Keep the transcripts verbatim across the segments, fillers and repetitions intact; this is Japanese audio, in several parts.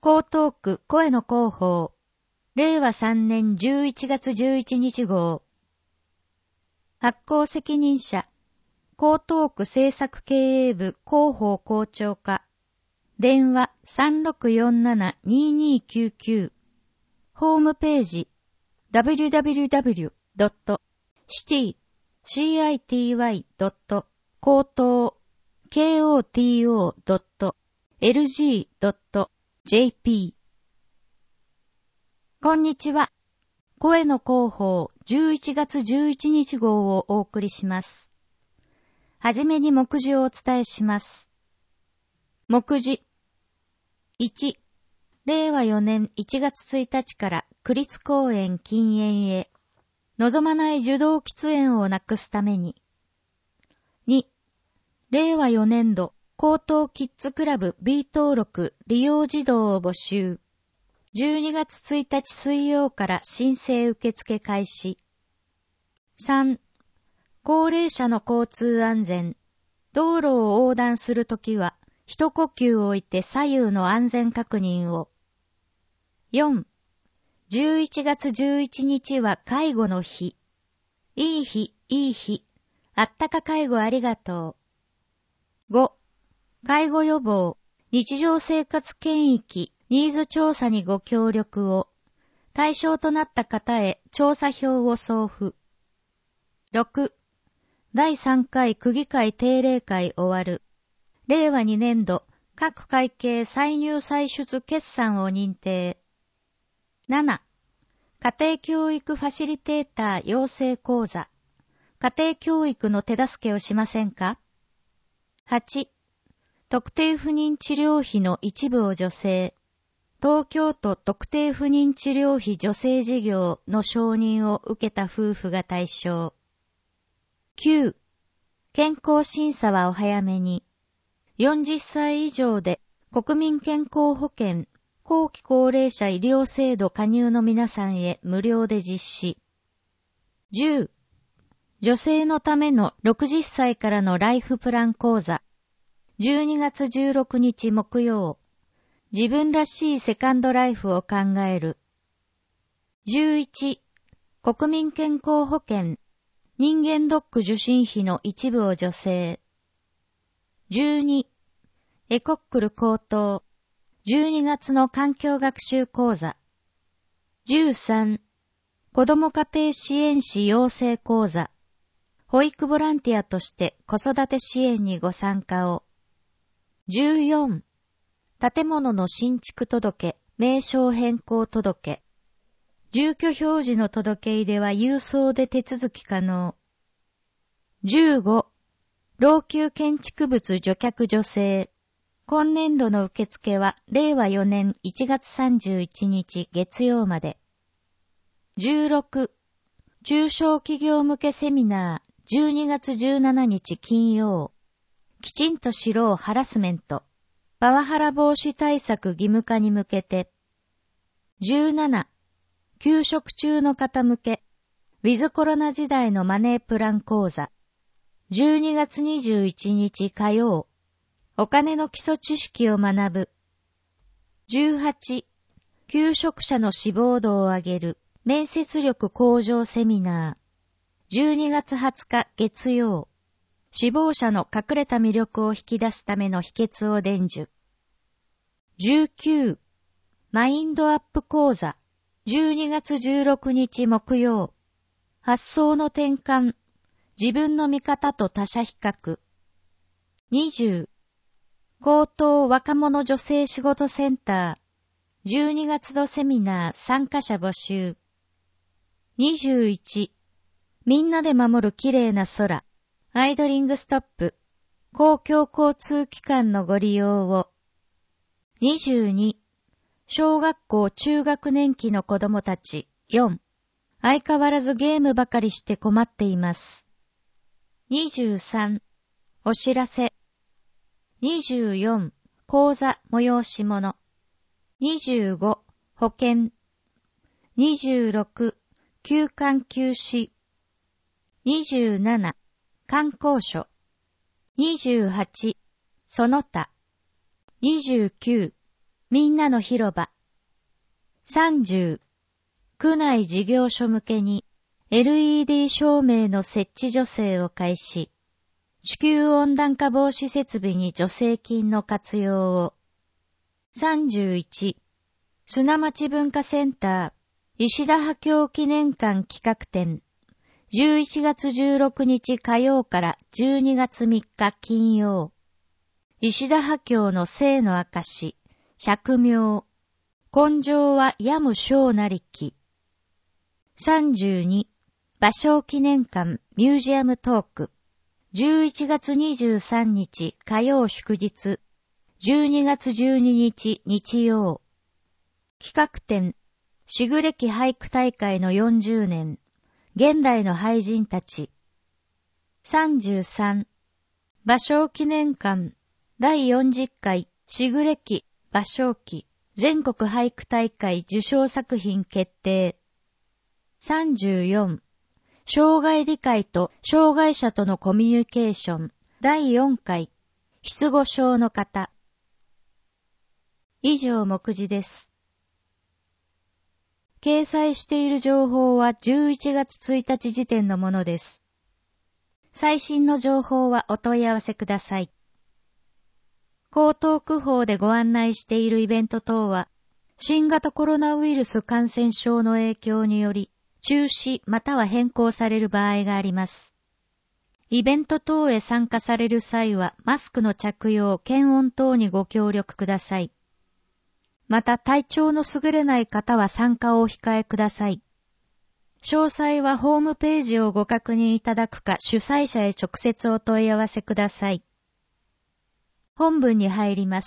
江東区声の広報、れいわさんねんじゅういちがつじゅういちにち号。発行責任者、江東区政策経営部広報校長課。電話 さんろくよんななにーにーきゅうきゅう。ホームページ ダブリュダブリュダブリュドットシティシティドット高等 コト ドットエルジー ドット ジェーピー。 こんにちは。声の広報じゅういちがつじゅういちにち号をお送りします。はじめに目次をお伝えします。目次いち、れいわよねんいちがつついたちから区立公園禁煙へ、望まない受動喫煙をなくすために。に、れいわよねんど江東キッズクラブ B 登録利用児童を募集。じゅうにがつついたち水曜から申請受付開始。さん、高齢者の交通安全。道路を横断するときは、一呼吸置いて左右の安全確認を。よん、じゅういちがつじゅういちにちは介護の日。いい日、いい日。あったか介護ありがとう。ご、介護予防、日常生活圏域、ニーズ調査にご協力を。対象となった方へ調査票を送付。ろく、だいさんかい区議会定例会終わる。れいわにねんど各会計歳入歳出決算を認定。なな、家庭教育ファシリテーター養成講座。家庭教育の手助けをしませんか？はち、特定不妊治療費の一部を助成。東京都特定不妊治療費助成事業の承認を受けた夫婦が対象。きゅう、健康審査はお早めに。よんじゅっさい以上で国民健康保険後期高齢者医療制度加入の皆さんへ無料で実施。じゅう、女性のためのろくじゅっさいからのライフプラン講座。じゅうにがつじゅうろくにち木曜。自分らしいセカンドライフを考える。じゅういち、国民健康保険人間ドック受診費の一部を助成。じゅうに、エコックル高等。じゅうにがつの環境学習講座。じゅうさん、子ども家庭支援士養成講座。保育ボランティアとして子育て支援にご参加を。じゅうよん、建物の新築届、名称変更届。住居表示の届け出は郵送で手続き可能。じゅうご、老朽建築物除却助成。今年度の受付はれいわよねんいちがつさんじゅういちにち月曜まで。じゅうろく、中小企業向けセミナーじゅうにがつじゅうしちにち金曜。きちんとしろハラスメント。パワハラ防止対策義務化に向けて。じゅうなな、休職中の方向け。ウィズコロナ時代のマネープラン講座。じゅうにがつにじゅういちにち火曜。お金の基礎知識を学ぶ。じゅうはち、求職者の志望度を上げる面接力向上セミナー。じゅうにがつはつか月曜。志望者の隠れた魅力を引き出すための秘訣を伝授。じゅうきゅう、マインドアップ講座。じゅうにがつじゅうろくにち木曜。発想の転換。自分の見方と他者比較。にじゅう、高等若者女性仕事センター。じゅうにがつのセミナー参加者募集。にじゅういち、みんなで守るきれいな空。アイドリングストップ。公共交通機関のご利用を。にじゅうに、小学校中学年期の子供たち。よん、相変わらずゲームばかりして困っています。にじゅうさん、お知らせ。にじゅうよん、講座催し物。にじゅうご、保険。にじゅうろく、休館休止。にじゅうなな、観光所。にじゅうはち、その他。にじゅうきゅう、 みんなの広場。さんじゅう、区内事業所向けに エルイーディー 照明の設置助成を開始。地球温暖化防止設備に助成金の活用を。さんじゅういち、砂町文化センター石田波郷記念館企画展。じゅういちがつじゅうろくにち火曜からじゅうにがつみっか金曜。石田波郷の生の証、釈明。根性は病む小なりき。さんじゅうに、芭蕉記念館ミュージアムトーク。じゅういちがつにじゅうさんにち火曜祝日。じゅうにがつじゅうににち日曜。企画展、しぐれき俳句大会のよんじゅうねん。現代の俳人たち。さんじゅうさん、芭蕉記念館だいよんじゅっかいしぐれき芭蕉記全国俳句大会受賞作品決定。さんじゅうよん、障害理解と障害者とのコミュニケーションだいよんかい失語症の方。以上目次です。掲載している情報はじゅういちがつついたち時点のものです。最新の情報はお問い合わせください。江東区法でご案内しているイベント等は、新型コロナウイルス感染症の影響により、中止または変更される場合があります。イベント等へ参加される際は、マスクの着用、検温等にご協力ください。また体調の優れない方は参加をお控えください。詳細はホームページをご確認いただくか主催者へ直接お問い合わせください。本文に入ります。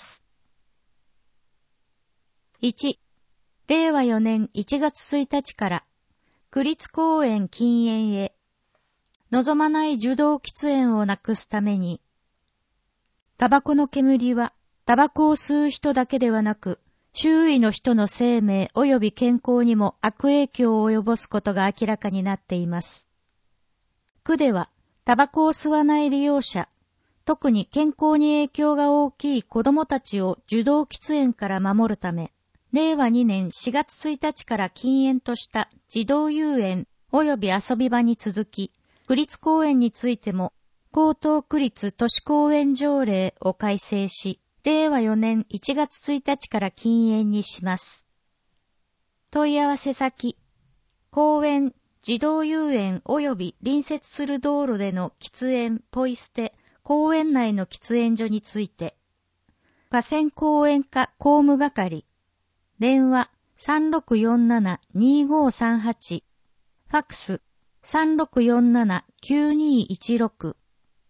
いち、れいわよねんいちがつついたちから区立公園禁煙へ望まない受動喫煙をなくすためにタバコの煙はタバコを吸う人だけではなく周囲の人の生命及び健康にも悪影響を及ぼすことが明らかになっています。区では、タバコを吸わない利用者、特に健康に影響が大きい子どもたちを受動喫煙から守るため、れいわにねんしがつついたちから禁煙とした児童遊園及び遊び場に続き、区立公園についても、江東区立都市公園条例を改正し、れいわよねんいちがつついたちから禁煙にします。問い合わせ先、公園、児童遊園及び隣接する道路での喫煙、ポイ捨て、公園内の喫煙所について、河川公園課公務係、電話 さんろくよんななにごさんはち、ファックス さんろくよんななきゅうにいちろく、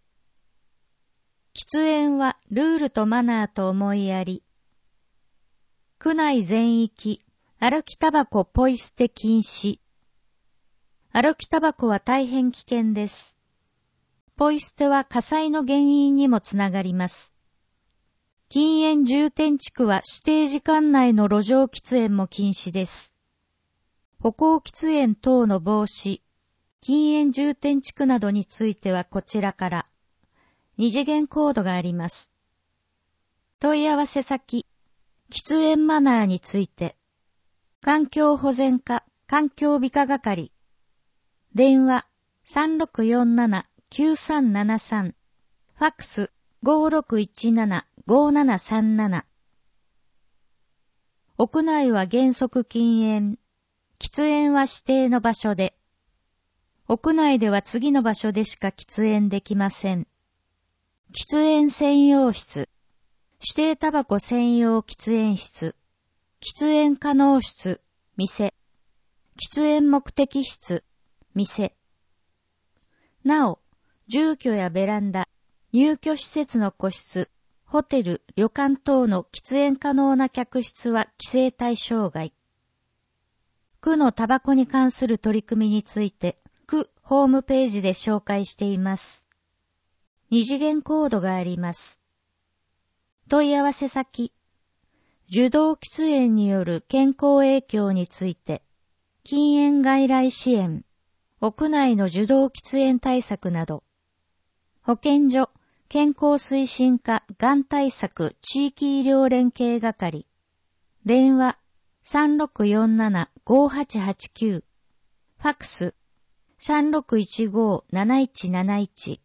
喫煙はルールとマナーと思いやり。区内全域、歩きタバコポイ捨て禁止。歩きタバコは大変危険です。ポイ捨ては火災の原因にもつながります。禁煙重点地区は指定時間内の路上喫煙も禁止です。歩行喫煙等の防止、禁煙重点地区などについてはこちらから、二次元コードがあります。問い合わせ先、喫煙マナーについて、環境保全課環境美化係、電話 さんろくよんななきゅうさんななさん、ファックス ごろくいちななごななさんなな。屋内は原則禁煙、喫煙は指定の場所で、屋内では次の場所でしか喫煙できません。喫煙専用室、指定タバコ専用喫煙室、喫煙可能室、店、喫煙目的室、店。なお、住居やベランダ、入居施設の個室、ホテル、旅館等の喫煙可能な客室は規制対象外。区のタバコに関する取り組みについて、区ホームページで紹介しています。二次元コードがあります。問い合わせ先、受動喫煙による健康影響について、禁煙外来支援、屋内の受動喫煙対策など、保健所、健康推進課がん対策地域医療連携係、 電話 さんろくよんなな ごはちはちきゅう、ファックス さんろくいちご なないちなないち。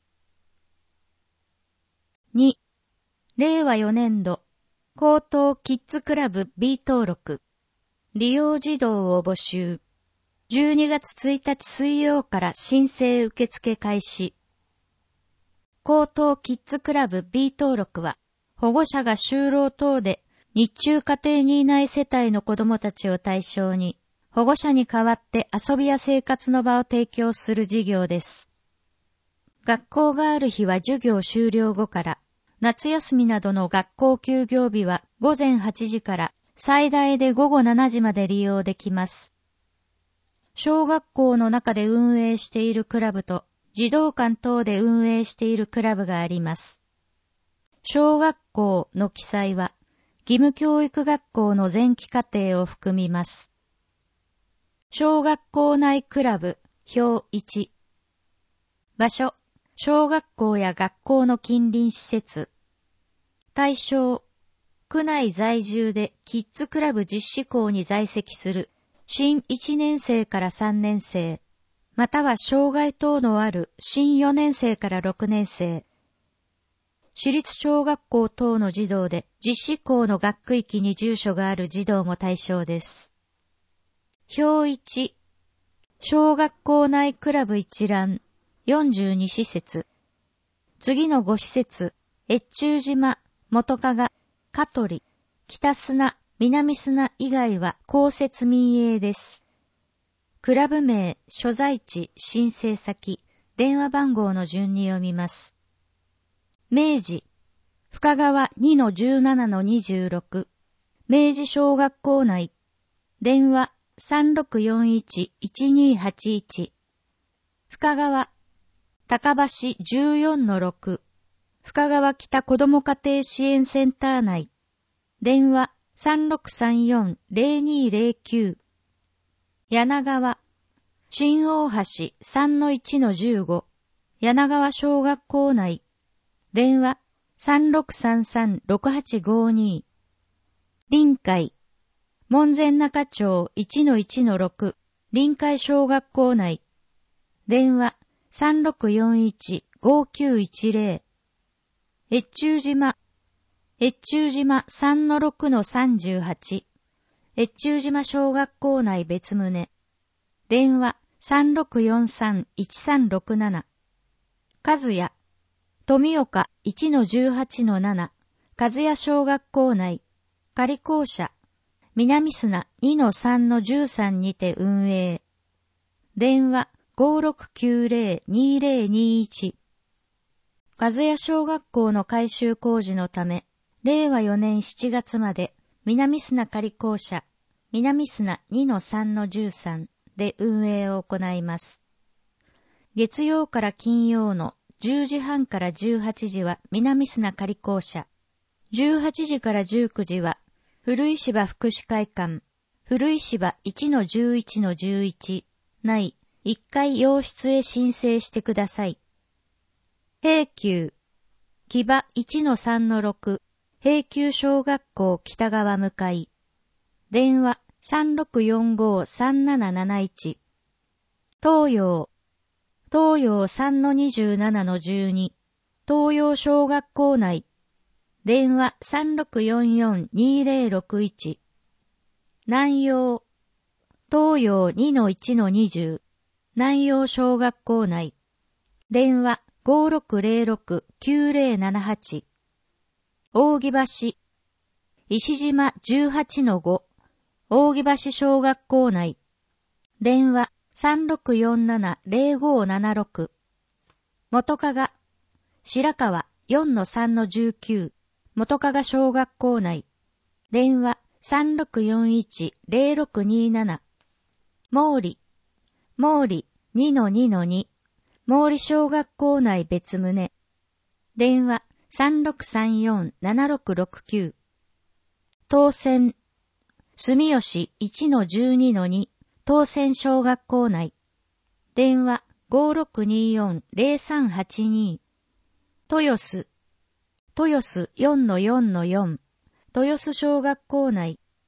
に、れいわよねんど、高等キッズクラブ B 登録、利用児童を募集。じゅうにがつついたち水曜から申請受付開始。高等キッズクラブ B 登録は、保護者が就労等で日中家庭にいない世帯の子どもたちを対象に、保護者に代わって遊びや生活の場を提供する事業です。学校がある日は授業終了後から、夏休みなどの学校休業日はごぜんはちじから最大でごごしちじまで利用できます。小学校の中で運営しているクラブと児童館等で運営しているクラブがあります。小学校の記載は義務教育学校の前期課程を含みます。小学校内クラブ表いち。場所、小学校や学校の近隣施設。対象、区内在住でキッズクラブ実施校に在籍する新いちねんせいからさんねんせい、または障害等のある新よねんせいからろくねんせい。私立小学校等の児童で実施校の学区域に住所がある児童も対象です。表いち、小学校内クラブ一覧、よんじゅうにしせつ。次のごしせつ、越中島、元加賀、香取、北砂、南砂以外は公設民営です。クラブ名、所在地、申請先、電話番号の順に読みます。明治、深川 にのじゅうななのにじゅうろく、明治小学校内、電話 さんろくよんいち いちにはちいち、深川、高橋 じゅうよんのろく、深川北子ども家庭支援センター内、電話 さんろくさんよん ぜろにぜろきゅう、柳川、新大橋 さんのいちのじゅうご、柳川小学校内、電話 さんろくさんさん ろくはちごに、臨海、門前仲町 いちのいちのろく、臨海小学校内、電話 さんろくよんいち ごきゅういちぜろ、越中島、越中島 さんのろくのさんじゅうはち、越中島小学校内別棟、電話 さんろくよんさん いちさんろくなな、和也、富岡 いちのじゅうはちのなな、和也小学校内、仮校舎、南砂 にのさんのじゅうさんにて運営。電話 ごろくきゅうぜろ にぜろにいち。和也小学校の改修工事のため、れいわよねんしちがつまで南砂仮校舎、南砂 にのさんのじゅうさんで運営を行います。月曜から金曜のじゅうじはんからじゅうはちじは南砂仮校舎、じゅうはちじからじゅうくじは古石芝福祉会館、古石芝 いちのじゅういちのじゅういち 内いっかい洋室へ申請してください。平久、木場 いちのさんのろく、平久小学校北側向かい。電話 さんろくよんご さんなななないち。東洋、東洋 さんのにじゅうななのじゅうに、東洋小学校内。電話 さんろくよんよん にぜろろくいち。南陽、東洋 にのいちのにじゅう、南陽小学校内。電話 ごろくぜろろく きゅうぜろななはち。扇橋、石島 じゅうはちのご、扇橋小学校内。電話 さんろくよんなな ぜろごななろく。元加賀、白川 よんのさんのじゅうきゅう、元加賀小学校内。電話 さんろくよんいち ぜろろくになな。毛利、毛利 にのにのに、毛利小学校内別棟。電話 さんろくさんよん ななろくろくきゅう。当選、住吉 いちのじゅうにのに、当選小学校内。電話 ごろくによん ぜろさんはちに。豊洲、豊洲 よんのよんのよん、豊洲小学校内。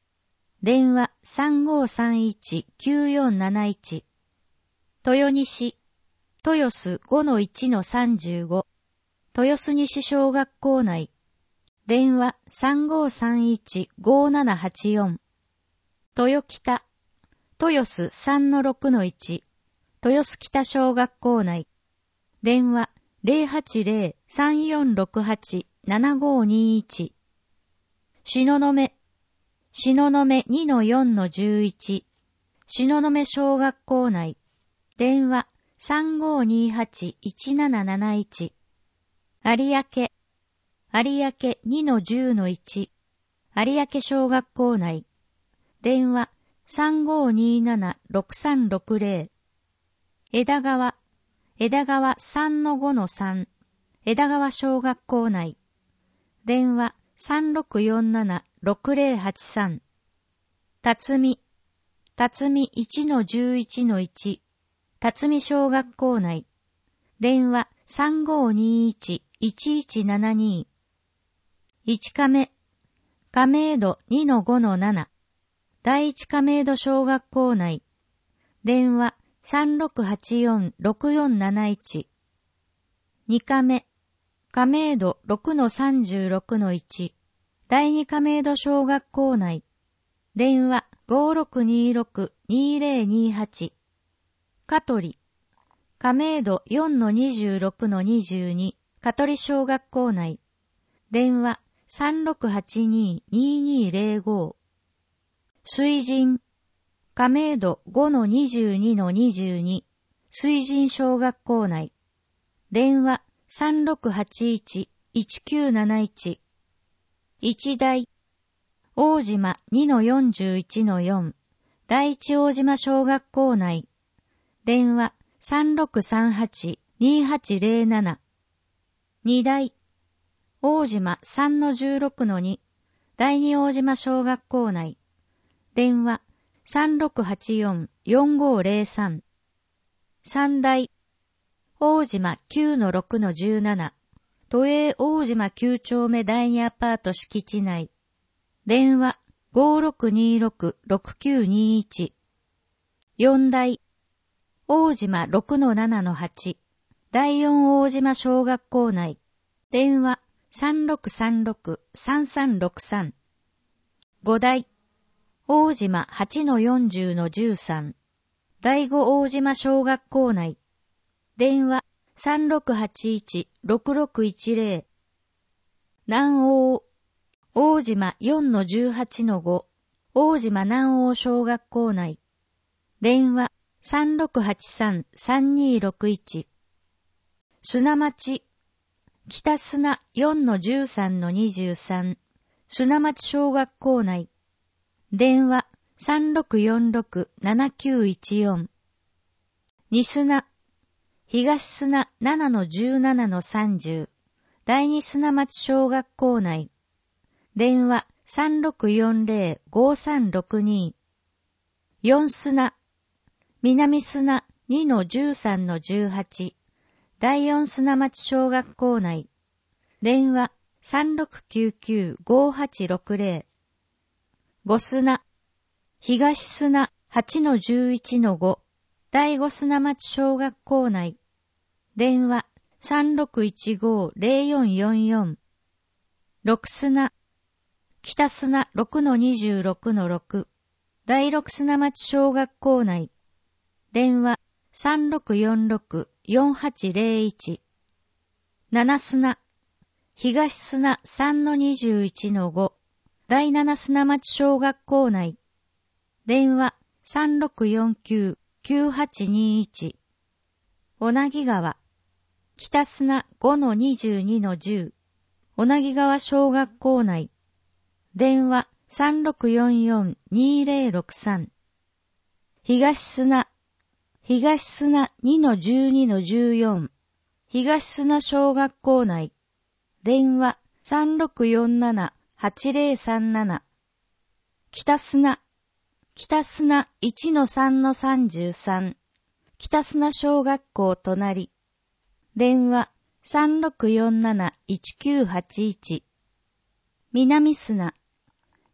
電話 さんごーさんいちきゅうよんなないち。豊西、豊洲 ごのいちのさんじゅうご。豊洲西小学校内。電話 さんごーさんいちごーななはちよん。豊北、豊洲 さんのろくのいち。豊洲北小学校内。電話 ゼロはちゼロ さんよんろくはち ななごーにいち。東雲、東雲 にのよんのじゅういち。東雲小学校内。電話 さんごーにはちいちなななないち。有明、有明 にのじゅうのいち。有明小学校内。電話 さんごーにーななろくさんろくゼロ。枝川、枝川 さんのごのさん。枝川小学校内。電話 さんろくよんななろくゼロはちさん。辰巳、辰巳 いちのじゅういちのいち。辰巳小学校内。電話 さんごーにいちいちいちななに。一亀、亀戸 にのごのなな。第一亀戸小学校内。電話 さんろくはちよんろくよんなないち。二亀、亀戸 ろくのさんじゅうろくのいち。第二亀戸小学校内。電話 ごーろくにろくにゼロにはち。香取、亀戸 よんのにじゅうろくのにじゅうに。香取小学校内。電話 さんろくはちにににゼロご。水神、亀戸 ごのにじゅうにのにじゅうに。水神小学校内。電話 さんろくはちいちいちきゅうなないち。一大、大島 にのよんじゅういちのよん。第一大島小学校内。電話 さんろくさんはちにはちゼロなな。二大、大島 さんのじゅうろくのに。第二大島小学校内。電話 さんろくはちよんよんごゼロさん。三大、大島 きゅうのろくのじゅうなな。都営大島きゅう丁目第二アパート敷地内。電話 ごーろくにろくろくきゅうにいち。四大、大島 ろくのななのはち。第四大島小学校内。電話 さんろくさんろくさんさんろくさん。五大、大島 はちのよんじゅうのじゅうさん。第五大島小学校内。電話 さんろくはちいちろくろくいちゼロ。南大、大島 よんのじゅうはちのご。大島南大小学校内。電話 さんろくはちさんさんにろくいち。砂町、北砂 よんのじゅうさんのにじゅうさん。砂町小学校内。電話 さんろくよんろくななきゅういちよん。西砂、東砂 ななのじゅうななのさんじゅう。第二砂町小学校内。電話 さんろくよんゼロごさんろくに。四砂、南砂 にのじゅうさんのじゅうはち。第四砂町小学校内。電話 さんろくきゅうきゅうごはちろくゼロ。五砂、東砂 はちのじゅういちのご。第五砂町小学校内。電話 さんろくいちごゼロよんよんよん。六砂、北砂 ろくのにじゅうろくのろく。第六砂町小学校内。電話 さんろくよんろくよんはちゼロいち。七砂、東砂 さんのにじゅういちのご。第七砂町小学校内。電話 さんろくよんきゅうきゅうはちにいち。小名木川、北砂 ごのにじゅうにのじゅう。小名木川小学校内。電話 さんろくよんよんにゼロろくさん。東砂、東砂 にのじゅうにのじゅうよん。東砂小学校内。電話 さんろくよんななはちゼロさんなな。北砂、北砂 いちのさんのさんじゅうさん。北砂小学校隣。電話 さんろくよんなないちきゅうはちいち。南砂、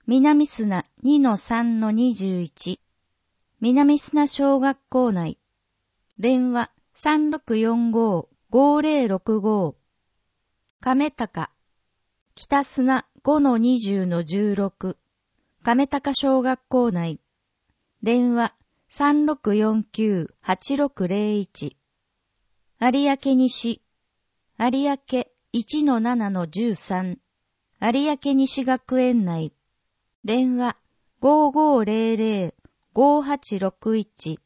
南砂 にのさんのにじゅういち、南砂小学校内。電話 さんろくよんご ごぜろろくご。亀高、北砂 ごのにじゅうのじゅうろく、亀高小学校内。電話 さんろくよんきゅう はちろくぜろいち。有明西、有明 いちのななのじゅうさん、有明西学園内。電話 ごごぜろぜろ ごはちろくいち。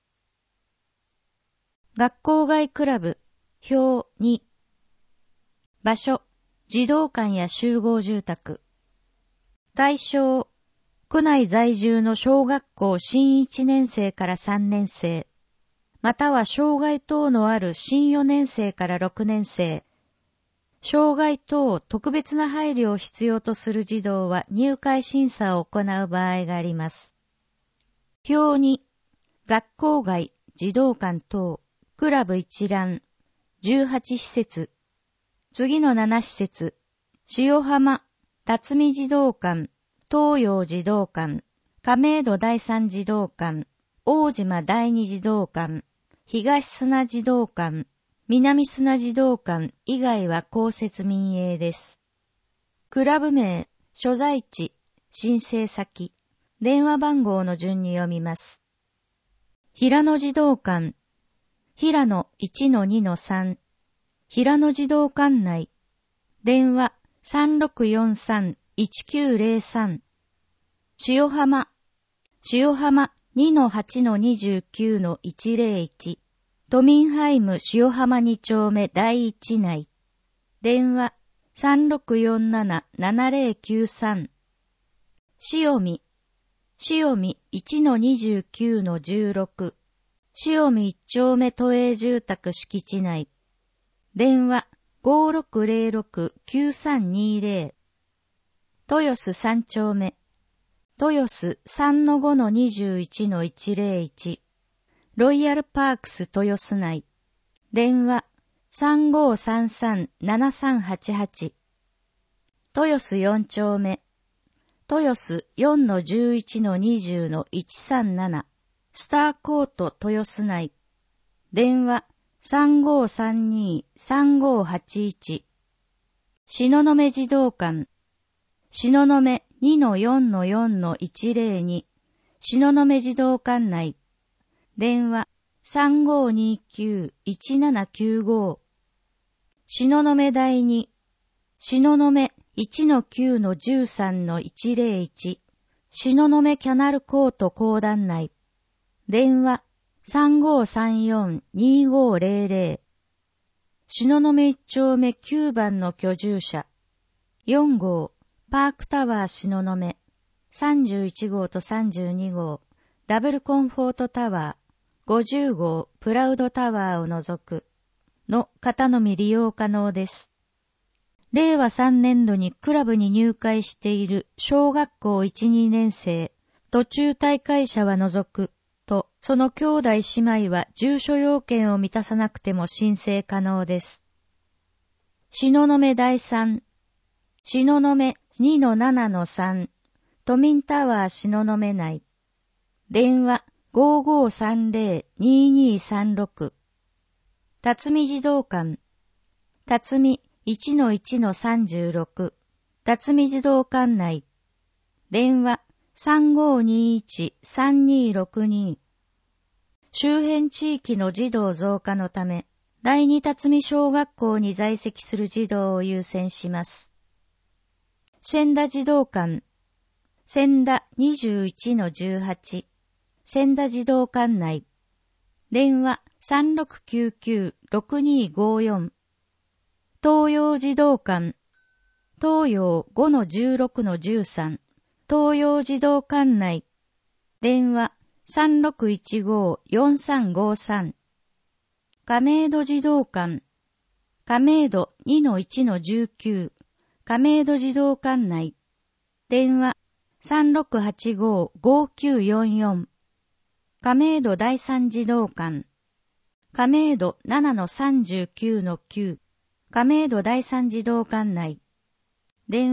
学校外クラブ、表に。場所、児童館や集合住宅。対象、区内在住の小学校新いちねん生からさんねん生、または障害等のある新よねん生からろくねん生。障害等特別な配慮を必要とする児童は入会審査を行う場合があります。表に、学校外、児童館等、クラブ一覧、じゅうはち施設、次のなな施設、塩浜、辰巳児童館、東洋児童館、亀戸第三児童館、大島第二児童館、東砂児童館、南砂児童館以外は公設民営です。クラブ名、所在地、申請先、電話番号の順に読みます。平野児童館、平野 いちのにのさん、平野児童館内、電話 さんろくよんさん いちきゅうぜろさん。塩浜、塩浜 にのはちのにじゅうきゅうのいちぜろいち。都民ハイム塩浜に丁目第一内。電話 さんろくよんなな ななぜろきゅうさん。塩見、塩見 いちのにじゅうきゅうのじゅうろく。塩見一丁目都営住宅敷地内。電話 ごろくぜろろく きゅうさんにぜろ。豊洲三丁目。豊洲 さんのごのにじゅういちのいちぜろいち。ロイヤルパークス豊洲内。電話 さんごさんさん ななさんはちはち。豊洲よん丁目。豊洲 よんのじゅういちのにじゅうのいちさんなな。スターコート豊洲内。電話 さんごさんに さんごはちいち。東雲児童館。東雲 にのよんのよんのいちぜろに。東雲児童館内。電話 さんごにきゅう いちななきゅうご。東雲第二。東雲 いちのきゅうのじゅうさんのいちぜろいち。東雲キャナルコート公団内。電話 さんごさんよん にごぜろぜろ。東雲一丁目きゅうばんの居住者。よんごうパークタワー東雲。さんじゅういちごうとさんじゅうにごうダブルコンフォートタワー。ごじゅうごうプラウドタワーを除くの方のみ利用可能です。れいわさんねんどにクラブに入会している小学校いち、にねん生、途中退会者は除くと、その兄弟姉妹は住所要件を満たさなくても申請可能です。東雲第三、東雲 にのななのさん、都民タワー東雲内。電話ごごさんぜろ ににさんろく。辰巳児童館。辰巳 いちのいちのさんじゅうろく。辰巳児童館内。電話 さんごにいち さんにろくに。周辺地域の児童増加のため、第二辰巳小学校に在籍する児童を優先します。千田児童館。千田 にじゅういちのじゅうはち。千田児童館内。電話 さんろくきゅうきゅう ろくにごよん。東洋児童館。東洋 ごのじゅうろくのじゅうさん。東洋児童館内。電話 さんろくいちご よんさんごさん。亀戸児童館。亀戸 にのいちのじゅうきゅう。亀戸児童館内。電話 さんろくはちご ごきゅうよんよん。亀戸第三児童館。亀戸 ななのさんじゅうきゅうのきゅう。亀戸第三児童館内。電話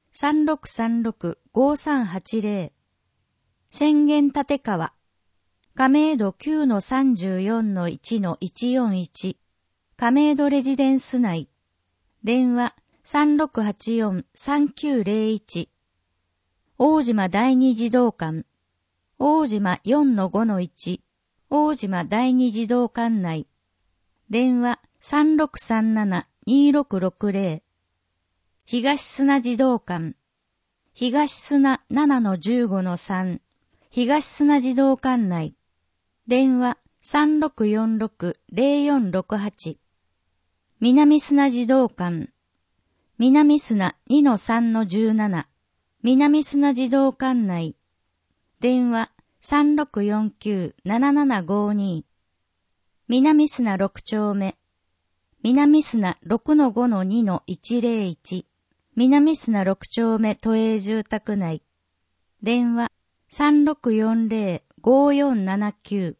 さんろくさんろく ごさんはちゼロ。宣言立川。亀戸 きゅうのさんじゅうよんのいちのいちよんいち。亀戸レジデンス内。電話 さんろくはちよん さんきゅうゼロいち。大島第二児童館。大島 よんのごのいち。大島第二児童館内。電話 さんろくさんなな にろくろくゼロ。東砂児童館。東砂 ななのじゅうごのさん。東砂児童館内。電話 さんろくよんろく ゼロよんろくはち。南砂児童館。南砂 にのさんのじゅうなな。南砂児童館内。電話 さんろくよんきゅう ななななごに。南砂ろく丁目。南砂 ろくのごのにのいちゼロいち。南砂ろく丁目都営住宅内。電話 さんろくよんゼロ ごよんななきゅう。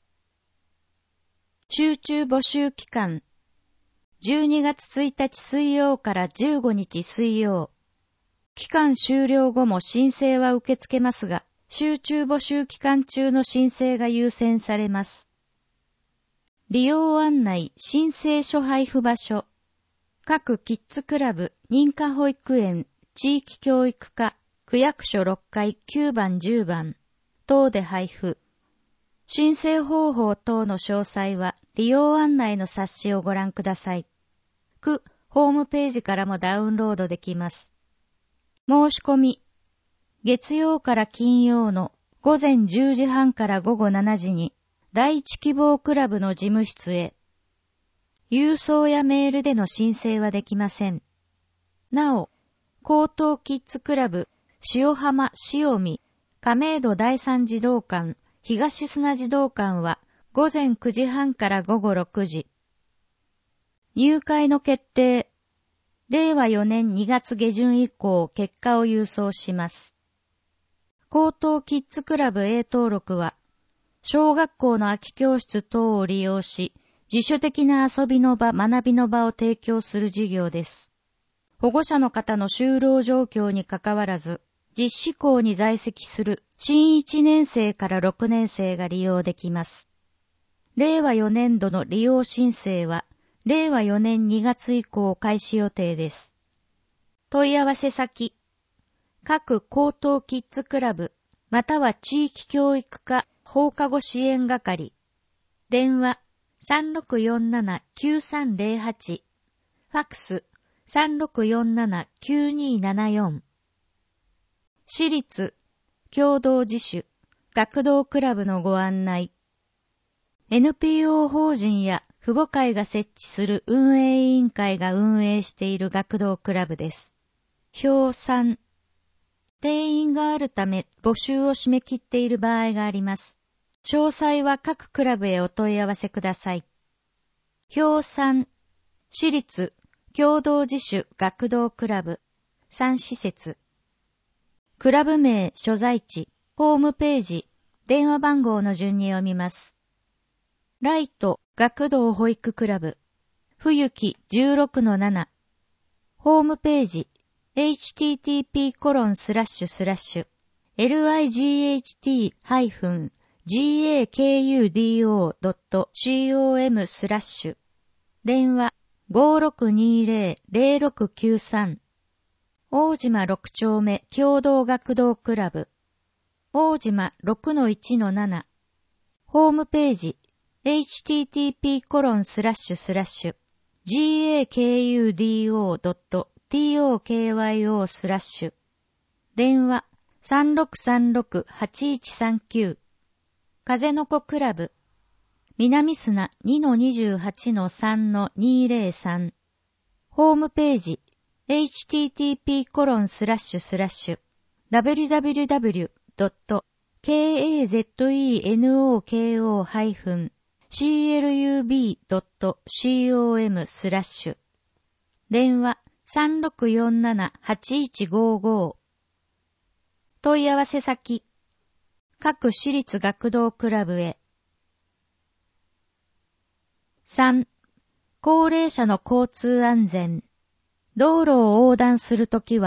集中募集期間。じゅうにがつついたち水曜からじゅうごにち水曜。期間終了後も申請は受け付けますが、集中募集期間中の申請が優先されます。利用案内、申請書配布場所。各キッズクラブ、認可保育園、地域教育課、区役所ろっかいきゅうばんじゅうばん等で配布。申請方法等の詳細は利用案内の冊子をご覧ください。区ホームページからもダウンロードできます。申し込み。月曜から金曜の午前じゅうじはんから午後しちじに第一希望クラブの事務室へ。郵送やメールでの申請はできません。なお、江東キッズクラブ、塩浜塩見、亀戸第三児童館、東砂児童館は午前くじはんから午後ろくじ。入会の決定。れいわよねんにがつげじゅん以降結果を郵送します。江東キッズクラブ A 登録は、小学校の空き教室等を利用し、自主的な遊びの場、学びの場を提供する事業です。保護者の方の就労状況にかかわらず、実施校に在籍する新いちねん生からろくねん生が利用できます。れいわよねん度の利用申請は、れいわよねんにがつ以降開始予定です。問い合わせ先。各高等キッズクラブ、または地域教育課放課後支援係。電話 さんろくよんなな きゅうさんゼロはち。ファックス さんろくよんなな きゅうにななよん。私立、共同自主、学童クラブのご案内。エヌピーオー 法人や父母会が設置する運営委員会が運営している学童クラブです。表さん。定員があるため募集を締め切っている場合があります。詳細は各クラブへお問い合わせください。表さん。私立、共同自主学童クラブ。さん施設。クラブ名、所在地、ホームページ、電話番号の順に読みます。ライト、学童保育クラブ。冬季 じゅうろくのなな。ホームページ、エイチティーティーピーコロンスラッシュスラッシュエルアイジーエイチティーハイフンジーエーケーユーディーオードットコム スラッシュ。電話 ごろくにゼロ ゼロろくきゅうさん。大島ろく丁目共同学童クラブ。大島 ろくのいちのなな。ホームページ エイチティーティーピーコロンスラッシュスラッシュジーエーケーユーディーオードットトコム スラッシュ。電話 さんろくさんろく はちいちさんきゅう。風の子クラブ。南砂 にのにじゅうはちのさんのにゼロさん。ホームページ エイチティーティーピーコロンスラッシュスラッシュダブリュダブリュダブリュドットカズノコ クラブドットコム スラッシュ。電話 さんろくよんなな はちいちごご。問い合わせ先。各私立学童クラブへ。さん. 高齢者の交通安全。道路を横断するときは、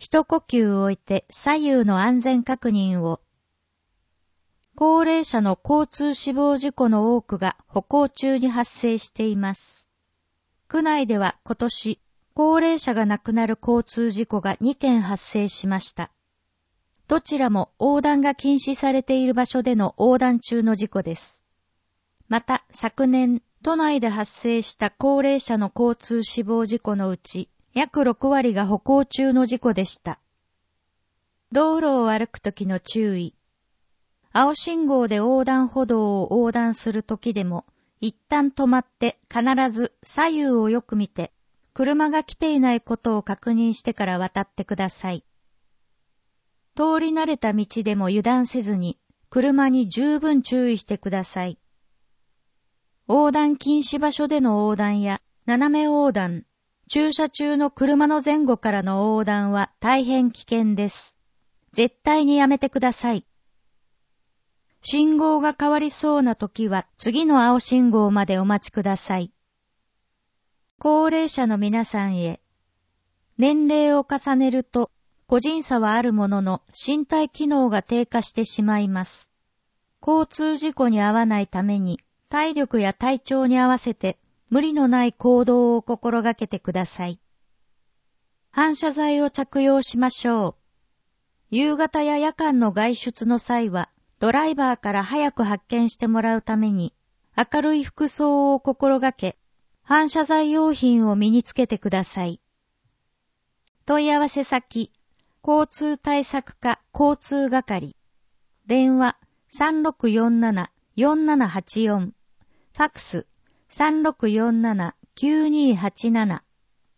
一呼吸置いて左右の安全確認を。高齢者の交通死亡事故の多くが歩行中に発生しています。区内では今年、高齢者が亡くなる交通事故がにけん発生しました。どちらも横断が禁止されている場所での横断中の事故です。また昨年、都内で発生した高齢者の交通死亡事故のうち、約ろくわりが歩行中の事故でした。道路を歩くときの注意。青信号で横断歩道を横断するときでも、一旦止まって必ず左右をよく見て、車が来ていないことを確認してから渡ってください。通り慣れた道でも油断せずに、車に十分注意してください。横断禁止場所での横断や斜め横断、駐車中の車の前後からの横断は大変危険です。絶対にやめてください。信号が変わりそうな時は次の青信号までお待ちください。高齢者の皆さんへ。年齢を重ねると個人差はあるものの身体機能が低下してしまいます。交通事故に遭わないために体力や体調に合わせて無理のない行動を心がけてください。反射材を着用しましょう。夕方や夜間の外出の際はドライバーから早く発見してもらうために明るい服装を心がけ、反射材用品を身につけてください。問い合わせ先、交通対策課交通係。電話 さんろくよんなな よんななはちよん。ファックス さんろくよんなな きゅうにはちなな。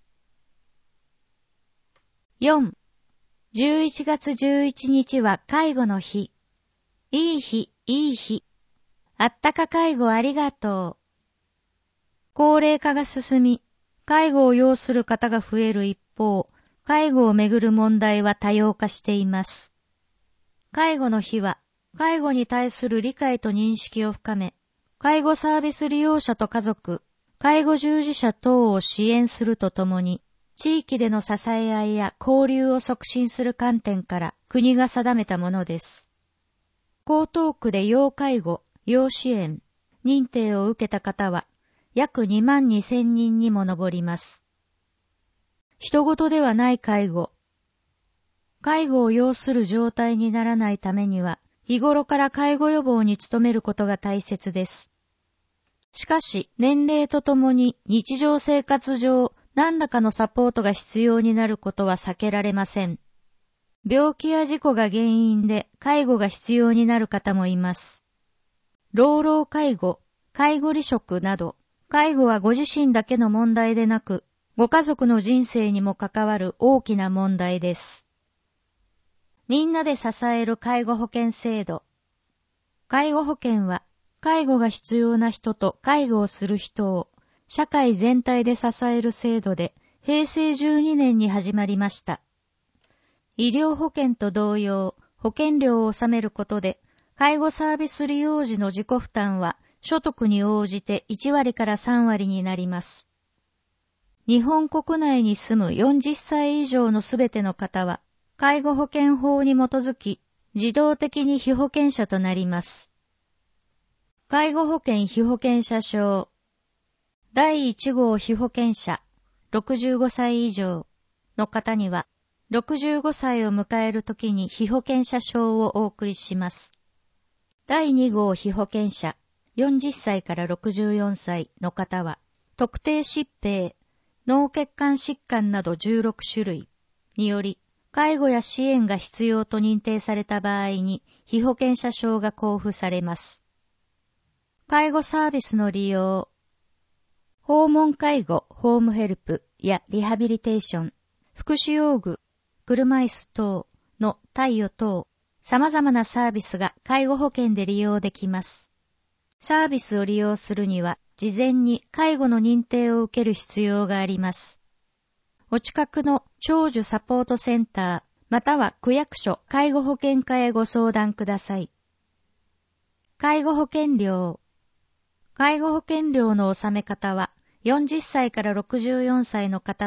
よん. じゅういちがつじゅういちにちは介護の日。いい日、いい日。あったか介護ありがとう。高齢化が進み、介護を要する方が増える一方、介護をめぐる問題は多様化しています。介護の日は、介護に対する理解と認識を深め、介護サービス利用者と家族、介護従事者等を支援するとともに、地域での支え合いや交流を促進する観点から国が定めたものです。江東区で要介護、要支援、認定を受けた方は約にまんにせんにんにも上ります。人事ではない介護。介護を要する状態にならないためには、日頃から介護予防に努めることが大切です。しかし、年齢とともに日常生活上、何らかのサポートが必要になることは避けられません。病気や事故が原因で介護が必要になる方もいます。老老介護、介護離職など、介護はご自身だけの問題でなく、ご家族の人生にも関わる大きな問題です。みんなで支える介護保険制度。介護保険は、介護が必要な人と介護をする人を、社会全体で支える制度で、へいせいじゅうにねんに始まりました。医療保険と同様、保険料を納めることで、介護サービス利用時の自己負担は、所得に応じていちわりからさんわりになります。日本国内に住むよんじゅっさい以上のすべての方は、介護保険法に基づき、自動的に被保険者となります。介護保険被保険者証。だいいち号被保険者、ろくじゅうごさい以上の方には、ろくじゅうごさいを迎えるときに被保険者証をお送りします。だいに号被保険者、よんじゅっさいからろくじゅうよんさいの方は、特定疾病、脳血管疾患などじゅうろくしゅるいにより、介護や支援が必要と認定された場合に、被保険者証が交付されます。介護サービスの利用。訪問介護、ホームヘルプやリハビリテーション、福祉用具、車椅子等の貸与等、様々なサービスが介護保険で利用できます。サービスを利用するには、事前に介護の認定を受ける必要があります。お近くの長寿サポートセンター、または区役所介護保険課へご相談ください。介護保険料。介護保険料の納め方は、よんじゅっさいからろくじゅうよんさいの方と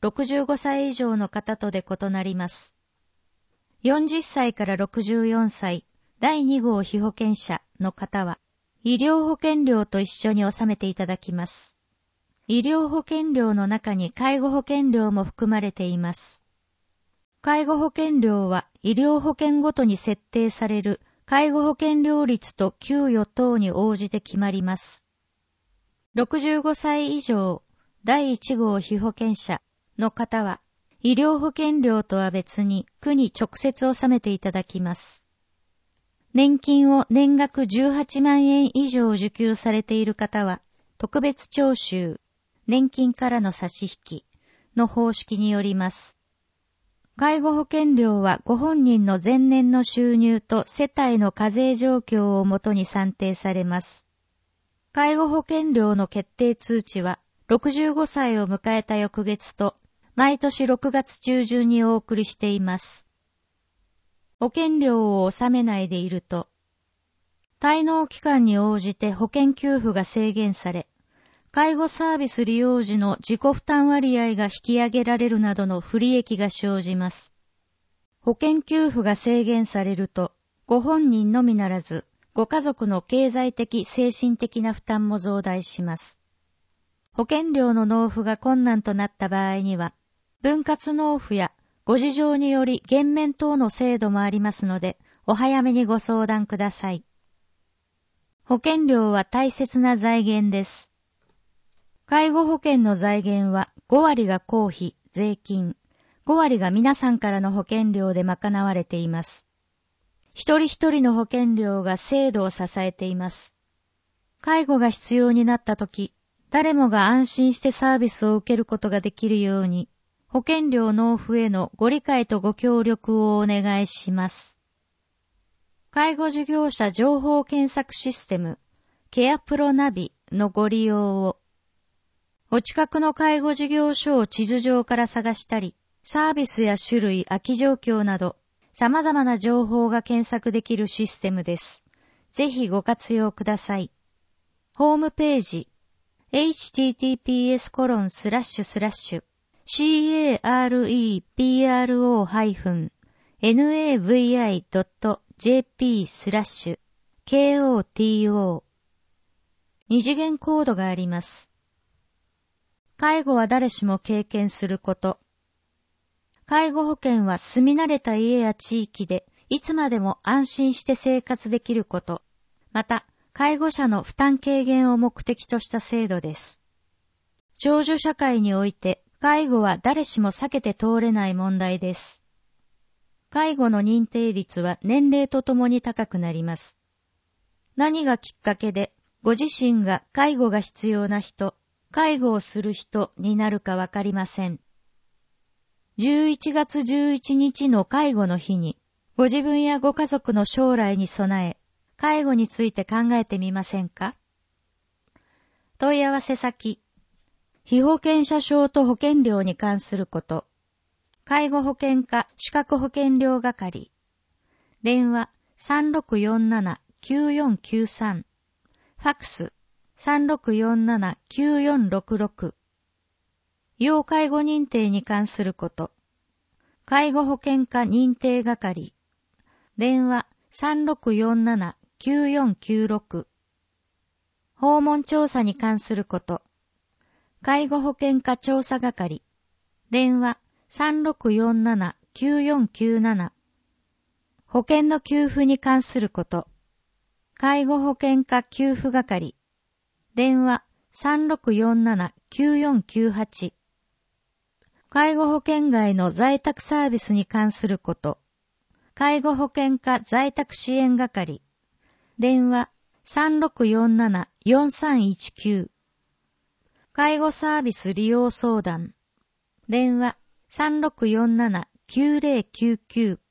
ろくじゅうごさい以上の方とで異なります。よんじゅっさいからろくじゅうよんさい、だいに号被保険者の方は、医療保険料と一緒に納めていただきます。医療保険料の中に介護保険料も含まれています。介護保険料は医療保険ごとに設定される介護保険料率と給与等に応じて決まります。ろくじゅうごさい以上、だいいち号被保険者の方は、医療保険料とは別に区に直接納めていただきます。年金を年額じゅうはちまんえん以上受給されている方は、特別徴収、年金からの差し引きの方式によります。介護保険料はご本人の前年の収入と世帯の課税状況をもとに算定されます。介護保険料の決定通知は、ろくじゅうごさいを迎えた翌月と、毎年ろくがつ中旬にお送りしています。保険料を納めないでいると、滞納期間に応じて保険給付が制限され、介護サービス利用時の自己負担割合が引き上げられるなどの不利益が生じます。保険給付が制限されると、ご本人のみならず、ご家族の経済的・精神的な負担も増大します。保険料の納付が困難となった場合には、分割納付やご事情により減免等の制度もありますので、お早めにご相談ください。保険料は大切な財源です。介護保険の財源はごわりが公費、税金、ごわりが皆さんからの保険料で賄われています。一人一人の保険料が制度を支えています。介護が必要になったとき、誰もが安心してサービスを受けることができるように、保険料納付へのご理解とご協力をお願いします。介護事業者情報検索システム、ケアプロナビのご利用を、お近くの介護事業所を地図上から探したり、サービスや種類、空き状況など、様々な情報が検索できるシステムです。ぜひご活用ください。ホームページ、エイチティーティーピーエスコロンスラッシュスラッシュシーエーアールイーピーアールオーハイフンエヌエーブイアイドットジェーピースラッシュケーオーティーオー 二次元コードがあります。介護は誰しも経験すること。介護保険は住み慣れた家や地域でいつまでも安心して生活できること。また、介護者の負担軽減を目的とした制度です。長寿社会において、介護は誰しも避けて通れない問題です。介護の認定率は年齢とともに高くなります。何がきっかけで、ご自身が介護が必要な人、介護をする人になるかわかりません。じゅういちがつじゅういちにちの介護の日に、ご自分やご家族の将来に備え、介護について考えてみませんか？問い合わせ先、被保険者証と保険料に関すること、介護保険課資格保険料係、電話 さんろくよんななきゅうよんきゅうさん、ファックス さんろくよんななきゅうよんろくろく、要介護認定に関すること、介護保険課認定係、電話 さんろくよんななきゅうよんきゅうろく、訪問調査に関すること、介護保険課調査係、電話 さんろくよんななきゅうよんきゅうなな、保険の給付に関すること、介護保険課給付係、電話 さんろくよんななきゅうよんきゅうはち、介護保険外の在宅サービスに関すること、介護保険課在宅支援係、電話 さんろくよんななよんさんいちきゅう、介護サービス利用相談、電話 さんろくよんななきゅうぜろきゅうきゅう。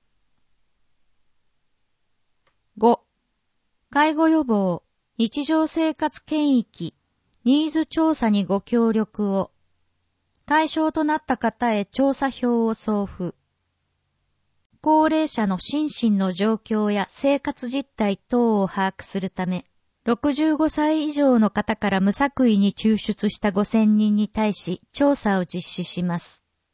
ご. 介護予防、日常生活圏域、ニーズ調査にご協力を。対象となった方へ調査票を送付。高齢者の心身の状況や生活実態等を把握するため、ろくじゅうごさい以上の方から無作為に抽出したごせんにんに対し調査を実施します。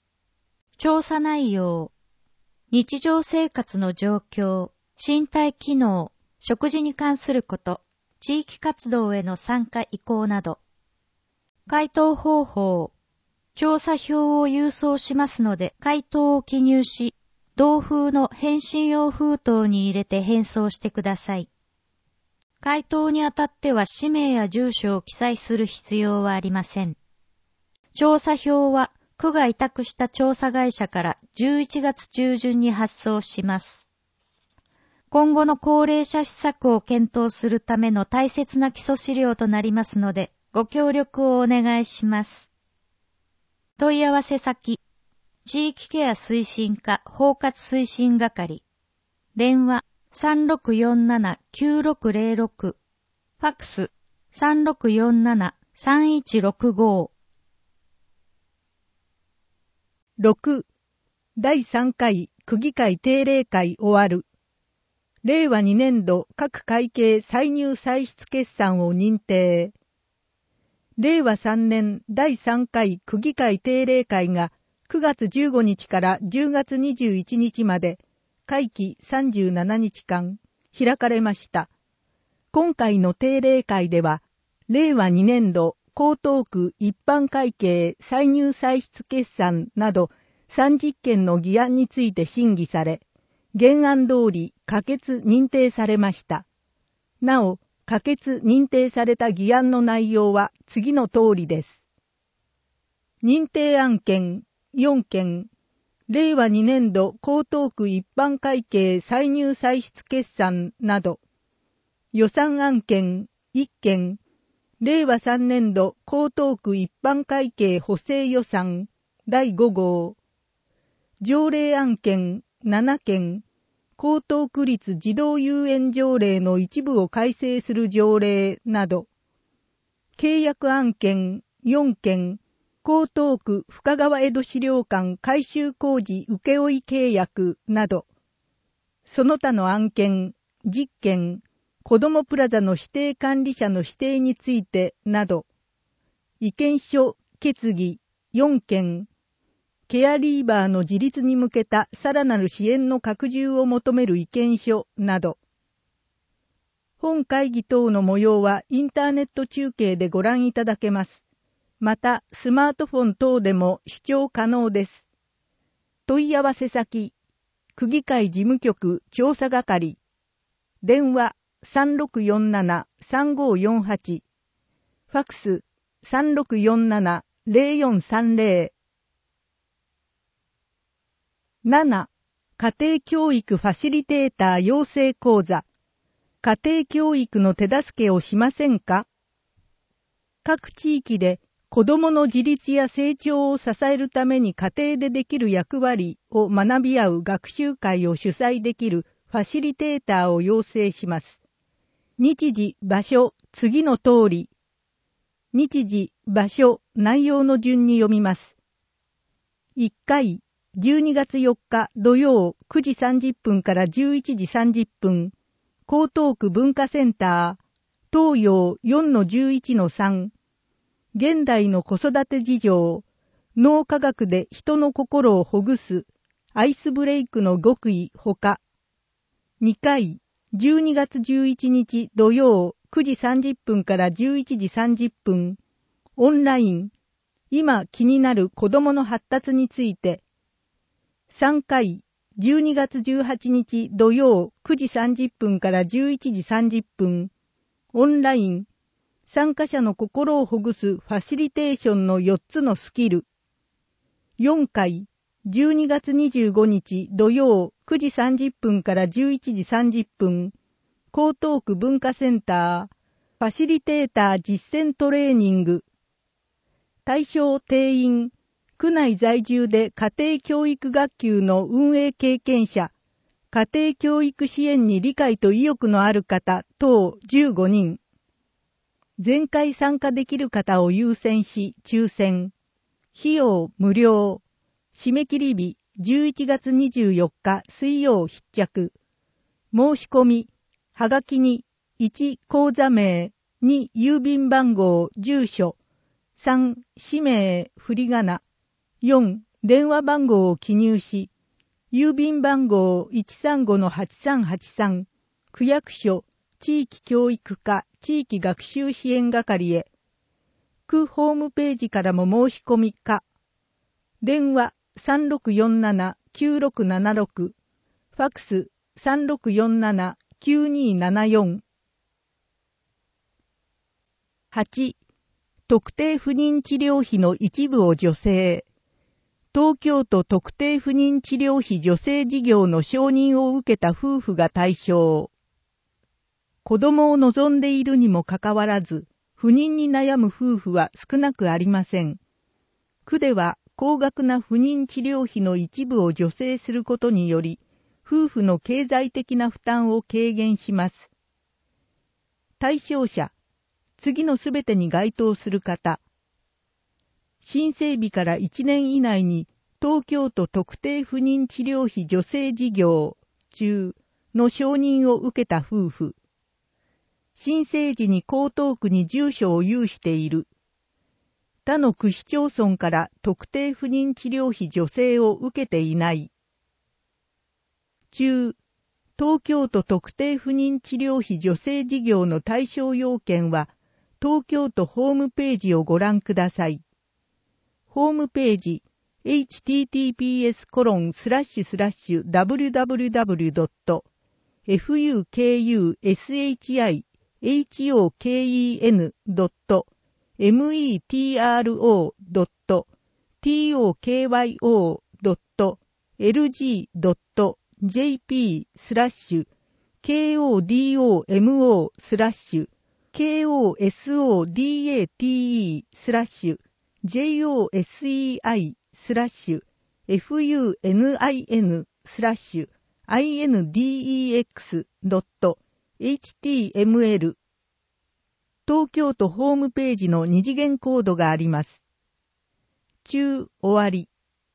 調査内容、日常生活の状況、身体機能、食事に関すること、地域活動への参加意向など。回答方法、調査票を郵送しますので、回答を記入し、同封の返信用封筒に入れて返送してください。回答にあたっては氏名や住所を記載する必要はありません。調査票は区が委託した調査会社からじゅういちがつ中旬に発送します。今後の高齢者施策を検討するための大切な基礎資料となりますので、ご協力をお願いします。問い合わせ先、地域ケア推進課包括推進係、電話 さんろくよんななきゅうろくゼロろく、ファックス さんろくよんななさんいちろくご。 ろく. だいさんかい区議会定例会終わる。れいわにねんど各会計歳入歳出決算を認定。れいわさんねんだいさんかい区議会定例会がくがつじゅうごにちからじゅうがつにじゅういちにちまで会期さんじゅうななにちかん開かれました。今回の定例会では、れいわにねんど江東区一般会計歳入歳出決算などさんじゅっけんの議案について審議され、原案通り可決認定されました。なお、可決認定された議案の内容は次の通りです。認定案件よんけん、れいわにねんど江東区一般会計歳入歳出決算など、予算案件いっけん、れいわさんねんど江東区一般会計補正予算だいごごう、条例案件ななけん、江東区立児童遊園条例の一部を改正する条例など、契約案件よんけん、江東区深川江戸資料館改修工事請負契約など、その他の案件じっけん、子どもプラザの指定管理者の指定についてなど、意見書決議よんけん、ケアリーバーの自立に向けたさらなる支援の拡充を求める意見書など、本会議等の模様はインターネット中継でご覧いただけます。また、スマートフォン等でも視聴可能です。問い合わせ先、区議会事務局調査係、電話 さんろくよんななさんごよんはち、ファックス さんろくよんななゼロよんさんゼロ。なな. 家庭教育ファシリテーター養成講座。家庭教育の手助けをしませんか？各地域で子どもの自立や成長を支えるために家庭でできる役割を学び合う学習会を主催できるファシリテーターを養成します。日時、場所、次の通り。日時、場所、内容の順に読みます。いっかい、じゅうにがつよっか土曜くじさんじゅっぷんからじゅういちじさんじゅっぷん、江東区文化センター、東洋 よんのじゅういちのさん、現代の子育て事情、脳科学で人の心をほぐす、アイスブレイクの極意ほか。にかい、じゅうにがつじゅういちにち土曜くじさんじゅっぷんからじゅういちじさんじゅっぷん、オンライン、今気になる子どもの発達について。さんかい、じゅうにがつじゅうはちにち土曜くじさんじゅっぷんからじゅういちじさんじゅっぷん、オンライン、参加者の心をほぐすファシリテーションのよっつのスキル。よんかい、じゅうにがつにじゅうごにち土曜くじさんじゅっぷんからじゅういちじさんじゅっぷん、江東区文化センター、ファシリテーター実践トレーニング。対象定員、区内在住で家庭教育学級の運営経験者、家庭教育支援に理解と意欲のある方等じゅうごにん。全会参加できる方を優先し抽選。費用無料。締め切り日じゅういちがつにじゅうよっか水曜必着。申し込み、はがきにいち口座名、に郵便番号住所、さん氏名振り仮名、よん電話番号を記入し、郵便番号 いちさんごのはちさんはちさん、区役所地域教育課地域学習支援係へ、区ホームページからも申し込みか、電話 さんろくよんななきゅうろくななろく、ファックス さんろくよんななきゅうにーななよん。はち. 特定不妊治療費の一部を助成。東京都特定不妊治療費助成事業の承認を受けた夫婦が対象。子供を望んでいるにもかかわらず、不妊に悩む夫婦は少なくありません。区では高額な不妊治療費の一部を助成することにより、夫婦の経済的な負担を軽減します。対象者、次のすべてに該当する方。申請日からいちねん以内に東京都特定不妊治療費助成事業中の承認を受けた夫婦。申請時に江東区に住所を有している。他の区市町村から特定不妊治療費助成を受けていない。中、東京都特定不妊治療費助成事業の対象要件は、東京都ホームページをご覧ください。ホームページ、エイチティーティーピーエスコロンスラッシュスラッシュダブリュダブリュダブリュドットフユーケーユーエスエイチアイエイチオーケーイーエヌドットメトロドットトクワイオードットエルジードットジェーピースラッシュケーオーディーオーエムオースラッシュケーオーエスオーディーエーティーイースラッシュ ジェイオーエスイーアイ スラッシュ エフユーエヌアイエヌ スラッシュ アイエヌディーイーエックス ドット エイチティーエムエル 東京都ホームページの二次元コードがあります。中終わり。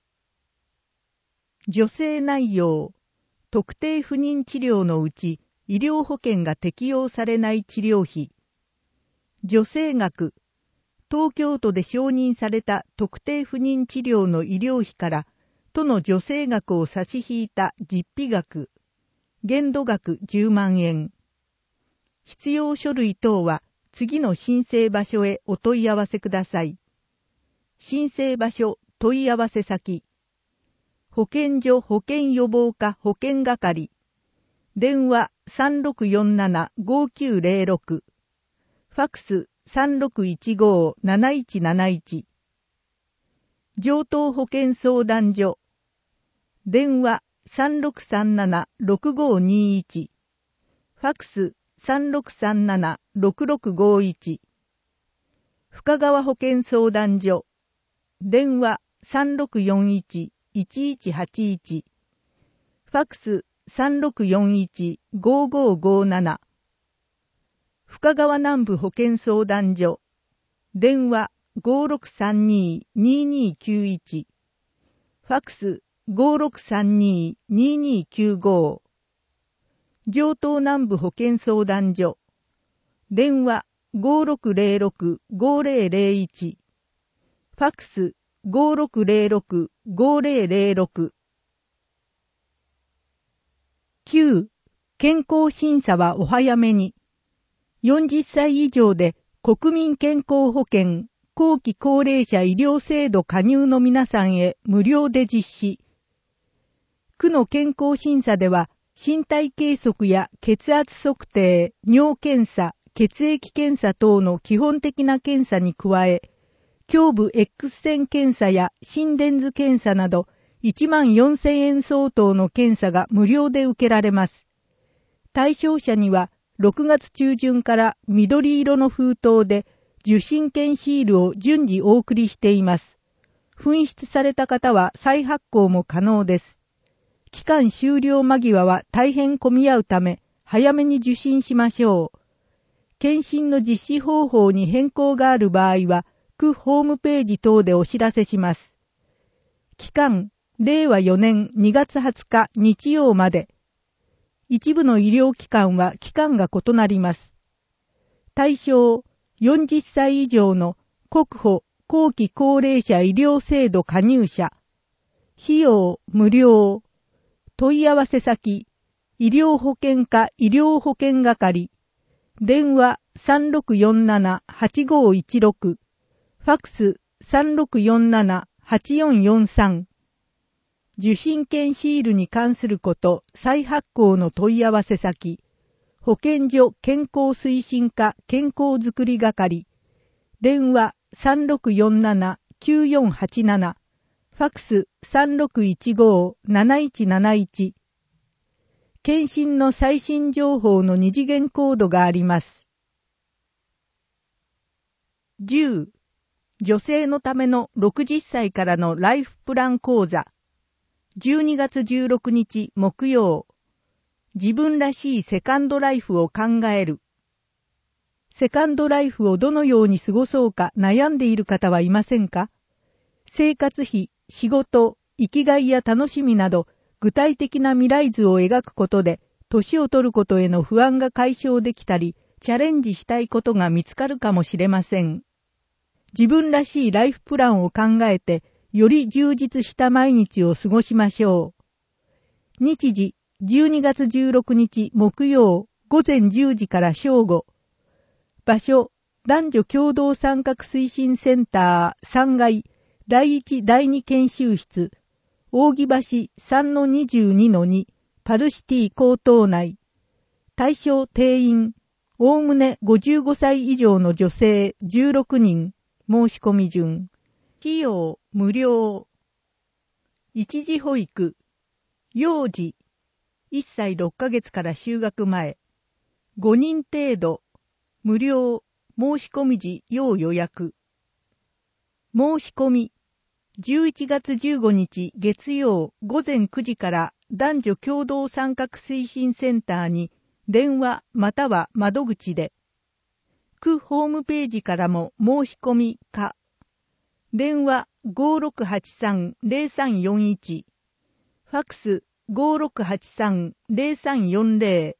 助成内容。特定不妊治療のうち医療保険が適用されない治療費。助成額。東京都で承認された特定不妊治療の医療費から都の助成額を差し引いた実費額。限度額じゅうまんえん。必要書類等は次の申請場所へお問い合わせください。申請場所問い合わせ先。保健所保健予防課保健係。電話 さんろくよんななごきゅうゼロろく。ファックス さんろくいちごなないちなないち。上東保健相談所。電話 さんろくさんななろくごにいち。ファックス さんろくさんななろくろくごいち。深川保健相談所。電話 さんろくよんいちいちいちはちいち。ファックス さんろくよんいちごごごなな。深川南部保健相談所。電話 ごろくさんにににきゅういち。ファックス ごろくさんにににきゅうご。上東南部保健相談所。電話 ごろくゼロろくごゼロゼロいち。ファックス ごろくゼロろくごゼロゼロろく。きゅう. 健康審査はお早めに。よんじゅっさい以上で国民健康保険後期高齢者医療制度加入の皆さんへ無料で実施。区の健康審査では身体計測や血圧測定、尿検査、血液検査等の基本的な検査に加え、胸部 X 線検査や心電図検査などいちまんよんせんえん相当の検査が無料で受けられます。対象者にはろくがつ中旬から緑色の封筒で受診券シールを順次お送りしています。紛失された方は再発行も可能です。期間終了間際は大変混み合うため、早めに受診しましょう。検診の実施方法に変更がある場合は、区ホームページ等でお知らせします。期間、れいわよねんにがつはつか日曜まで。一部の医療機関は期間が異なります。対象、よんじゅっさい以上の国保後期高齢者医療制度加入者。 費用無料。問い合わせ先、医療保険課医療保険係。電話 さんろくよんななはちごいちろく。ファックス さんろくよんななはちよんよんさん。受診券シールに関すること、再発行の問い合わせ先。保健所健康推進課健康づくり係。電話 さんろくよんななきゅうよんはちなな。ファックス さんろくいちごなないちなないち。検診の最新情報の二次元コードがあります。じゅう. 女性のためのろくじゅっさいからのライフプラン講座。じゅうにがつじゅうろくにち木曜。自分らしいセカンドライフを考える。セカンドライフをどのように過ごそうか悩んでいる方はいませんか？生活費、仕事、生きがいや楽しみなど、具体的な未来図を描くことで、年を取ることへの不安が解消できたり、チャレンジしたいことが見つかるかもしれません。自分らしいライフプランを考えて、より充実した毎日を過ごしましょう。日時、じゅうにがつじゅうろくにち木曜、ごぜんじゅうじから正午。場所、男女共同参画推進センターさんがい、だいいちだいに研修室。扇橋 さんのにじゅうにのに パルシティ高等内。対象定員、おおむねごじゅうごさい以上の女性じゅうろくにん。申し込み順。費用無料。一時保育。幼児。いっさいろっかげつから就学前。ごにん程度。無料。申し込み時要予約。申し込み。じゅういちがつじゅうごにち月曜ごぜんくじから男女共同参画推進センターに電話または窓口で。区ホームページからも申し込みか。電話 ごろくはちさんぜろさんよんいち。ファックス ごろくはちさんぜろさんよんぜろ。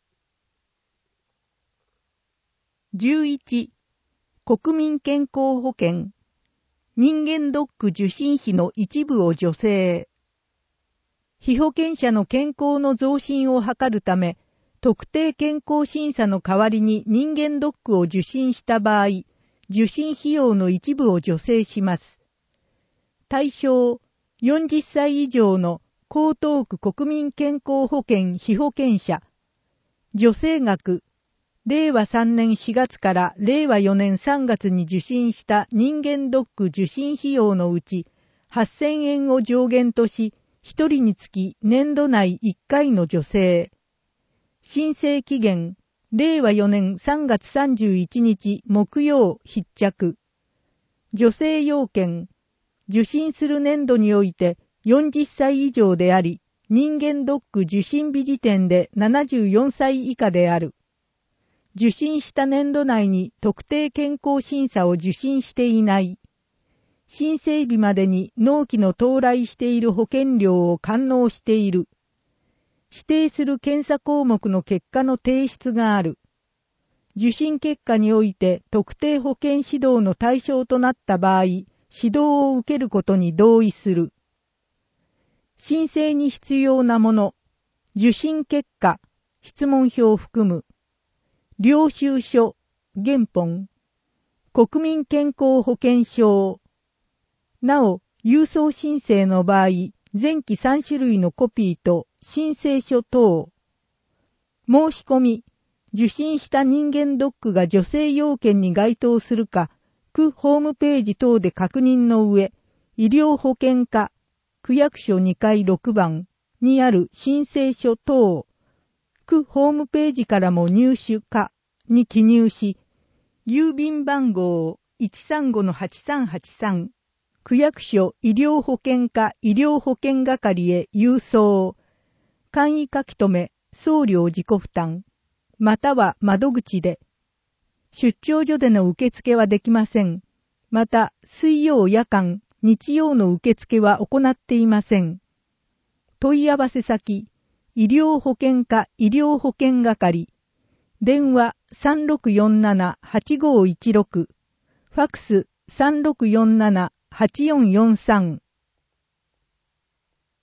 じゅういち. 国民健康保険。人間ドック受診費の一部を助成。被保険者の健康の増進を図るため、特定健康審査の代わりに人間ドックを受診した場合、受診費用の一部を助成します。対象、よんじゅっさい以上の江東区国民健康保険被保険者。助成額、れいわさんねんしがつかられいわよねんさんがつに受診した人間ドック受診費用のうちはっせんえんを上限とし、ひとりにつき年度内いっかいの助成。申請期限、れいわよねんさんがつさんじゅういちにち木曜必着。助成要件、受診する年度においてよんじゅっさい以上であり、人間ドック受診日時点でななじゅうよんさい以下である。受診した年度内に特定健康審査を受診していない。申請日までに納期の到来している保険料を完納している。指定する検査項目の結果の提出がある。受診結果において特定保険指導の対象となった場合、指導を受けることに同意する。申請に必要なもの、受診結果、質問票を含む。領収書、原本、国民健康保険証。なお、郵送申請の場合、前期さんしゅるいのコピーと申請書等。申し込み、受診した人間ドックが助成要件に該当するか、区ホームページ等で確認の上、医療保険課、区役所にかいろくばんにある申請書等。区ホームページからも入手かに記入し、郵便番号 いちさんごのはちさんはちさん、区役所医療保険課医療保険係へ郵送。簡易書き留め、送料自己負担、または窓口で。出張所での受付はできません。また、水曜夜間、日曜の受付は行っていません。問い合わせ先、医療保険課医療保険係。電話 さんろくよんななはちごいちろく。ファックス さんろくよんななはちよんよんさん。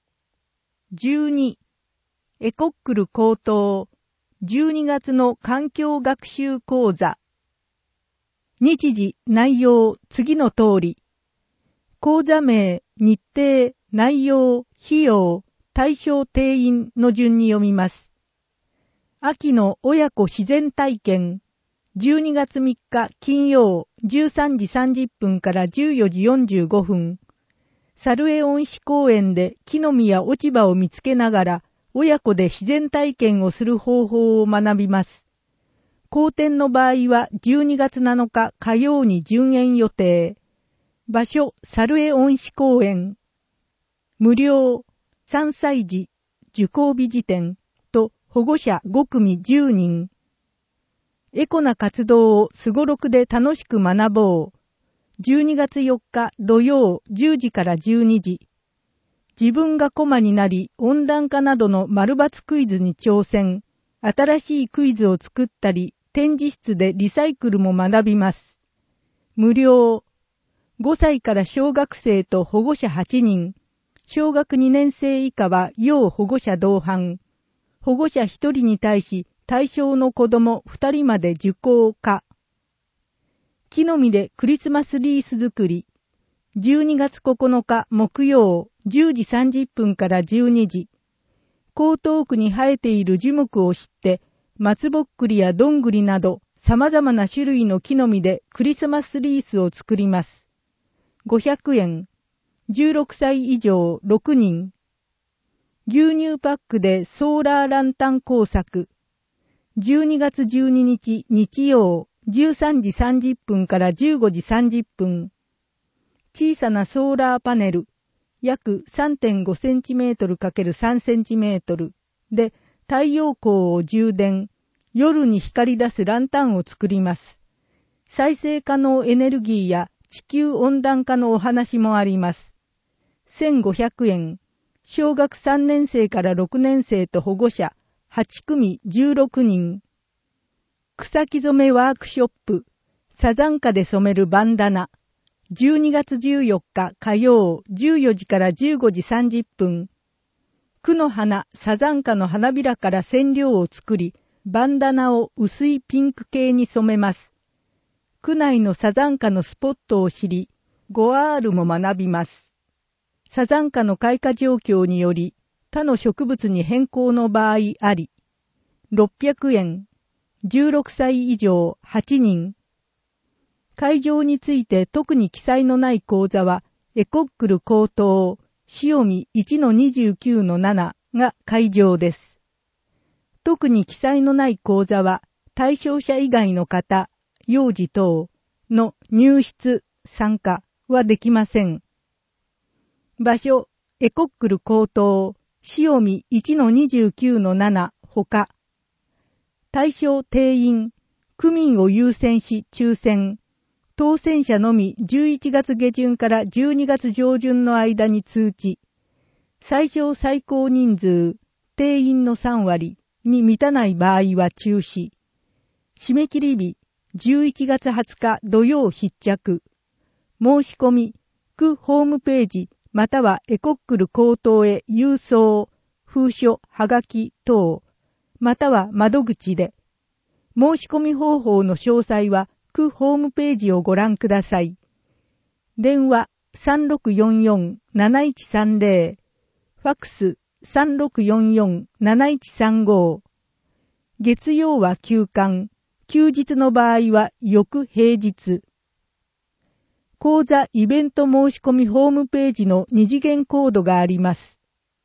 じゅうに、エコックル高等、じゅうにがつの環境学習講座。日時、内容、次の通り。講座名、日程、内容、費用、対象定員の順に読みます。秋の親子自然体験、じゅうにがつみっか金曜じゅうさんじさんじゅっぷんからじゅうよじよんじゅうごふん。猿江温市公園で木の実や落ち葉を見つけながら親子で自然体験をする方法を学びます。後展の場合はじゅうにがつなのか火曜に順延予定。場所、猿江温市公園。無料、さんさい児、受講日時点と保護者ごくみじゅうにん。エコな活動をすごろくで楽しく学ぼう。じゅうにがつよっか土曜じゅうじからじゅうにじ。自分がコマになり温暖化などの丸抜クイズに挑戦。新しいクイズを作ったり、展示室でリサイクルも学びます。無料。ごさいから小学生と保護者はちにん。小学にねん生以下は要保護者同伴。保護者ひとりに対し対象の子供ふたりまで受講可。木の実でクリスマスリース作り。じゅうにがつここのか木曜じゅうじさんじゅっぷんからじゅうにじ。江東区に生えている樹木を知って松ぼっくりやどんぐりなど様々な種類の木の実でクリスマスリースを作ります。ごひゃくえん。じゅうろくさい以上ろくにん。牛乳パックでソーラーランタン工作。じゅうにがつじゅうににち日曜じゅうさんじさんじゅっぷんからじゅうごじさんじゅっぷん。小さなソーラーパネル、約 さんてんごセンチメートル×さんセンチメートルで太陽光を充電、夜に光り出すランタンを作ります。再生可能エネルギーや地球温暖化のお話もあります。せんごひゃくえん。小学さんねん生からろくねん生と保護者はちくみじゅうろくにん。草木染めワークショップ。サザンカで染めるバンダナ。じゅうにがつじゅうよっか火曜じゅうよじからじゅうごじさんじゅっぷん。区の花、サザンカの花びらから染料を作り、バンダナを薄いピンク系に染めます。区内のサザンカのスポットを知り、ごアール も学びます。サザンカの開花状況により、他の植物に変更の場合あり。ろっぴゃくえん。じゅうろくさい以上はちにん。会場について特に記載のない講座は、エコックル高等、潮見 いちのにじゅうきゅうのなな が会場です。特に記載のない講座は、対象者以外の方、幼児等の入室、参加はできません。場所、エコックル高等、潮見 いちのにじゅうきゅうのなな ほか。対象定員、区民を優先し抽選。当選者のみじゅういちがつげじゅんからじゅうにがつじょうじゅんの間に通知。最小最高人数、定員のさんわりに満たない場合は中止。締め切り日、じゅういちがつはつか土曜必着。申し込み、区ホームページまたはエコックル高等へ郵送、封書、はがき等、または窓口で。申し込み方法の詳細は区ホームページをご覧ください。電話 さんろくよんよんなないちさんぜろ、ファックス さんろくよんよんなないちさんご。月曜は休館、休日の場合は翌平日。講座イベント申し込みホームページの二次元コードがあります。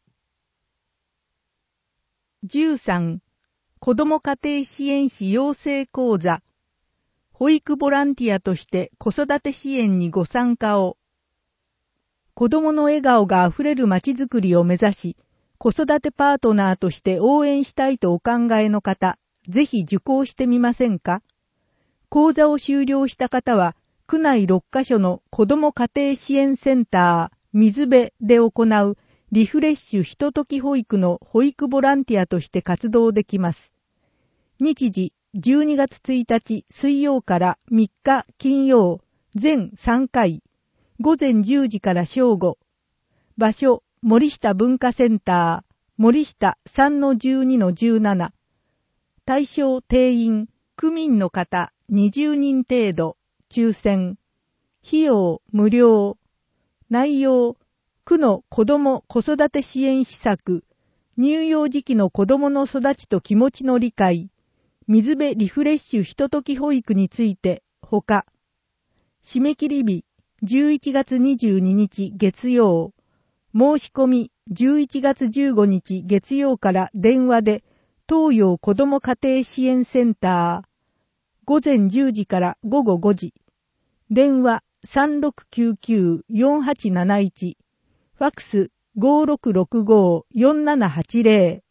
じゅうさん、子ども家庭支援士養成講座。保育ボランティアとして子育て支援にご参加を。子どもの笑顔があふれるまちづくりを目指し、子育てパートナーとして応援したいとお考えの方、ぜひ受講してみませんか？講座を修了した方は、区内ろっかしょの子ども家庭支援センター、水辺で行うリフレッシュひととき保育の保育ボランティアとして活動できます。日時、じゅうにがつついたち水曜からみっか金曜、全さんかい、ごぜんじゅうじから正午。場所、森下文化センター、 森下 さんのじゅうにのじゅうなな。対象定員、区民の方にじゅうにん程度、抽選。費用無料。内容、区の子ども子育て支援施策、乳幼児期の子どもの育ちと気持ちの理解、水辺リフレッシュひととき保育について、ほか。締め切り日、じゅういちがつにじゅうににち月曜。申し込み、じゅういちがつじゅうごにち月曜から電話で、東洋子ども家庭支援センター。午前じゅうじから午後ごじ。電話 さんろくきゅうきゅうよんはちなないち。ファックス ごろくろくごよんななはちぜろ。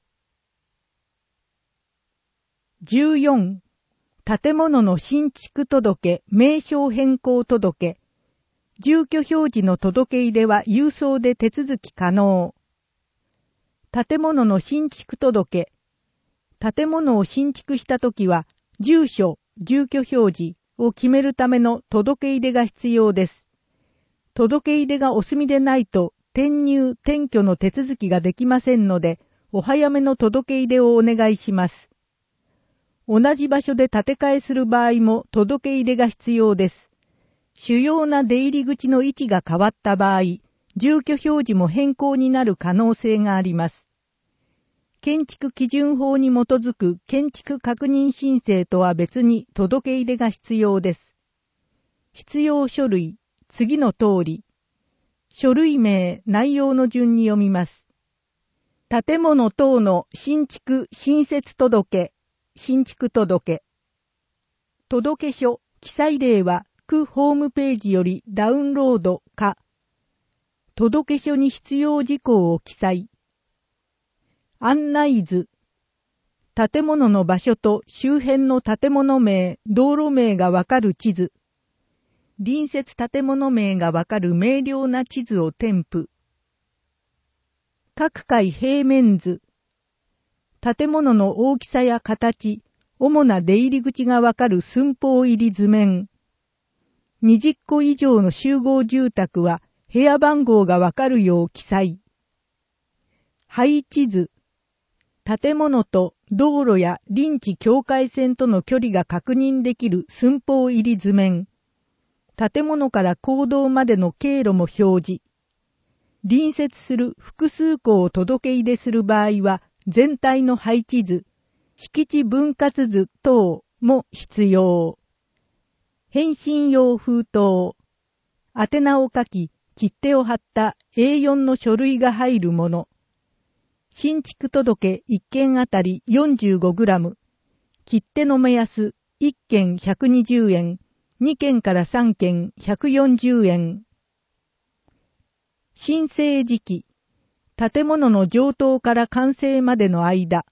じゅうよん. 建物の新築届、名称変更届。住居表示の届け入れは郵送で手続き可能。建物の新築届。建物を新築したときは、住所、住居表示を決めるための届け入れが必要です。届け入れがお済みでないと、転入・転居の手続きができませんので、お早めの届け入れをお願いします。同じ場所で建て替えする場合も届け入れが必要です。主要な出入り口の位置が変わった場合、住居表示も変更になる可能性があります。建築基準法に基づく建築確認申請とは別に届け入れが必要です。必要書類、次の通り。書類名、内容の順に読みます。建物等の新築・新設届、新築届。届書、記載例は、区ホームページよりダウンロードか。届書に必要事項を記載。案内図。建物の場所と周辺の建物名、道路名がわかる地図。隣接建物名がわかる明瞭な地図を添付。各階平面図。建物の大きさや形、主な出入り口がわかる寸法入り図面。にじゅっこ以上の集合住宅は部屋番号がわかるよう記載。配置図。建物と道路や臨地境界線との距離が確認できる寸法入り図面。建物から公道までの経路も表示。隣接する複数戸を届け入れする場合は、全体の配置図、敷地分割図等も必要。返信用封筒。宛名を書き、切手を貼った エーよん の書類が入るもの。新築届いっけんあたり よんじゅうごグラム。切手の目安いっけんひゃくにじゅうえん。にけんからさんけんひゃくよんじゅうえん。申請時期。建物の上棟から完成までの間。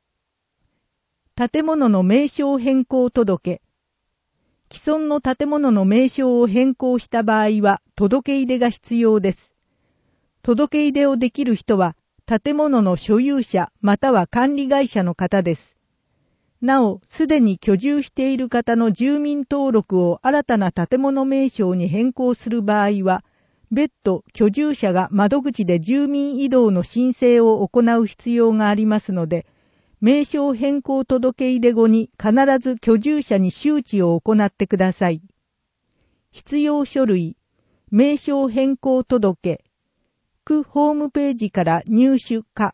建物の名称変更届。既存の建物の名称を変更した場合は届け入れが必要です。届け入れをできる人は建物の所有者または管理会社の方です。なお、すでに居住している方の住民登録を新たな建物名称に変更する場合は、別途居住者が窓口で住民移動の申請を行う必要がありますので、名称変更届入れ後に必ず居住者に周知を行ってください。必要書類、名称変更届、区ホームページから入手か。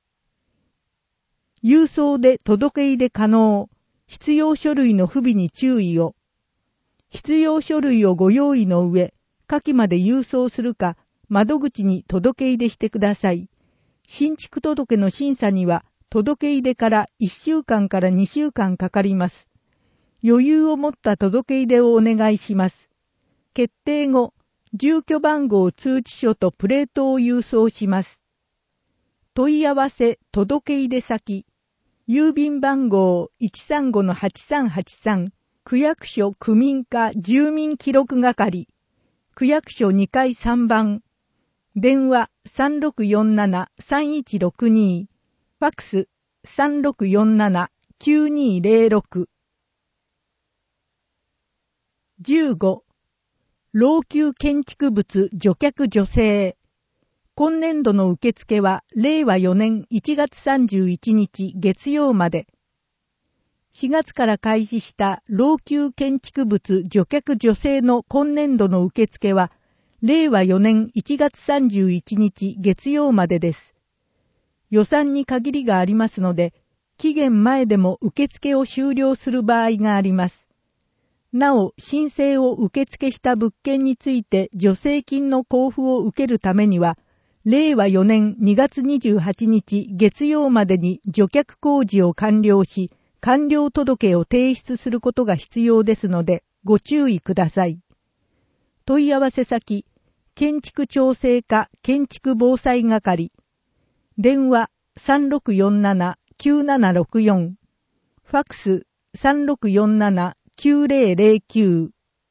郵送で届け入れ可能。必要書類の不備に注意を。必要書類をご用意の上、下記まで郵送するか、窓口に届け入れしてください。新築届の審査には、届け入れからいっしゅうかんからにしゅうかんかかります。余裕を持った届け入れをお願いします。決定後、住居番号通知書とプレートを郵送します。問い合わせ届け入れ先。郵便番号 いちさんごのはちさんはちさん 区役所区民課住民記録係区役所にかいさんばん電話 さんろくよんななさんいちろくに ファックス さんろくよんななきゅうにぜろろく じゅうご老朽建築物除却助成今年度の受付はれいわよねんいちがつさんじゅういちにち月曜まで。しがつから開始した老朽建築物除却助成の今年度の受付はれいわよねんいちがつさんじゅういちにち月曜までです。予算に限りがありますので、期限前でも受付を終了する場合があります。なお、申請を受付した物件について助成金の交付を受けるためには、れいわよねんにがつにじゅうはちにち月曜までに除却工事を完了し、完了届を提出することが必要ですので、ご注意ください。問い合わせ先、建築調整課建築防災係。電話 さんろくよんななきゅうななろくよん。ファックス さんろくよんななきゅうぜろぜろきゅう。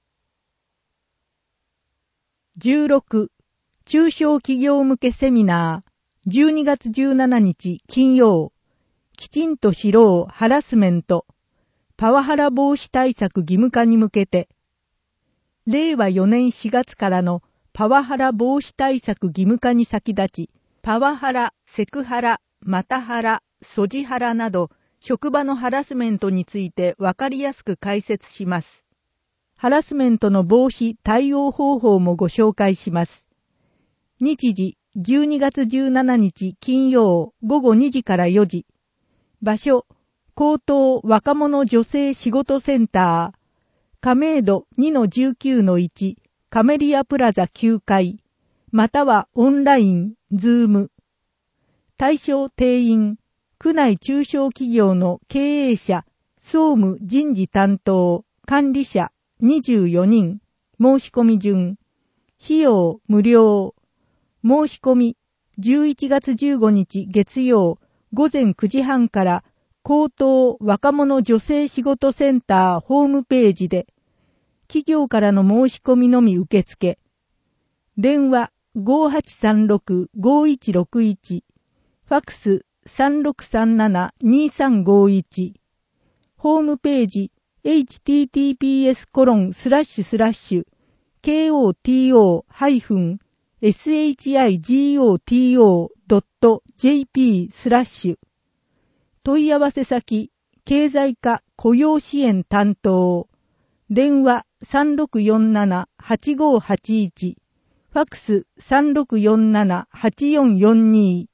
じゅうろく、中小企業向けセミナー、じゅうにがつじゅうしちにち金曜、きちんと知ろうハラスメント、パワハラ防止対策義務化に向けて、れいわよねんしがつからのパワハラ防止対策義務化に先立ち、パワハラ、セクハラ、マタハラ、ソジハラなど、職場のハラスメントについてわかりやすく解説します。ハラスメントの防止対応方法もご紹介します。日時じゅうにがつじゅうしちにち金曜ごごにじからよじ。場所、高等若者女性仕事センター。亀戸 にのじゅうきゅうのいち カメリアプラザきゅうかい。またはオンライン、ズーム。対象定員、区内中小企業の経営者、総務人事担当、管理者にじゅうよにん。申し込み順。費用無料。申し込み、じゅういちがつじゅうごにち月曜、ごぜんくじはんから高等若者女性仕事センターホームページで、企業からの申し込みのみ受付。電話 ごはちさんろくごいちろくいち、ファックス さんろくさんななにさんごいち、ホームページ エイチティーティーピーエスコロンスラッシュスラッシュ ケーオーティーオーハイフンエスエイチアイジーオーティーオードットジェーピー スラッシュ。問い合わせ先、経済課雇用支援担当。電話 さんろくよんななはちごはちいち。ファックス さんろくよんななはちよんよんに。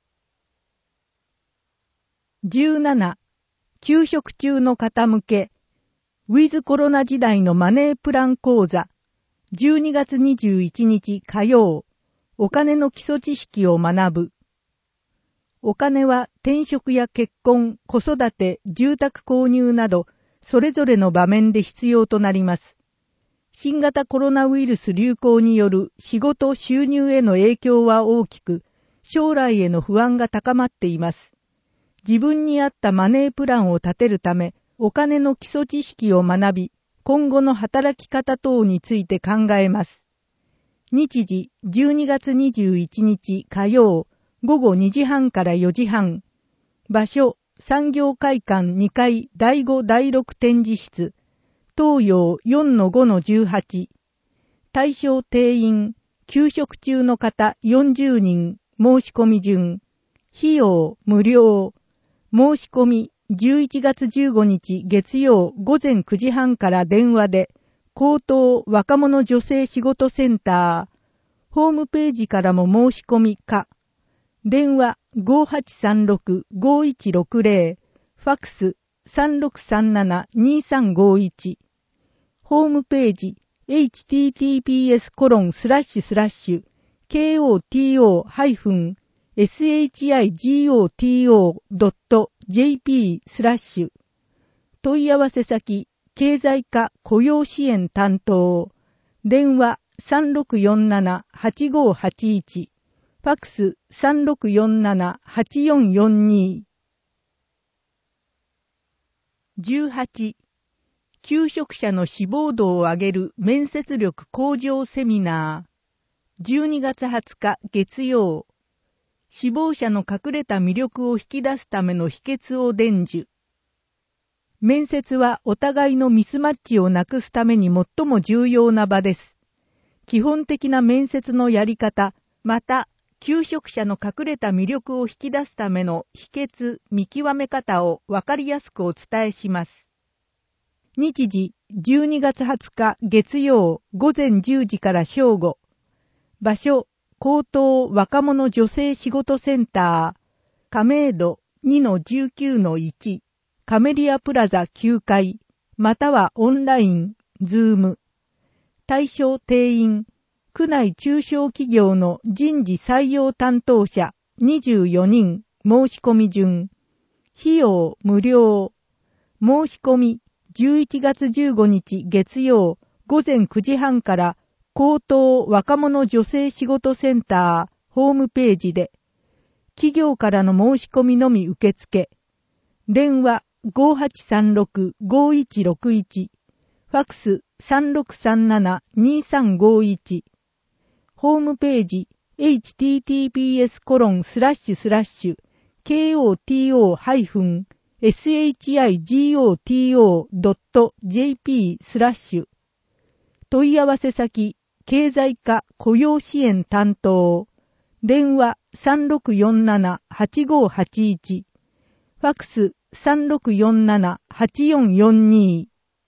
じゅうなな、休職中の方向け、ウィズコロナ時代のマネープラン講座、じゅうにがつにじゅういちにち火曜、お金の基礎知識を学ぶ。お金は転職や結婚、子育て、住宅購入など、それぞれの場面で必要となります。新型コロナウイルス流行による仕事収入への影響は大きく、将来への不安が高まっています。自分に合ったマネープランを立てるため、お金の基礎知識を学び、今後の働き方等について考えます。日時じゅうにがつにじゅういちにち火曜ごごにじはんからよじはん。場所産業会館にかいだいごだいろく展示室。東洋 よんのごのじゅうはち。対象定員休職中の方よんじゅうにん。申し込み順。費用無料。申し込みじゅういちがつじゅうごにち月曜ごぜんくじはんから電話で、高等若者女性仕事センター、ホームページからも申し込みか、電話 ごはちさんろくごいちろくぜろ、ファックス さんろくさんななにさんごいち、ホームページ エイチティーティーピーエスコロンスラッシュスラッシュ ケーオーティーオーハイフンエスエイチアイジーオーティーオードットジェーピー スラッシュ。問い合わせ先、経済課雇用支援担当。電話 さんろくよんななはちごはちいち。ファックス さんろくよんななはちよんよんに。じゅうはち、求職者の志望度を上げる面接力向上セミナー。じゅうにがつはつか月曜。志望者の隠れた魅力を引き出すための秘訣を伝授。面接はお互いのミスマッチをなくすために最も重要な場です。基本的な面接のやり方、また求職者の隠れた魅力を引き出すための秘訣、見極め方をわかりやすくお伝えします。日時じゅうにがつはつか月曜午前じゅうじから正午。場所、高等若者女性仕事センター、亀戸 にのじゅうきゅうのいち、カメリアプラザきゅうかい、またはオンライン、ズーム。対象定員、区内中小企業の人事採用担当者にじゅうよにん、申し込み順。費用無料。申し込みじゅういちがつじゅうごにち月曜午前くじはんから高等若者女性仕事センターホームページで、企業からの申し込みのみ受付。電話 ごーはちさんろく ごーいちろくいち、ファックス さんろくさんなな にさんごいち。ホームページ エイチティーティーピーエスコロンスラッシュスラッシュケーオーティーオーハイフンエスエイチアイジーオーティーオードットジェーピースラッシュ。問い合わせ先、経済課雇用支援担当。電話 さんろくよんなな はちごはちいち。ファックス さんろくよんなな はちよんよんに。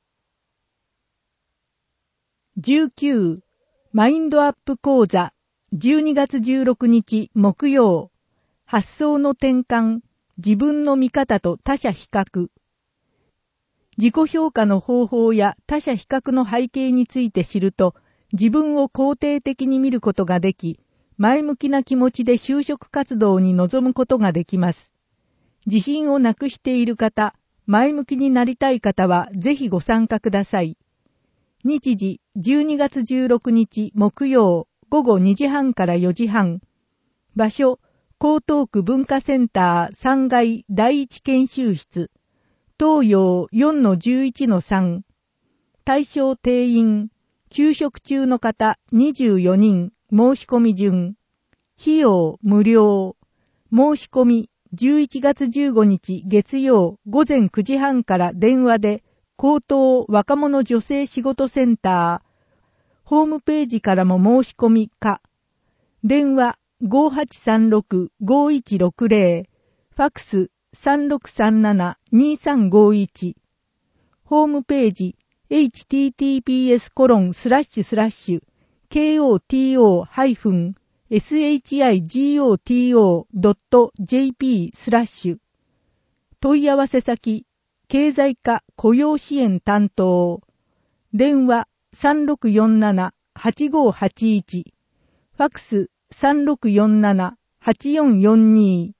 じゅうきゅうマインドアップ講座じゅうにがつじゅうろくにち木曜。発想の転換、自分の見方と他者比較。自己評価の方法や他者比較の背景について知ると、自分を肯定的に見ることができ、前向きな気持ちで就職活動に臨むことができます。自信をなくしている方、前向きになりたい方はぜひご参加ください。日時じゅうにがつじゅうろくにち木曜午後にじはんからよじはん。場所、江東区文化センターさんがいだいいち研修室。東洋 よんのじゅういちのさん。対象定員、休職中の方にじゅうよにん、申し込み順。費用無料。申し込みじゅういちがつじゅうごにち月曜午前くじはんから電話で、高等若者女性仕事センター、ホームページからも申し込みか。電話 ごーはちさんろく ごーいちろくぜろ、ファックス さんろくさんなな にさんごいち。ホームページ エイチティーティーピーエスコロンスラッシュスラッシュケーオーティーオーハイフンエスエイチアイジーオーティーオードットジェーピースラッシュ。問い合わせ先、経済課雇用支援担当。電話 さんろくよんなな はちごはちいち。ファックス さんろくよんなな はちよんよんに。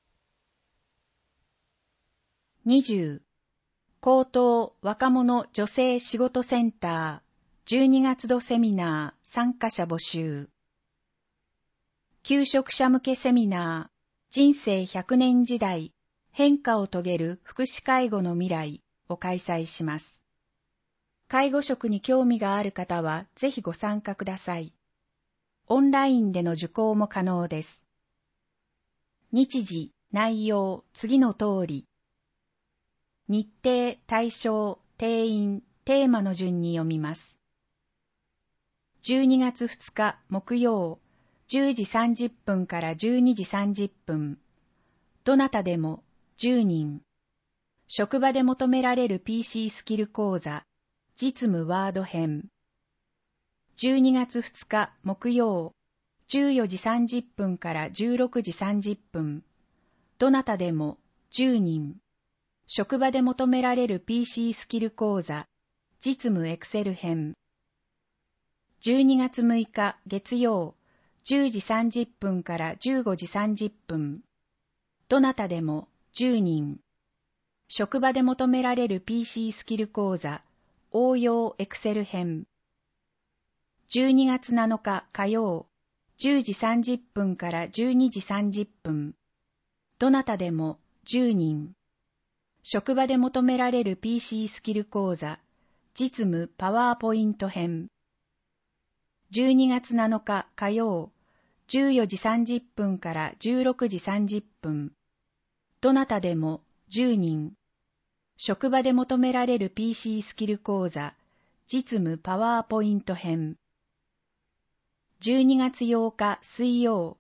にじゅう高等若者女性仕事センターじゅうにがつ度セミナー参加者募集。求職者向けセミナー人生ひゃくねん時代変化を遂げる福祉介護の未来を開催します。介護職に興味がある方はぜひご参加ください。オンラインでの受講も可能です。日時、内容、次の通り。日程、対象、定員、テーマの順に読みます。じゅうにがつふつか木曜、じゅうじさんじゅっぷんからじゅうにじさんじゅっぷん。どなたでもじゅうにん。職場で求められる ピーシー スキル講座、実務ワード編。じゅうにがつふつか木曜、じゅうよじさんじゅっぷんからじゅうろくじさんじゅっぷん。どなたでもじゅうにん。職場で求められる ピーシー スキル講座、実務エクセル編。じゅうにがつむいか月曜、じゅうじさんじゅっぷんからじゅうごじさんじゅっぷん。どなたでもじゅうにん。職場で求められる ピーシー スキル講座、応用エクセル編。じゅうにがつなのか火曜、じゅうじさんじゅっぷんからじゅうにじさんじゅっぷん。どなたでもじゅうにん。職場で求められる ピーシー スキル講座、実務パワーポイント編。じゅうにがつなのか火曜、じゅうよじさんじゅっぷんからじゅうろくじさんじゅっぷん。どなたでもじゅうにん。職場で求められる ピーシー スキル講座、実務パワーポイント編。じゅうにがつようか水曜、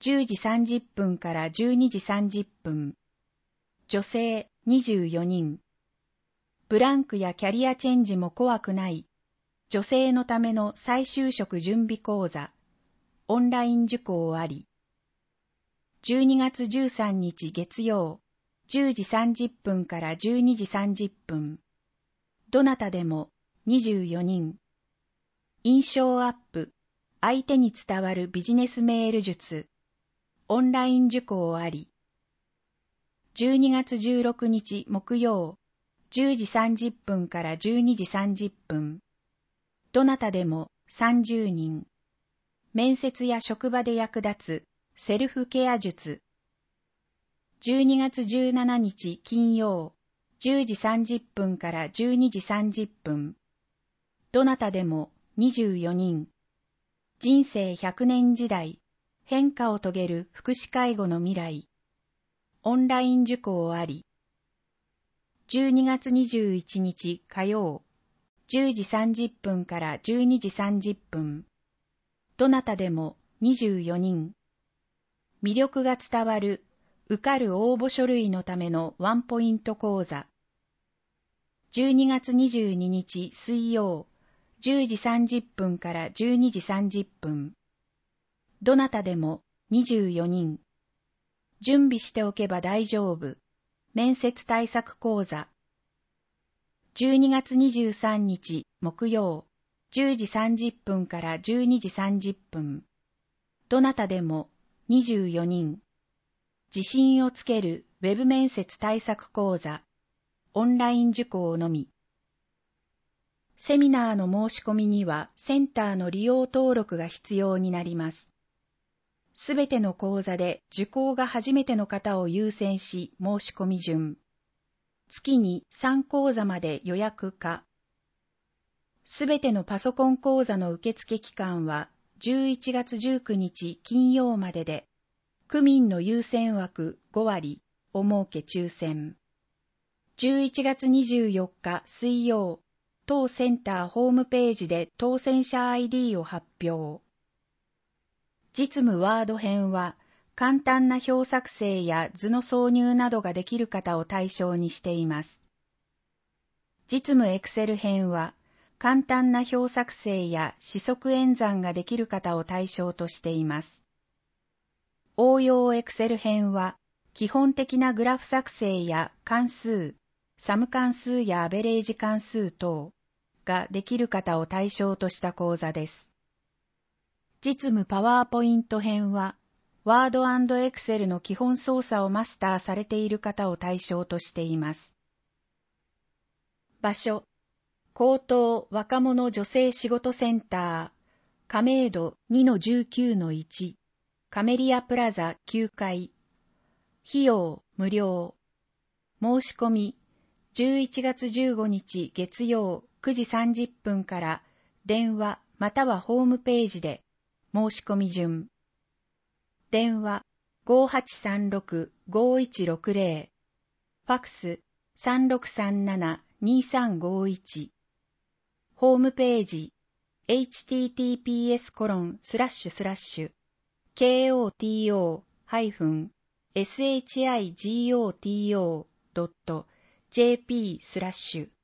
じゅうじさんじゅっぷんからじゅうにじさんじゅっぷん。女性にじゅうよにん。ブランクやキャリアチェンジも怖くない。女性のための再就職準備講座。オンライン受講あり。じゅうにがつじゅうさんにち月曜、じゅうじさんじゅっぷんからじゅうにじさんじゅっぷん。どなたでもにじゅうよにん。印象アップ。相手に伝わるビジネスメール術。オンライン受講あり。じゅうにがつじゅうろくにち木曜、じゅうじさんじゅっぷんからじゅうにじさんじゅっぷん。どなたでもさんじゅうにん。面接や職場で役立つセルフケア術。じゅうにがつじゅうしちにち金曜、じゅうじさんじゅっぷんからじゅうにじさんじゅっぷん。どなたでもにじゅうよにん。人生ひゃくねん時代、変化を遂げる福祉介護の未来。オンライン受講あり。じゅうにがつにじゅういちにち火曜、じゅうじさんじゅっぷんからじゅうにじさんじゅっぷん。どなたでもにじゅうよにん。魅力が伝わる受かる応募書類のためのワンポイント講座。じゅうにがつにじゅうににち水曜、じゅうじさんじゅっぷんからじゅうにじさんじゅっぷん。どなたでもにじゅうよにん。準備しておけば大丈夫。面接対策講座。じゅうにがつにじゅうさんにち木曜、じゅうじさんじゅっぷんからじゅうにじさんじゅっぷん。どなたでもにじゅうよにん。自信をつけるウェブ面接対策講座。オンライン受講のみ。セミナーの申し込みにはセンターの利用登録が必要になります。すべての講座で受講が初めての方を優先し申し込み順。月にさん講座まで予約可。すべてのパソコン講座の受付期間はじゅういちがつじゅうくにち金曜までで、区民の優先枠ごわりお設け抽選。じゅういちがつにじゅうよっか水曜、当センターホームページで当選者 アイディー を発表。実務ワード編は、簡単な表作成や図の挿入などができる方を対象にしています。実務エクセル編は、簡単な表作成や四則演算ができる方を対象としています。応用エクセル編は、基本的なグラフ作成や関数、サム関数やアベレージ関数等ができる方を対象とした講座です。実務パワーポイント編は、ワード&エクセルの基本操作をマスターされている方を対象としています。場所、高等若者女性仕事センター、亀戸 にのじゅうきゅうのいち、カメリアプラザきゅうかい。費用無料。申し込み、じゅういちがつじゅうごにち月曜くじさんじゅっぷんから電話またはホームページで申し込み順。電話 ごはちさんろくごいちろくぜろ、ファクス さんろくさんななにさんごいち。ホームページ エイチティーティーピーエスコロンスラッシュスラッシュケーオーティーオーハイフンエスエイチアイジーオーティーオードットジェーピースラッシュ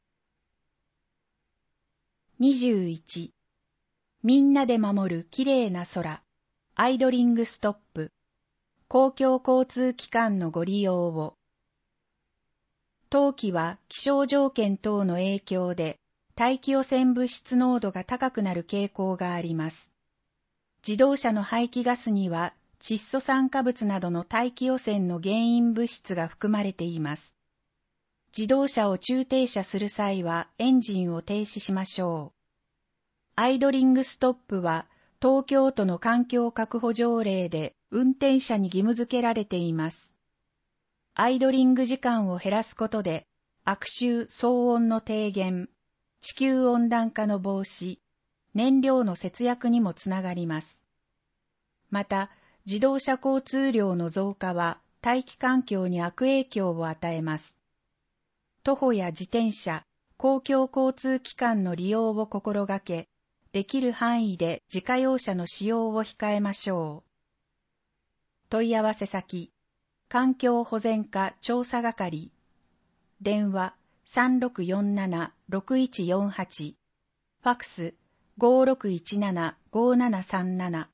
にじゅういち。みんなで守るきれいな空、アイドリングストップ、公共交通機関のご利用を。冬季は気象条件等の影響で大気汚染物質濃度が高くなる傾向があります。自動車の排気ガスには窒素酸化物などの大気汚染の原因物質が含まれています。自動車を駐停車する際はエンジンを停止しましょう。アイドリングストップは東京都の環境確保条例で運転者に義務付けられています。アイドリング時間を減らすことで悪臭・騒音の低減、地球温暖化の防止、燃料の節約にもつながります。また、自動車交通量の増加は大気環境に悪影響を与えます。徒歩や自転車、公共交通機関の利用を心がけ、できる範囲で自家用車の使用を控えましょう。 問い合わせ先、環境保全課調査係、電話 さんろくよんななろくいちよんはち、ファックス ごろくいちななごななさんなな。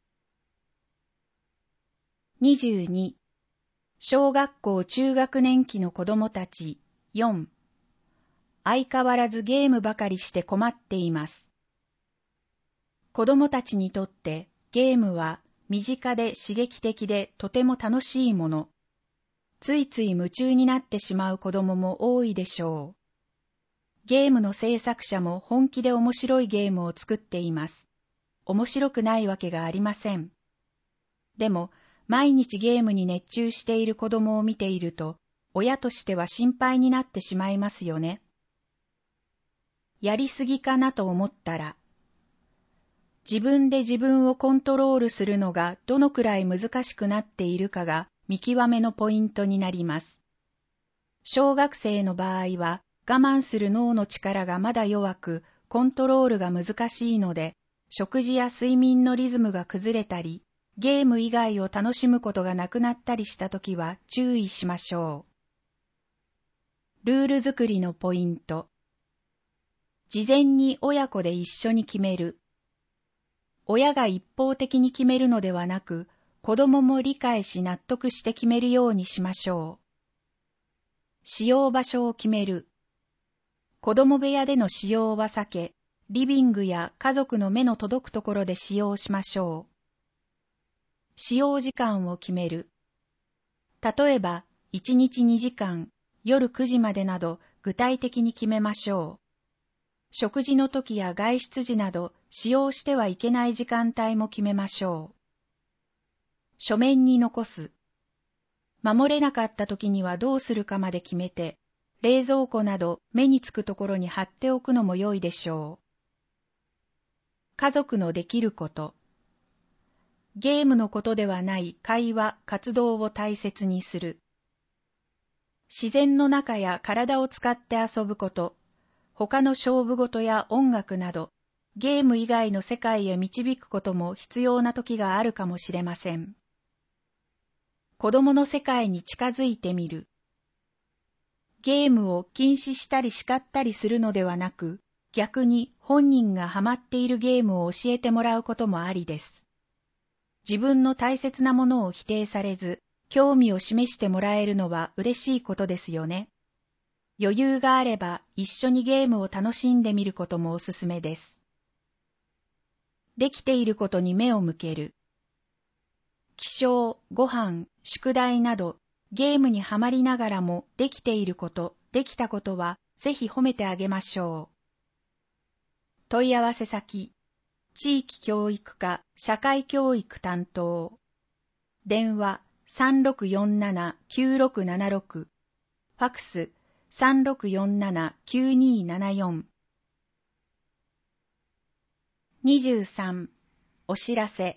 にじゅうに、小学校中学年期の子供たちよん、相変わらずゲームばかりして困っています。子供たちにとってゲームは身近で刺激的でとても楽しいもの。ついつい夢中になってしまう子供も多いでしょう。ゲームの制作者も本気で面白いゲームを作っています。面白くないわけがありません。でも、毎日ゲームに熱中している子供を見ていると、親としては心配になってしまいますよね。やりすぎかなと思ったら、自分で自分をコントロールするのがどのくらい難しくなっているかが見極めのポイントになります。小学生の場合は我慢する脳の力がまだ弱く、コントロールが難しいので、食事や睡眠のリズムが崩れたり、ゲーム以外を楽しむことがなくなったりしたときは注意しましょう。ルール作りのポイント。事前に親子で一緒に決める。親が一方的に決めるのではなく、子供も理解し納得して決めるようにしましょう。使用場所を決める。子供部屋での使用は避け、リビングや家族の目の届くところで使用しましょう。使用時間を決める。例えば、いちにちにじかん、夜くじまでなど具体的に決めましょう。食事の時や外出時など使用してはいけない時間帯も決めましょう。書面に残す。守れなかった時にはどうするかまで決めて、冷蔵庫など目につくところに貼っておくのも良いでしょう。家族のできること。ゲームのことではない会話、活動を大切にする。自然の中や体を使って遊ぶこと、他の勝負事や音楽など、ゲーム以外の世界へ導くことも必要な時があるかもしれません。子供の世界に近づいてみる。ゲームを禁止したり叱ったりするのではなく、逆に本人がハマっているゲームを教えてもらうこともありです。自分の大切なものを否定されず、興味を示してもらえるのは嬉しいことですよね。余裕があれば一緒にゲームを楽しんでみることもおすすめです。できていることに目を向ける。起床、ご飯、宿題などゲームにはまりながらもできていること、できたことはぜひ褒めてあげましょう。問い合わせ先、地域教育課社会教育担当。電話 さんろくよんななきゅうろくななろく、ファックスさんろくよんななきゅうにななよん。にじゅうさん、お知らせ。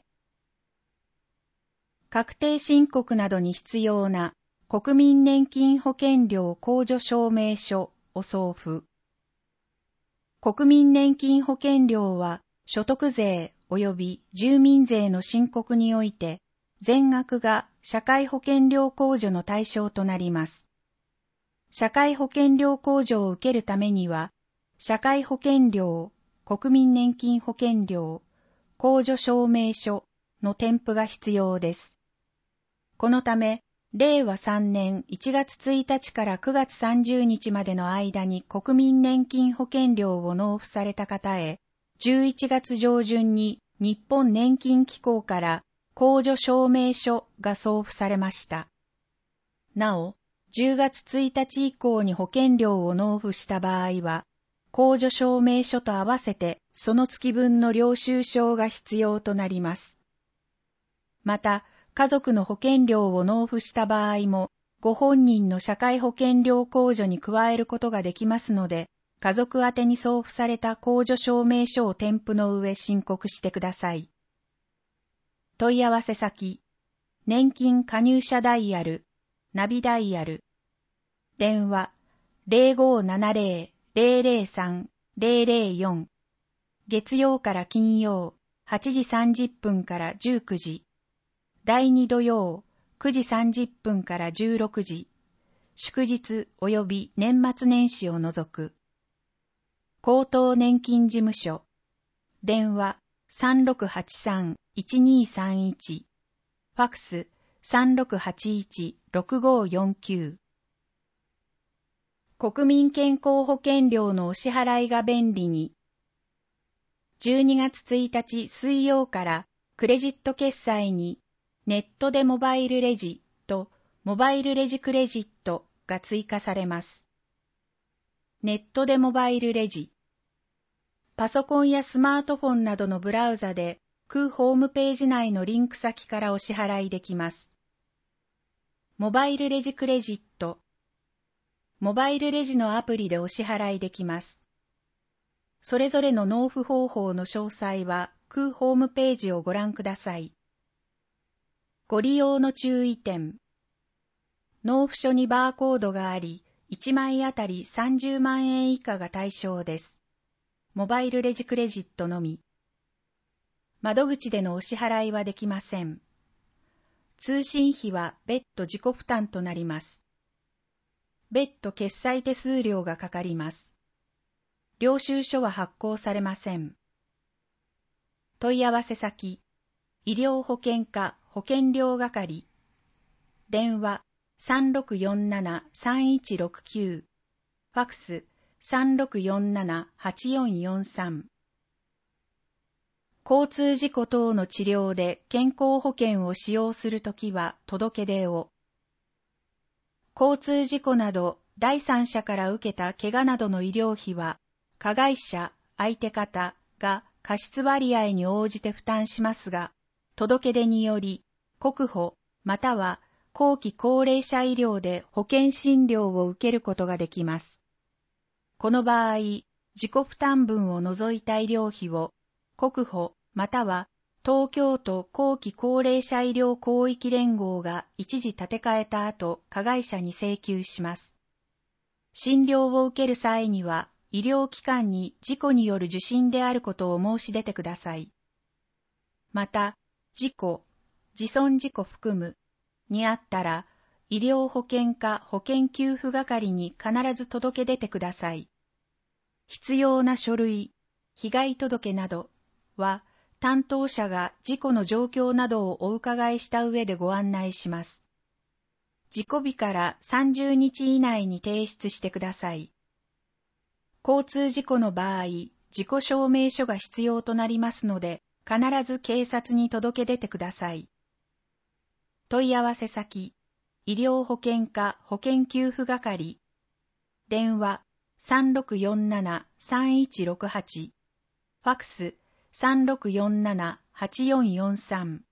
確定申告などに必要な国民年金保険料控除証明書を送付。国民年金保険料は所得税及び住民税の申告において全額が社会保険料控除の対象となります。社会保険料控除を受けるためには、社会保険料、国民年金保険料、控除証明書の添付が必要です。このため、れいわさんねんいちがつついたちからくがつさんじゅうにちまでの間に国民年金保険料を納付された方へ、じゅういちがつ上旬に日本年金機構から控除証明書が送付されました。なお、じゅうがつついたち以降に保険料を納付した場合は、控除証明書と合わせてその月分の領収証が必要となります。また、家族の保険料を納付した場合も、ご本人の社会保険料控除に加えることができますので、家族宛てに送付された控除証明書を添付の上申告してください。問い合わせ先、年金加入者ダイヤル、ナビダイヤル、電話 ゼロごななゼロ ゼロゼロさん ゼロゼロよん、月曜から金曜はちじさんじゅっぷんからじゅうくじ、 だいに土曜くじさんじゅっぷんからじゅうろくじ、祝日及び年末年始を除く。高等年金事務所、電話 さんろくはちさんいちにさんいち、ファクス さんろくはちいちろくごよんきゅう。国民健康保険料のお支払いが便利に。じゅうにがつついたち水曜からクレジット決済にネットでモバイルレジとモバイルレジクレジットが追加されます。ネットでモバイルレジ。パソコンやスマートフォンなどのブラウザで空ホームページ内のリンク先からお支払いできます。モバイルレジクレジット。モバイルレジのアプリでお支払いできます。それぞれの納付方法の詳細は空ホームページをご覧ください。ご利用の注意点。納付書にバーコードがあり、いちまいあたりさんじゅうまんえん以下が対象です。モバイルレジクレジットのみ。窓口でのお支払いはできません。通信費は別途自己負担となります。別途決済手数料がかかります。領収書は発行されません。問い合わせ先、医療保険課保険料係、電話 さんろくよんななさんいちろくきゅう、ファクス さんろくよんななはちよんよんさん。交通事故等の治療で健康保険を使用するときは届け出を。交通事故など第三者から受けた怪我などの医療費は、加害者、相手方が過失割合に応じて負担しますが、届け出により、国保または後期高齢者医療で保険診療を受けることができます。この場合、自己負担分を除いた医療費を、国保または東京都後期高齢者医療広域連合が一時立て替えた後、加害者に請求します。診療を受ける際には、医療機関に事故による受診であることを申し出てください。また、事故、自損事故含むにあったら、医療保険課保険給付係に必ず届け出てください。必要な書類、被害届などは、担当者が事故の状況などをお伺いした上でご案内します。事故日からさんじゅうにち以内に提出してください。交通事故の場合、事故証明書が必要となりますので、必ず警察に届け出てください。問い合わせ先、医療保険課保険給付係、電話 さんろくよんななさんいちろくはち、ファクス さんろくよんななはちよんよんさん。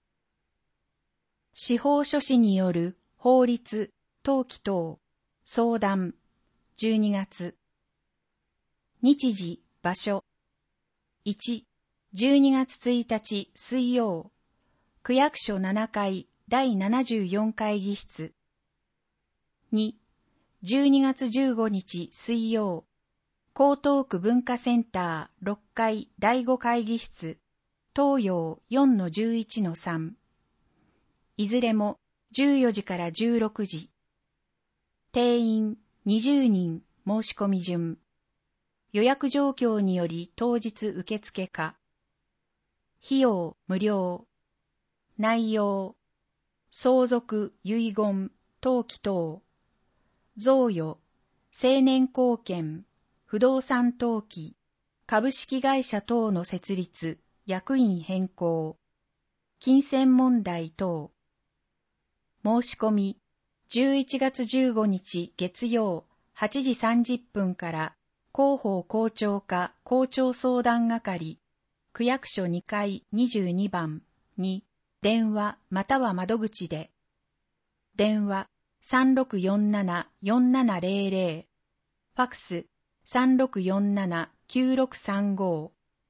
司法書士による法律、登記等、相談、じゅうにがつ。日時、場所。いち、じゅうにがつついたち水曜、区役所ななかいだいななじゅうよん会議室。に、じゅうにがつじゅうごにち水曜、江東区文化センターろっかいだいご会議室、東洋 よんのじゅういちのさん。いずれもじゅうよじからじゅうろくじ。定員にじゅうにん申し込み順。予約状況により当日受付可。費用無料。内容、相続、遺言、登記等。贈与、成年後見、不動産登記、株式会社等の設立、役員変更。金銭問題等。申し込み、じゅういちがつじゅうごにち月曜はちじさんじゅっぷんから広報校長課校長相談係、区役所にかいにじゅうにばんに電話または窓口で。電話 さんろくよんななよんななぜろぜろ、ファクス さんろくよんななきゅうろくさんご。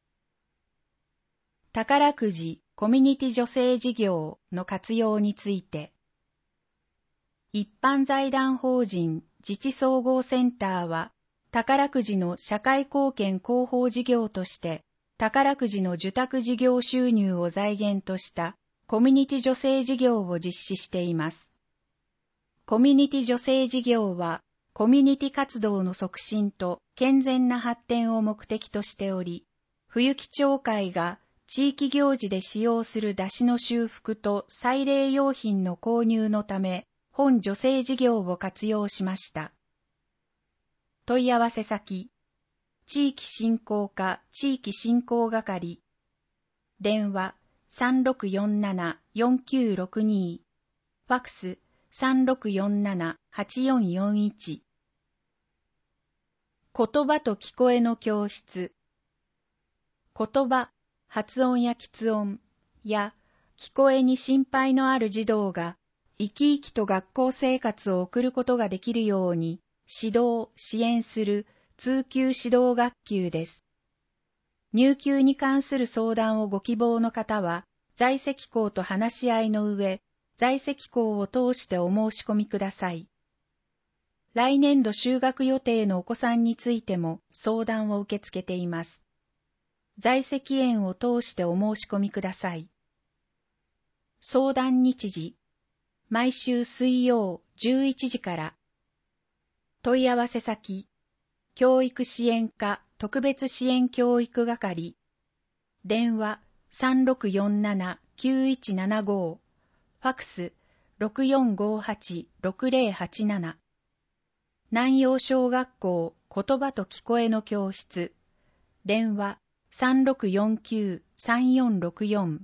宝くじコミュニティ助成事業の活用について。一般財団法人自治総合センターは、宝くじの社会貢献広報事業として、宝くじの受託事業収入を財源としたコミュニティ助成事業を実施しています。コミュニティ助成事業は、コミュニティ活動の促進と健全な発展を目的としており、冬季町会が地域行事で使用する出汁の修復と祭礼用品の購入のため、本助成事業を活用しました。問い合わせ先、地域振興課地域振興係、電話 さんろくよんななよんきゅうろくに、ファクス さんろくよんななはちよんよんいち。言葉と聞こえの教室。言葉、発音や喫音や聞こえに心配のある児童が生き生きと学校生活を送ることができるように指導、支援する通級指導学級です。入級に関する相談をご希望の方は、在籍校と話し合いの上、在籍校を通してお申し込みください。来年度就学予定のお子さんについても相談を受け付けています。在籍園を通してお申し込みください。相談日時、毎週水曜じゅういちじから。問い合わせ先、教育支援課特別支援教育係、電話 さんろくよんななきゅういちななご、ファクス ろくよんごはちろくぜろはちなな、南陽小学校言葉と聞こえの教室、電話 さんろくよんきゅうさんよんろくよん。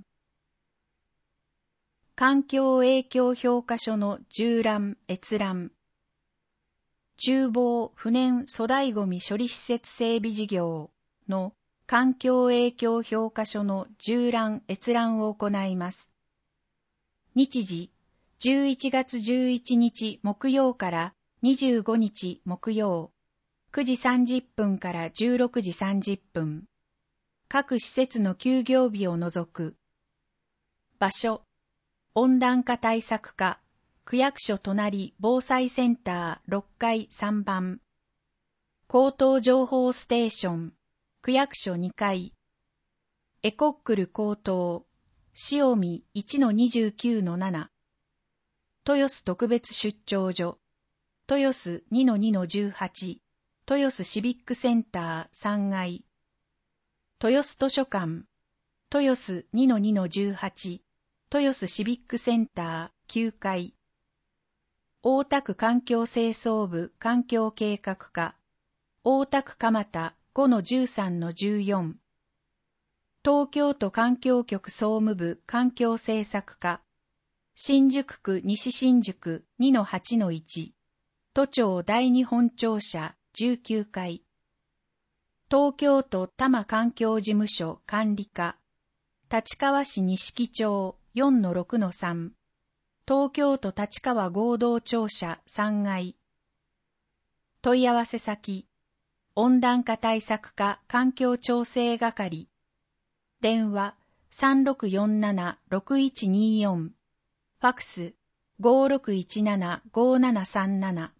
環境影響評価書の縦覧閲覧、厨房不燃粗大ごみ処理施設整備事業の環境影響評価書の縦覧閲覧を行います。日時、じゅういちがつじゅういちにち木曜からにじゅうごにち木曜、くじさんじゅっぷんからじゅうろくじさんじゅっぷん。各施設の休業日を除く。場所、温暖化対策課、区役所隣防災センターろっかいさんばん。口頭情報ステーション、区役所にかい。エコックル口頭、塩見 いちのにじゅうきゅうのなな。豊洲特別出張所、豊洲 にのにのじゅうはち、豊洲シビックセンターさんがい。豊洲図書館、豊洲 にのにのじゅうはち、豊洲シビックセンターきゅうかい。大田区環境清掃部環境計画課、大田区蒲田 ごのじゅうさんのじゅうよん。東京都環境局総務部環境政策課、新宿区西新宿 にのはちのいち、都庁第二本庁舎じゅうきゅうかい。東京都多摩環境事務所管理課、立川市錦町 よんのろくのさん、東京都立川合同庁舎さんがい。問い合わせ先、温暖化対策課環境調整係、電話 さんろくよんななろくいちによん、ファクス ごろくいちななごななさんなな。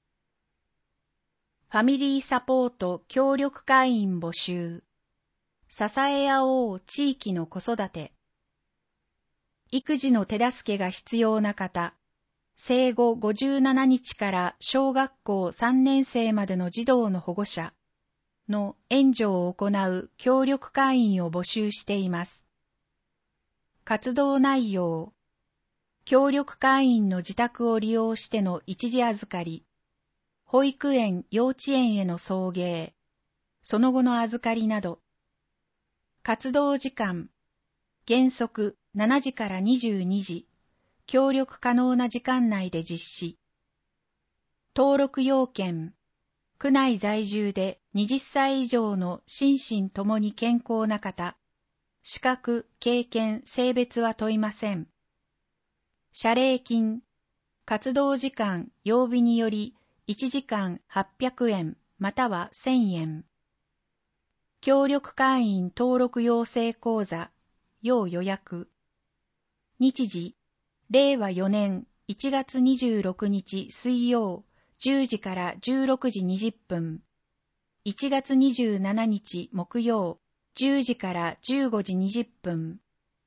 ファミリーサポート協力会員募集。支え合おう地域の子育て。育児の手助けが必要な方、生後ごじゅうななにちから小学校さんねんせいまでの児童の保護者の援助を行う協力会員を募集しています。活動内容、協力会員の自宅を利用しての一時預かり、保育園・幼稚園への送迎、その後の預かりなど。活動時間、原則しちじからにじゅうにじ、協力可能な時間内で実施。登録要件、区内在住ではたち以上の心身ともに健康な方、資格、経験、性別は問いません。謝礼金、活動時間、曜日によりいちじかんはっぴゃくえんまたはせんえん。協力会員登録養成講座、要予約。日時、れいわよねんいちがつにじゅうろくにち水曜じゅうじからじゅうろくじにじゅっぷん。いちがつにじゅうしちにち木曜じゅうじからじゅうごじにじゅっぷん。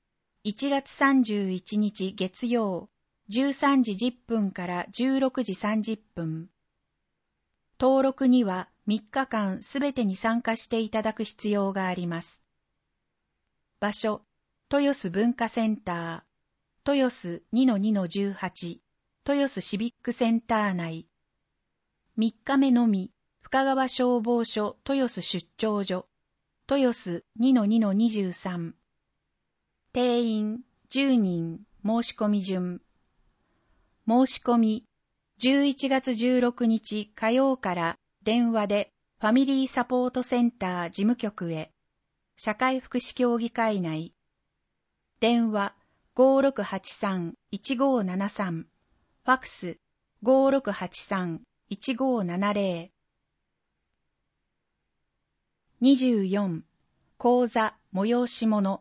いちがつさんじゅういちにち月曜、じゅうさんじじゅっぷんからじゅうろくじさんじゅっぷん。登録にはみっかかんすべてに参加していただく必要があります。場所、豊洲文化センター、豊洲 にのにのじゅうはち、豊洲シビックセンター内。みっかめのみ、深川消防署豊洲出張所、豊洲 にのにのにじゅうさん。定員じゅうにん、申し込み順。申し込み、じゅういちがつじゅうろくにち火曜から電話でファミリーサポートセンター事務局へ、社会福祉協議会内。電話 ごーろくはちさんいちごーななさん、ファックス ごーろくはちさんいちごーななぜろ。にじゅうよん、講座催し物。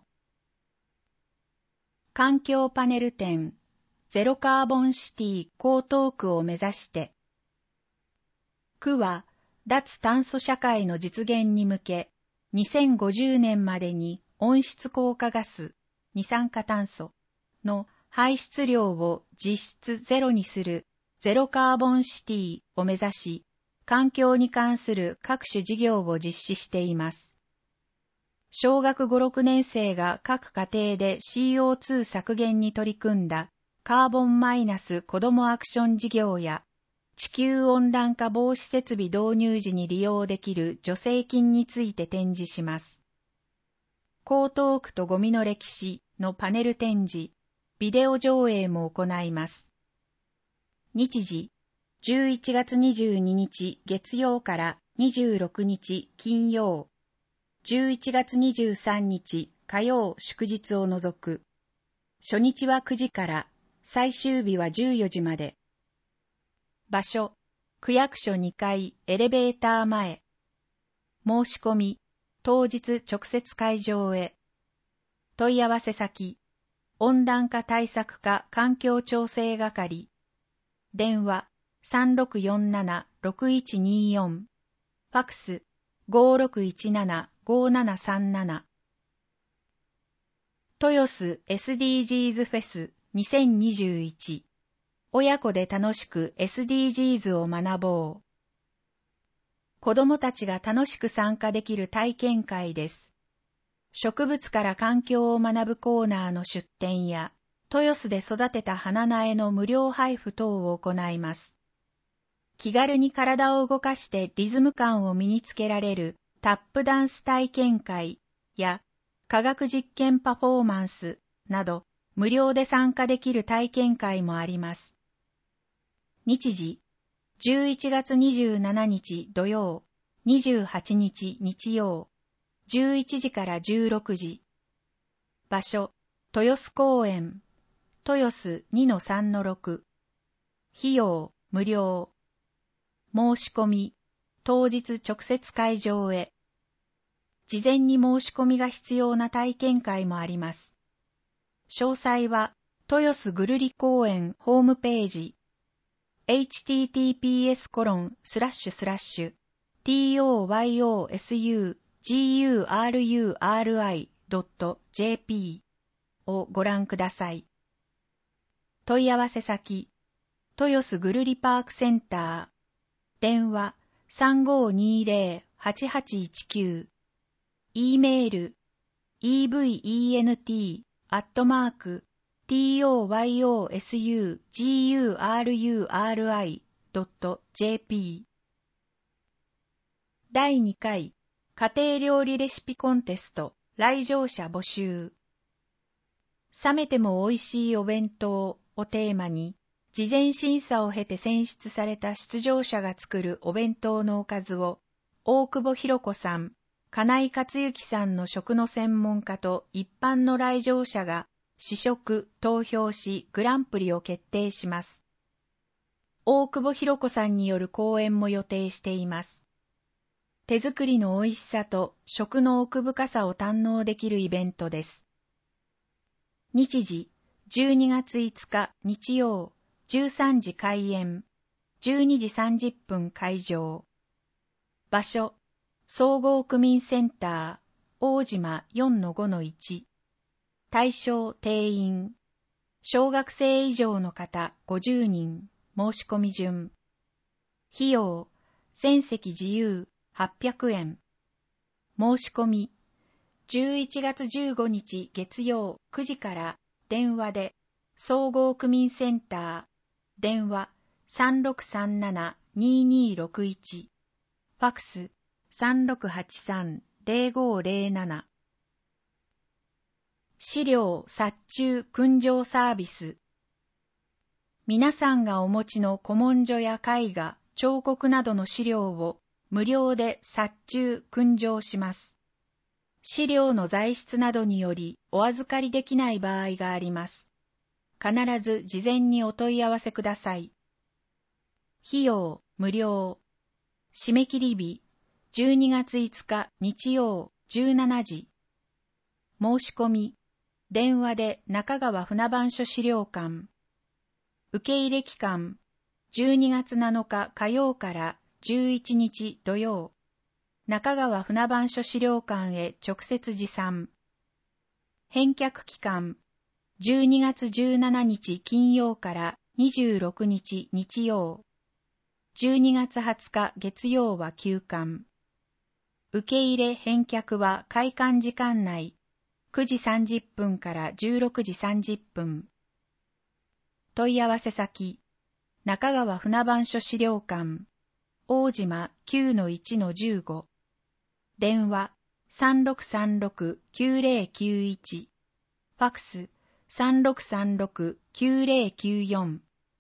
環境パネル展、ゼロカーボンシティ江東区を目指して。区は、脱炭素社会の実現に向け、にせんごじゅうねんまでに温室効果ガス、二酸化炭素の排出量を実質ゼロにするゼロカーボンシティを目指し、環境に関する各種事業を実施しています。小学ご、ろくねん生が各家庭で シーオーツー 削減に取り組んだカーボンマイナス子どもアクション事業や、地球温暖化防止設備導入時に利用できる助成金について展示します。江東区とゴミの歴史のパネル展示、ビデオ上映も行います。日時、じゅういちがつにじゅうににち月曜からにじゅうろくにち金曜、じゅういちがつにじゅうさんにち火曜祝日を除く。初日はくじから最終日はじゅうよじまで。場所、区役所にかいエレベーター前。申し込み、当日直接会場へ。問い合わせ先、温暖化対策課環境調整係。電話 さんろくよんななろくいちによん。ファックス ごーろくいちななごーななさんなな。豊洲 エスディージーズ フェスにせんにじゅういち。親子で楽しく エスディージーズ を学ぼう。子どもたちが楽しく参加できる体験会です。植物から環境を学ぶコーナーの出展や、豊洲で育てた花苗の無料配布等を行います。気軽に体を動かしてリズム感を身につけられるタップダンス体験会や科学実験パフォーマンスなど無料で参加できる体験会もあります。日時、じゅういちがつにじゅうしちにち土曜、にじゅうはちにち日曜、じゅういちじからじゅうろくじ。場所、豊洲公園、豊洲 にのさんのろく。費用、無料。申し込み、当日直接会場へ。事前に申し込みが必要な体験会もあります。詳細は、豊洲ぐるり公園ホームページ、エイチティーティーピーエスコロンスラッシュスラッシュトヨスグルドットジェーピー をご覧ください。問い合わせ先、豊洲ぐるりパークセンター、電話 さんごーにーぜろはちはちいちきゅう、e メール イーブイイーエヌティー アットマーク トヨスグルドットジェーピー。 だいにかい家庭料理レシピコンテスト来場者募集。冷めても美味しいお弁当をテーマに、事前審査を経て選出された出場者が作るお弁当のおかずを、大久保博子さん、金井克之さんの食の専門家と一般の来場者が試食、投票しグランプリを決定します。大久保博子さんによる講演も予定しています。手作りの美味しさと食の奥深さを堪能できるイベントです。日時、じゅうにがついつか日曜、じゅうさんじ開演、じゅうにじさんじゅっぷん会場。場所、総合区民センター、大島 よんのごのいち。 対象定員。小学生以上の方ごじゅうにん、申し込み順。費用、全席自由はっぴゃくえん。申し込み、じゅういちがつじゅうごにち月曜くじから電話で、総合区民センター、電話 さんろくさんななにーにーろくいち、ファクス さんろくはちさんぜろごぜろなな。資料殺虫訓譲サービス。皆さんがお持ちの古文書や絵画、彫刻などの資料を無料で殺虫訓譲します。資料の材質などによりお預かりできない場合があります。必ず事前にお問い合わせください。費用無料。締め切り日じゅうにがついつか日曜じゅうしちじ。申し込み、電話で中川船番所資料館。受入期間、じゅうにがつなのか火曜からじゅういちにち土曜。中川船番所資料館へ直接持参。返却期間、じゅうにがつじゅうしちにち金曜からにじゅうろくにち日曜。じゅうにがつはつか月曜は休館。受け入れ返却は開館時間内、くじさんじゅっぷんからじゅうろくじさんじゅっぷん。問い合わせ先、中川船番所資料館、大島 きゅうのいちのじゅうご。電話 さんろくさんろくきゅうぜろきゅういち、ファクス さんろくさんろくきゅうぜろきゅうよん。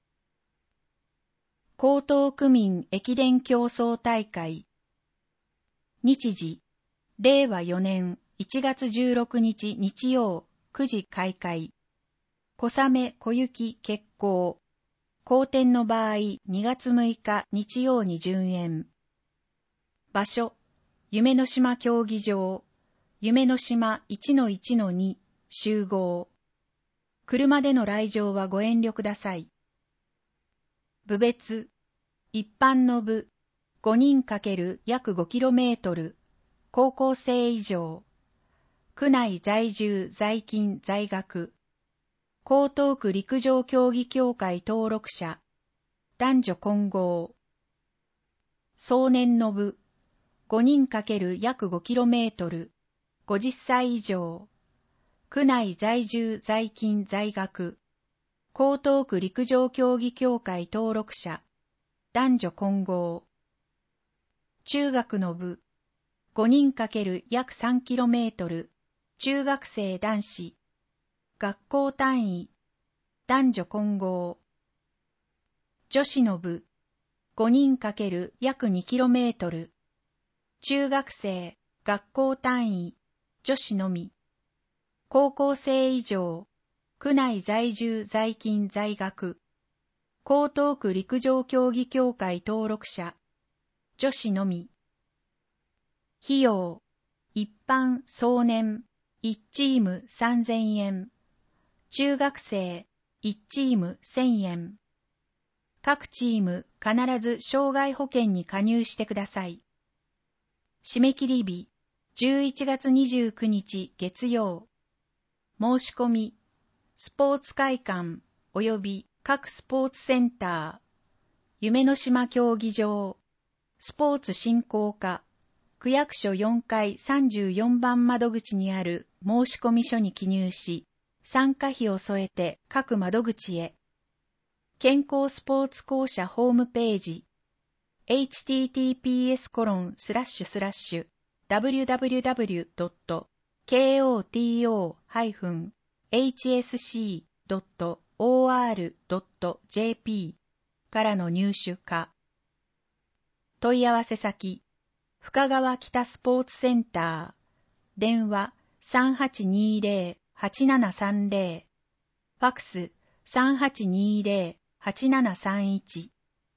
江東区民駅伝競争大会。日時、れいわよねんいちがつじゅうろくにち日曜くじ開会。小雨小雪決行。後転の場合にがつむいか日曜に順延。場所、夢の島競技場、夢の島 いちのいちのに 集合。車での来場はご遠慮ください。部別、一般の部、ごにん×約 ごキロメートル、高校生以上。区内在住在勤在学。江東区陸上競技協会登録者。男女混合。壮年の部、ごにん×約 ごキロメートル、ごじゅっさい以上。区内在住在勤在学。江東区陸上競技協会登録者。男女混合。中学の部、ごにん×約 さんキロメートル、中学生男子。学校単位。男女混合。女子の部、ごにん×約 にキロメートル、中学生、学校単位、女子のみ。高校生以上、区内在住在勤在学。江東区陸上競技協会登録者。女子のみ。費用、一般壮年、いちチームさんぜんえん。中学生、いちチームせんえん。各チーム必ず障害保険に加入してください。締め切り日、じゅういちがつにじゅうくにち月曜。申し込み、スポーツ会館及び各スポーツセンター、夢の島競技場、スポーツ振興課、区役所よんかいさんじゅうよんばん窓口にある申込書に記入し、参加費を添えて各窓口へ。健康スポーツ公社ホームページ、エイチティーティーピーエスコロンスラッシュスラッシュダブリューダブリューダブリュードットケーオーティーオーハイフンエイチエスシードットオーアールドットジェーピー からの入手か。問い合わせ先、深川北スポーツセンター、電話 さんはちにーぜろはちななさんぜろ、ファクス さんはちにーぜろはちななさんいち。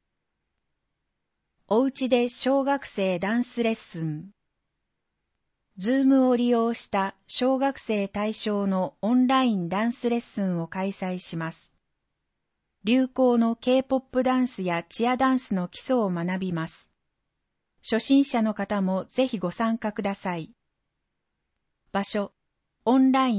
おうちで小学生ダンスレッスン。ズームを利用した小学生対象のオンラインダンスレッスンを開催します。流行の K-ポップ ダンスやチアダンスの基礎を学びます。初心者の方もぜひご参加ください。場所、オンライン、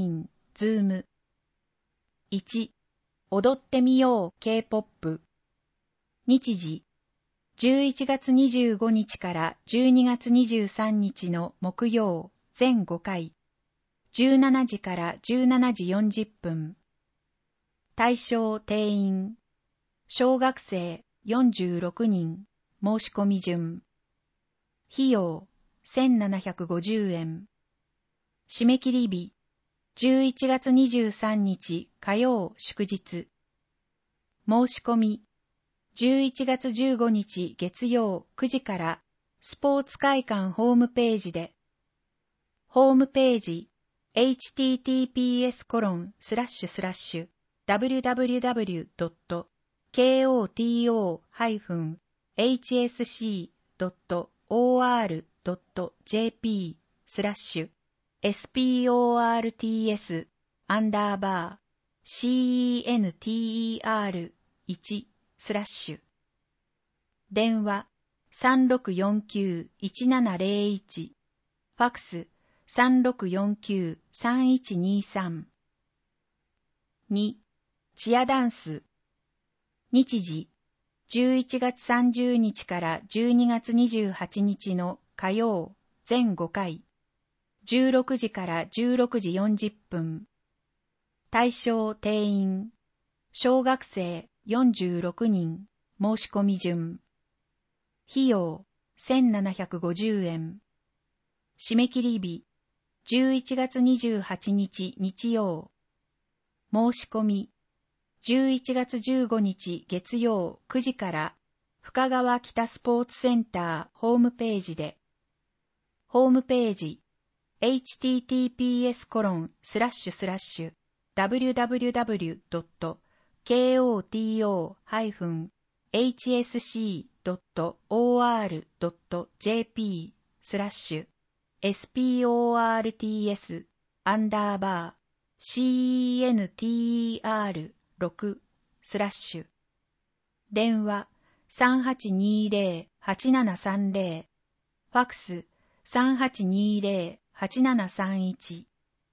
ズーム。いち、踊ってみよう K-ポップ。日時、じゅういちがつにじゅうごにちからじゅうにがつにじゅうさんにちの木曜、全ごかい。じゅうしちじからじゅうしちじよんじゅっぷん。対象定員。小学生よんじゅうろくにん。申し込み順。費用せんななひゃくごじゅうえん。締め切り日じゅういちがつにじゅうさんにち火曜祝日。申し込みじゅういちがつじゅうごにち月曜くじからスポーツ会館ホームページで。ホームページ エイチティーティーピーエスコロンスラッシュスラッシュダブリューダブリューダブリュードットケーオーティーオーハイフンエイチエスシードットオーアールドットジェーピースラッシュエスピーオーアールティーエスアンダーバーシーイーエヌティーイーアールワンスラッシュ。電話さんろくよんきゅういちななゼロいち。ファックスさんろくよんきゅうさんいちにさん。に、チアダンス。日時じゅういちがつさんじゅうにちからじゅうにがつにじゅうはちにちの火曜全ごかい。じゅうろくじからじゅうろくじよんじゅっぷん。対象定員。小学生よんじゅうろくにん。申し込み順。費用せんななひゃくごじゅうえん。締め切り日じゅういちがつにじゅうはちにち日曜。申し込みじゅういちがつじゅうごにち月曜くじから深川北スポーツセンターホームページで。ホームページ エイチティーティーピーエスコロンスラッシュスラッシュダブリューダブリューダブリュードットケーオーティーオーハイフンエイチエスシードットオーアールドットジェーピースラッシュエスピーオーアールティーエスアンダーバーシーイーエヌティーイーアールろくスラッシュ。電話さんはちにゼロはちななさんゼロ。ファックスさんはちにゼロはちななさんいち。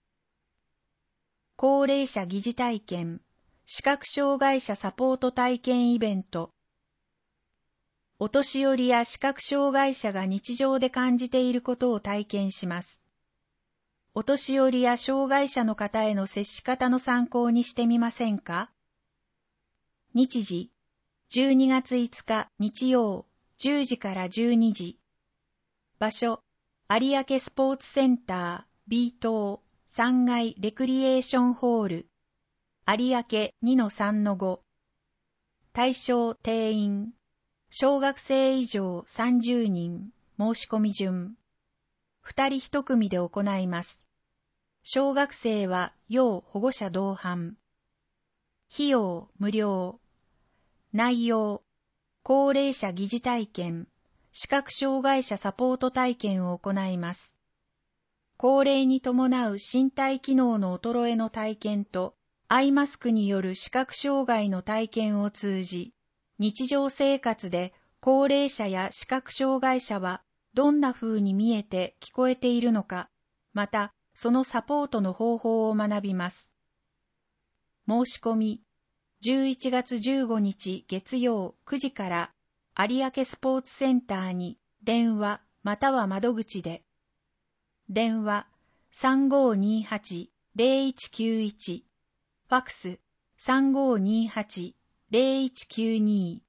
高齢者疑似体験、視覚障害者サポート体験イベント。お年寄りや視覚障害者が日常で感じていることを体験します。お年寄りや障害者の方への接し方の参考にしてみませんか？日時、じゅうにがついつか日曜、じゅうじからじゅうにじ。場所、有明スポーツセンター B 棟さんがいレクリエーションホール、有明 にのさんのご。対象定員、小学生以上さんじゅうにん、申し込み順。ふたりいち組で行います。小学生は要保護者同伴。費用無料。内容、高齢者疑似体験、視覚障害者サポート体験を行います。高齢に伴う身体機能の衰えの体験と、アイマスクによる視覚障害の体験を通じ、日常生活で高齢者や視覚障害者はどんな風に見えて聞こえているのか、またそのサポートの方法を学びます。申し込み、じゅういちがつじゅうごにち月曜くじから有明スポーツセンターに電話または窓口で。電話 さんごーにーはちゼロいちきゅういち。ファックス さんごーにーはちゼロいちきゅうに。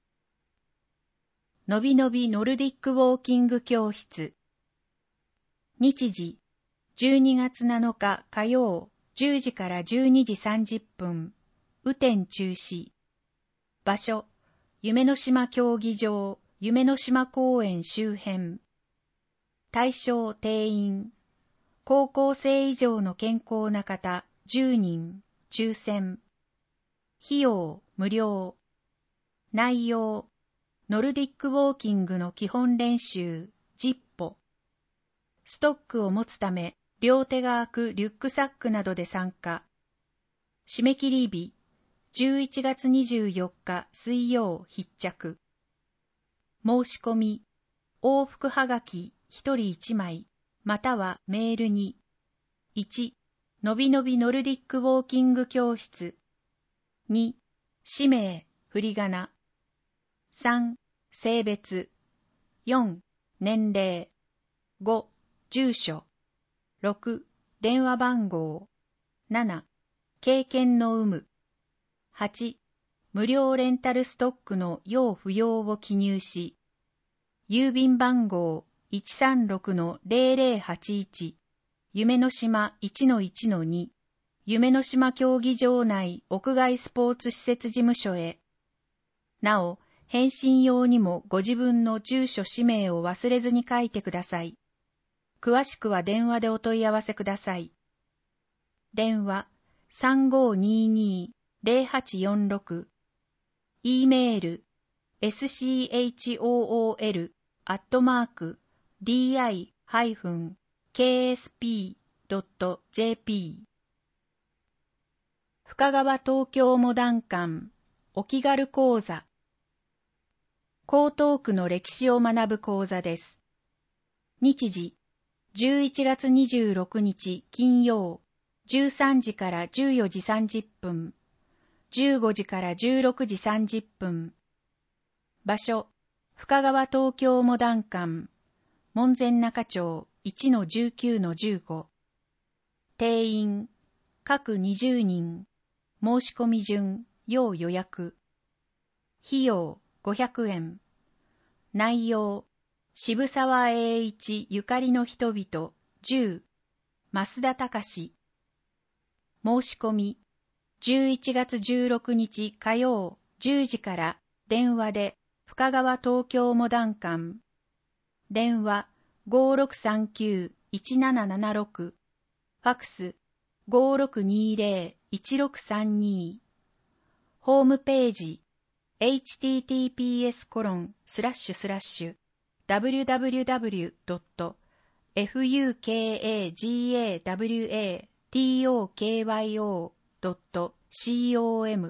のびのびノルディックウォーキング教室。日時、じゅうにがつなのか火曜、じゅうじからじゅうにじさんじゅっぷん、雨天中止。場所、夢の島競技場、夢の島公園周辺。対象定員、高校生以上の健康な方じゅうにん、抽選。費用無料。内容、ノルディックウォーキングの基本練習じゅっぽ。ストックを持つため両手が空くリュックサックなどで参加。締め切り日じゅういちがつにじゅうよっか水曜必着。申し込み、往復はがきひとりいちまいまたはメールにいちのびのびノルディックウォーキング教室。に、氏名、振り仮名。さん、性別。よん、年齢。ご、住所。ろく、電話番号。なな、経験の有無。はち、無料レンタルストックの要不要を記入し、郵便番号 いちさんろくのゼロゼロはちいち、夢の島 いちのいちのに、夢の島競技場内屋外スポーツ施設事務所へ。なお、返信用にもご自分の住所氏名を忘れずに書いてください。詳しくは電話でお問い合わせください。電話 さんごーにーにーゼロはちよんろく、E メール エスシーエイチオーオーエル アットマーク ディーアイ ケーエスピー ドット ジェーピー 深川東京モダン館お気軽講座。江東区の歴史を学ぶ講座です。日時じゅういちがつにじゅうろくにち金曜じゅうさんじからじゅうよじさんじゅっぷん、じゅうごじからじゅうろくじさんじゅっぷん。場所、深川東京モダン館、門前仲町 いちのじゅうきゅうのじゅうご。定員、各にじゅうにん。申し込み順、要予約。費用、ごひゃくえん。内容、渋沢栄一ゆかりの人々、じゅう。増田隆。申し込み、じゅういちがつじゅうろくにち火曜じゅうじから電話で深川東京モダン館。電話 ごーろくさんきゅういちななななろく、ファクス ごーろくにーぜろいちろくさんに。ホームページ エイチティーティーピーエスコロンスラッシュスラッシュダブリュダブリュダブリュドットファクドットコム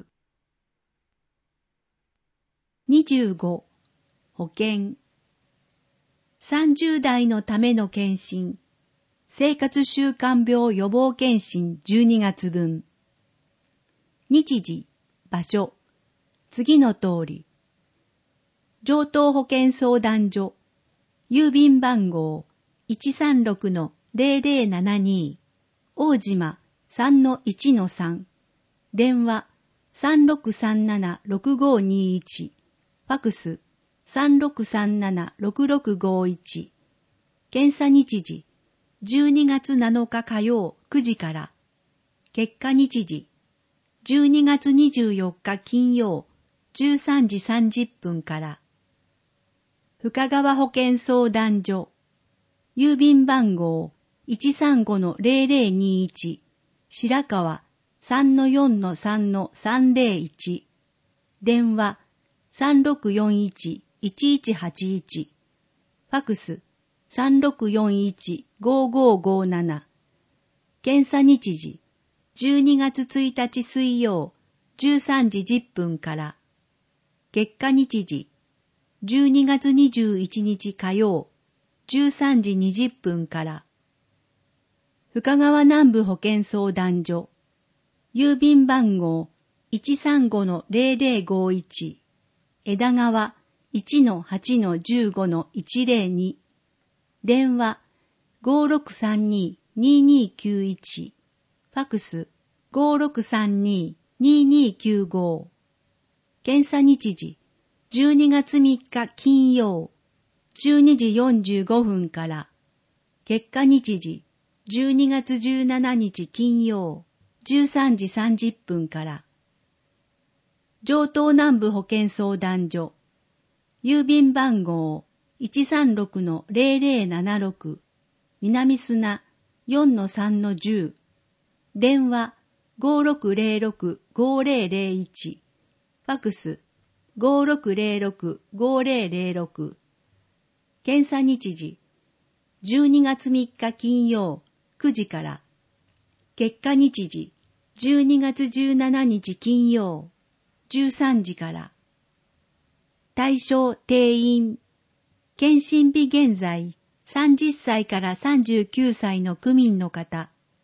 にじゅうご. 保険さんじゅうだいのための検診生活習慣病予防検診じゅうにがつぶん日時、場所次の通り上東保健相談所郵便番号 いちさんろくのゼロゼロななに 大島 さんのいちのさん 電話 さんろくさんななろくごにいち ファクス さんろくさんななろくろくごいち。検査日時じゅうにがつなのか火曜くじから結果日時じゅうにがつにじゅうよっか金曜じゅうさんじさんじゅっぷんから深川保健相談所郵便番号 いちさんごのゼロゼロにいち 白川 さんのよんのさんのさんぜろいち 電話 さんろくよんいちいちいちはちいち ファクス さんろくよんいちごごごなな 検査日時じゅうにがつついたち水曜じゅうさんじじゅっぷんから結果日時じゅうにがつにじゅういちにち火曜じゅうさんじにじゅっぷんから深川南部保健相談所郵便番号 いちさんごのゼロゼロごいち 枝川 いちのはちのじゅうごのいちゼロに 電話 ごーろくさんににーにーきゅういち ファクス ごーろくさんににーにーきゅうご 検査日時じゅうにがつみっか金曜じゅうにじよんじゅうごふんから結果日時じゅうにがつじゅうしちにち金曜じゅうさんじさんじゅっぷんから上東南部保健相談所郵便番号 いちさんろくのゼロゼロななろく 南砂 よんのさんのじゅう 電話 ごーろくゼロろくごゼロゼロいち ファクス ごーろくゼロろくごゼロゼロろく 検査日時じゅうにがつみっか金曜くじから結果日時じゅうにがつじゅうしちにち金曜じゅうさんじから対象定員検診日現在さんじゅっさいからさんじゅうきゅうさいの区民の方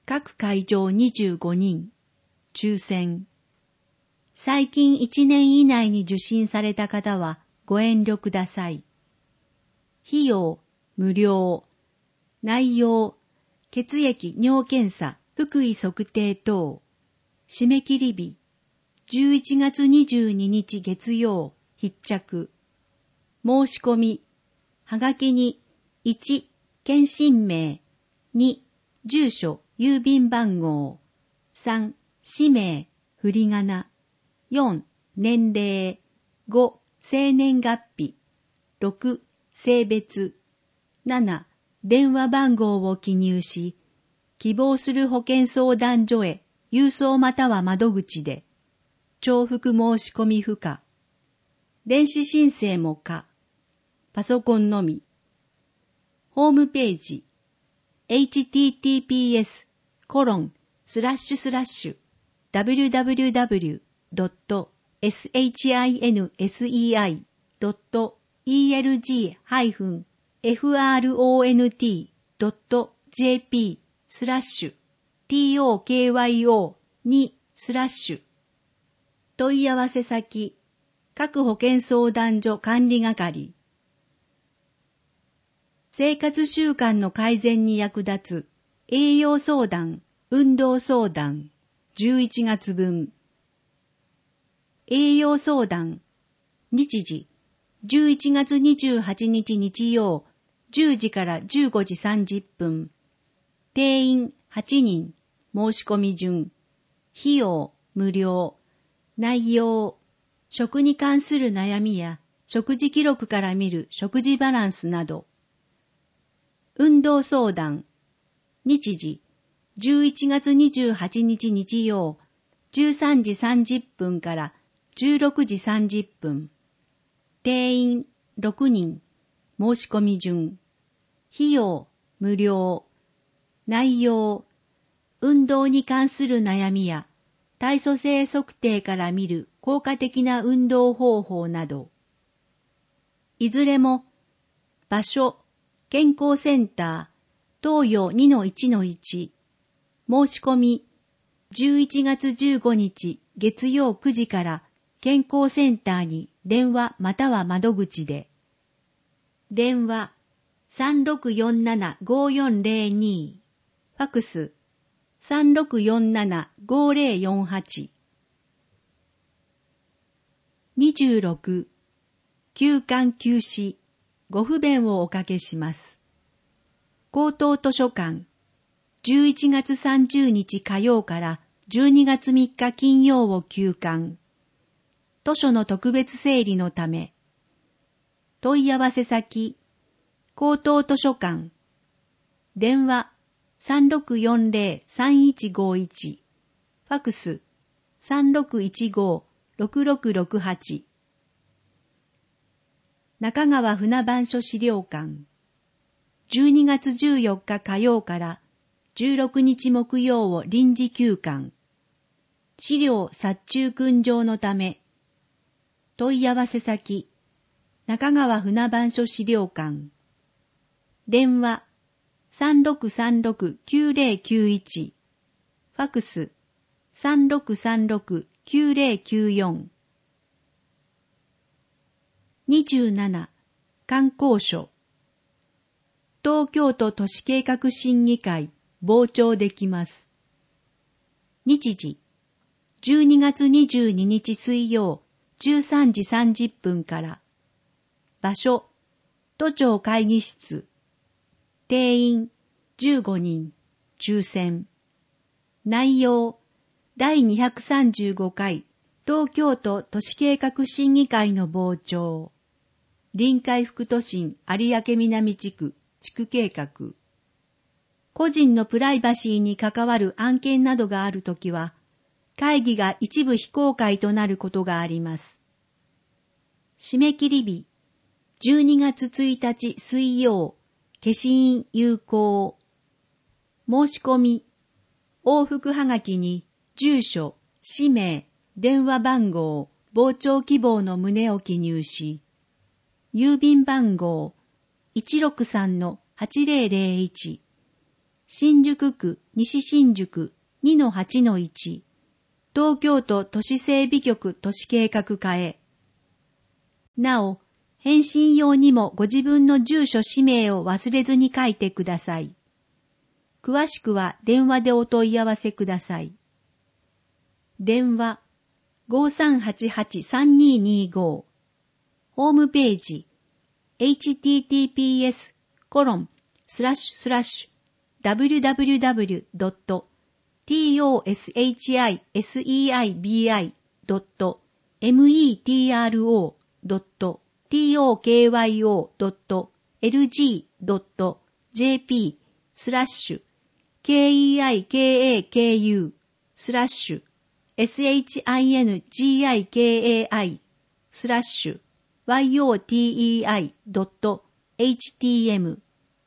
各会場にじゅうごにん、抽選。最近いちねん以内に受診された方はご遠慮ください。費用、無料。内容、血液尿検査、腹囲測定等。締め切り日、じゅういちがつにじゅうににち月曜、必着。申し込み、はがきに、いち、検診名、に、住所、郵便番号、さん、氏名、振り仮名、よん、年齢、ご、生年月日、ろく、性別、なな、電話番号を記入し、希望する保健相談所へ郵送または窓口で、重複申し込み不可。電子申請も可。パソコンのみ。ホームページ、エイチティーティーピーエスコロンスラッシュスラッシュダブリュダブリュダブリュドットシンセイドットイーエルジーフロントドットジェーピースラッシュトクヨにスラッシュ問い合わせ先各保健相談所管理係。生活習慣の改善に役立つ栄養相談、運動相談、じゅういちがつぶん。栄養相談、日時、じゅういちがつにじゅうはちにち日曜、じゅうじからじゅうごじさんじゅっぷん。定員はちにん、申し込み順。費用、無料。内容、食に関する悩みや、食事記録から見る食事バランスなど。運動相談、日時、じゅういちがつにじゅうはちにち日曜、じゅうさんじさんじゅっぷんからじゅうろくじさんじゅっぷん。定員ろくにん、申し込み順。費用、無料。内容、運動に関する悩みや、体組成測定から見る効果的な運動方法など。いずれも、場所、健康センター、東洋 にのいちのいち。申し込み、じゅういちがつじゅうごにち月曜くじから健康センターに電話または窓口で。電話 さんろくよんななごよんゼロに。ファクス さんろくよんななごゼロよんはち。にじゅうろく、休館休止。ご不便をおかけします。高等図書館、じゅういちがつさんじゅうにち火曜からじゅうにがつみっか金曜を休館。図書の特別整理のため。問い合わせ先、高等図書館。電話 さんろくよんゼロさんいちごいち。ファクス さんろくいちごろくろくろくはち。中川船番所資料館、じゅうにがつじゅうよっか火曜からじゅうろくにち木曜を臨時休館。資料殺虫訓場のため。問い合わせ先、中川船番所資料館。電話 さんろくさんろくきゅうゼロきゅういち。ファクス さんろくさんろくきゅうゼロきゅうよん。にじゅうなな、観光所。東京都都市計画審議会、傍聴できます。日時、じゅうにがつにじゅうににち水曜、じゅうさんじさんじゅっぷんから。場所、都庁会議室。定員、じゅうごにん、抽選。内容、だいにひゃくさんじゅうごかい、東京都都市計画審議会の傍聴。臨海副都心有明南地区地区計画。個人のプライバシーに関わる案件などがあるときは、会議が一部非公開となることがあります。締め切り日、じゅうにがつついたち水曜、消印有効。申し込み、往復はがきに住所、氏名、電話番号、傍聴希望の旨を記入し、郵便番号 いちろくさんのはちゼロゼロいち、 新宿区西新宿 にのはちのいち、東京都都市整備局都市計画課へ。なお、返信用にもご自分の住所氏名を忘れずに書いてください。詳しくは電話でお問い合わせください。電話 ごさんはちはちさんにーにーご。ホームページ エイチティーティーピーエスコロンスラッシュスラッシュダブリュダブリュダブリュドットトシセイビイドットメトロドットトキヨドットエルジードットジェーピースラッシュ ケーイーアイケーエーケーユー スラッシュ シングスラッシュ ヨテイドットエイチティーエム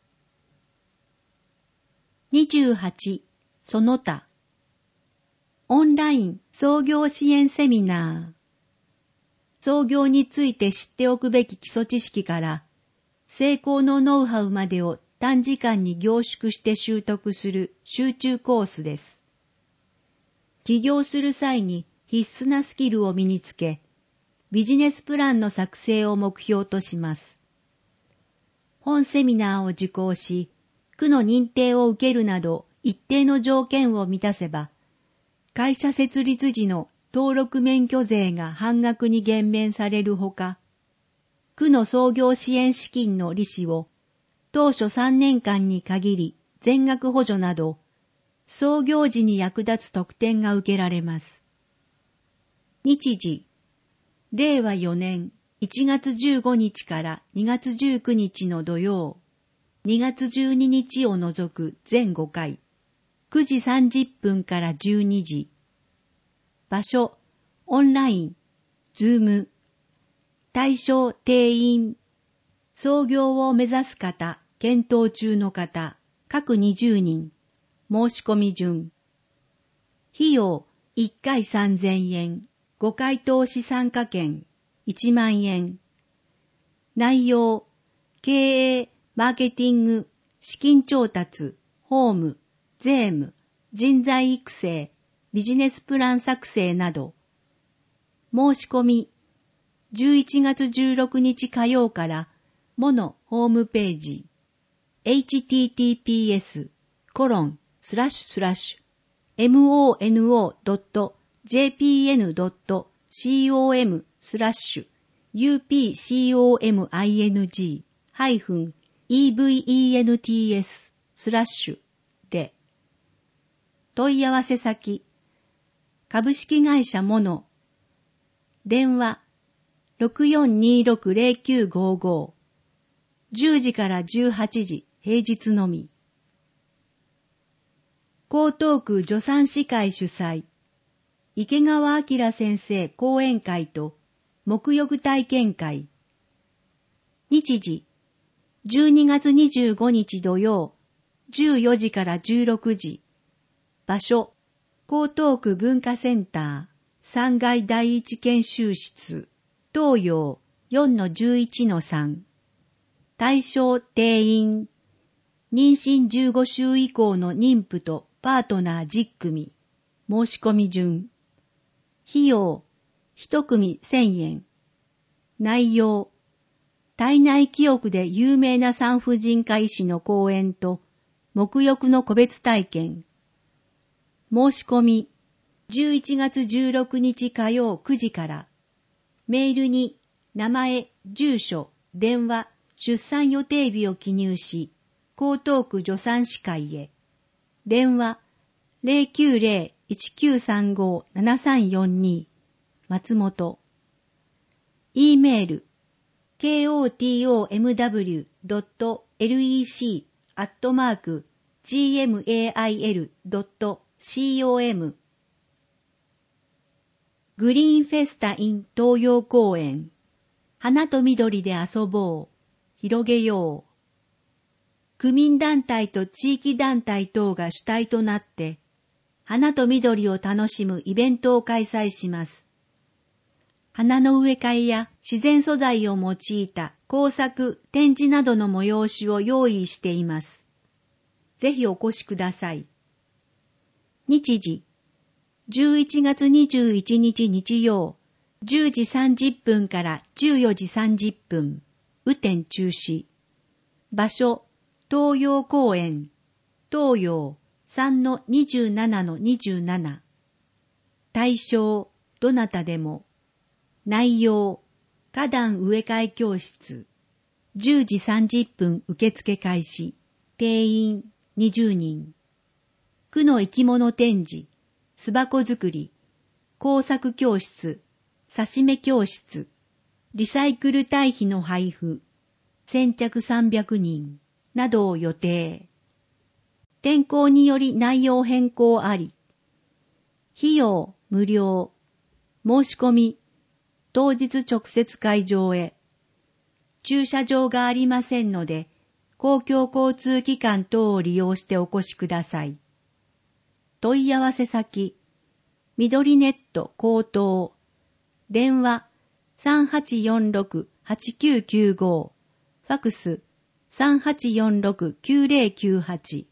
にじゅうはち. その他オンライン創業支援セミナー。創業について知っておくべき基礎知識から成功のノウハウまでを短時間に凝縮して習得する集中コースです。起業する際に必須なスキルを身につけ、ビジネスプランの作成を目標とします。本セミナーを受講し、区の認定を受けるなど一定の条件を満たせば、会社設立時の登録免許税が半額に減免されるほか、区の創業支援資金の利子を当初さんねんかんに限り全額補助など、創業時に役立つ特典が受けられます。日時、れいわよねんいちがつじゅうごにちからにがつじゅうくにちの土曜、にがつじゅうににちを除く全ごかい、くじさんじゅっぷんからじゅうにじ。場所、オンライン、ズーム。対象、定員。創業を目指す方、検討中の方、各にじゅうにん。申し込み順。費用、いっかいさんぜんえん。ごかい投資参加券、いちまんえん。内容、経営、マーケティング、資金調達、法務、税務、人材育成、ビジネスプラン作成など。申し込み、じゅういちがつじゅうろくにち火曜からモノホームページ エイチティーティーピーエスコロンスラッシュスラッシュエムオーエヌオードットジェーピーエヌドットコムスラッシュユーピーシーオーエムアイエヌジーハイフンイーブイイーエヌティーエススラッシュで。問い合わせ先、株式会社モノ。電話、ろくよんにーろくゼロきゅうごーごー。じゅうじからじゅうはちじ、平日のみ。江東区助産師会主催、池川明先生講演会と沐浴体験会。日時、じゅうにがつにじゅうごにち土曜、じゅうよじからじゅうろくじ。場所、江東区文化センター、さんがいだいいち研修室、東洋 よんのじゅういちのさん。対象定員、妊娠じゅうごしゅう以降の妊婦とパートナーじゅっくみ。申し込み順。費用、いちくみせんえん。内容、体内記憶で有名な産婦人科医師の講演と、沐浴の個別体験。申し込み、じゅういちがつじゅうろくにち火曜くじから、メールに名前、住所、電話、出産予定日を記入し、江東区助産師会へ。電話、ゼロきゅうゼロ いちきゅうさんご ななさんよんに、松本。e メール、ケーオーティーオーエムダブリュードットエルイーシー アットマーク ジーエムエーアイエルドットコム グリーンフェスタ in 東洋公園。花と緑で遊ぼう。広げよう。区民団体と地域団体等が主体となって、花と緑を楽しむイベントを開催します。花の植え替えや自然素材を用いた工作、展示などの催しを用意しています。 ぜひお越しください。日時、じゅういちがつにじゅういちにち日曜、じゅうじさんじゅっぷんからじゅうよじさんじゅっぷん、雨天中止。場所、東洋公園、東洋 さんのにじゅうななのにじゅうなな。対象、どなたでも。内容、花壇植え替え教室。じゅうじさんじゅっぷん受付開始。定員にじゅうにん。区の生き物展示、巣箱作り、工作教室、刺し目教室、リサイクル堆肥の配布、先着さんびゃくにんなどを予定。天候により内容変更あり。費用無料。申し込み、当日直接会場へ。駐車場がありませんので、公共交通機関等を利用してお越しください。問い合わせ先、緑ネット高等、電話 さんはちよんろくはちきゅうきゅうご、ファクス さんはちよんろくきゅうぜろきゅうはち。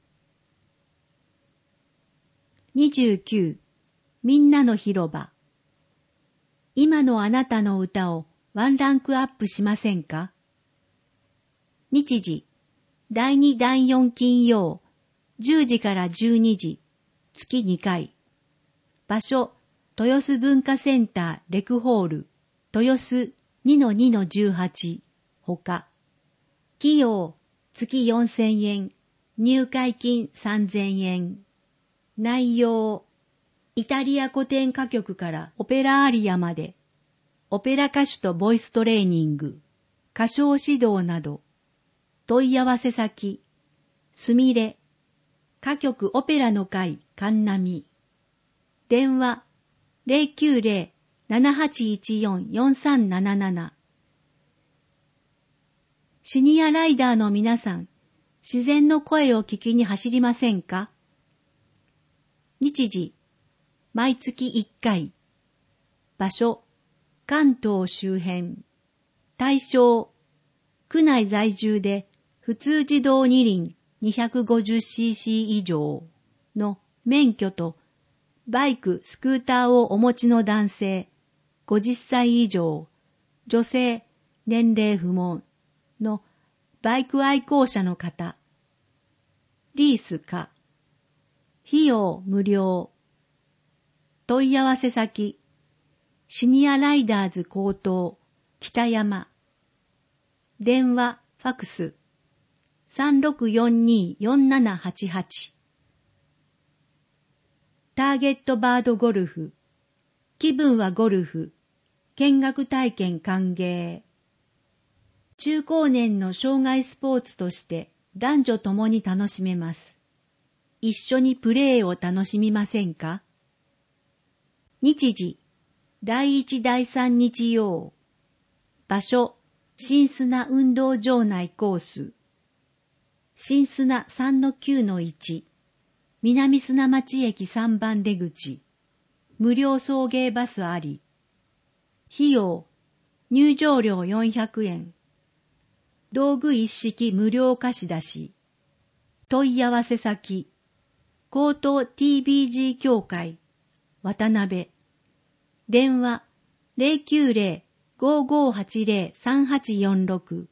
にじゅうきゅう、みんなの広場。今のあなたの歌をワンランクアップしませんか？日時、だいにだいよん金曜、じゅうじからじゅうにじ、月にかい。場所、豊洲文化センターレクホール、豊洲 にのにのじゅうはち、ほか。費用、月よんせんえん、入会金さんぜんえん。内容、イタリア古典歌曲からオペラアリアまで、オペラ歌手とボイストレーニング、歌唱指導など。問い合わせ先、すみれ、歌曲オペラの会、神波。電話、ゼロきゅうゼロ ななはちいちよん よんさんなななな。シニアライダーの皆さん、自然の声を聞きに走りませんか？日時、毎月いっかい。場所、関東周辺。対象、区内在住で普通自動二輪 にひゃくごじゅっシーシー 以上の免許とバイク・スクーターをお持ちの男性、ごじゅっさい以上、女性、年齢不問のバイク愛好者の方。リースか。費用無料。問い合わせ先、シニアライダーズ高等、北山。電話、ファクス、さんろくよんに よんななはちはち。ターゲットバードゴルフ。気分はゴルフ。見学体験歓迎。中高年の障害スポーツとして男女ともに楽しめます。一緒にプレーを楽しみませんか？日時、だいいちだいさん日曜。場所、新砂運動場内コース。新砂 さんのきゅうのいち。南砂町駅さんばん出口。無料送迎バスあり。費用、入場料よんひゃくえん。道具一式無料貸し出し。問い合わせ先、高等 ティービージー 協会、渡辺。電話、ゼロきゅうゼロ ごごはちゼロ さんはちよんろく。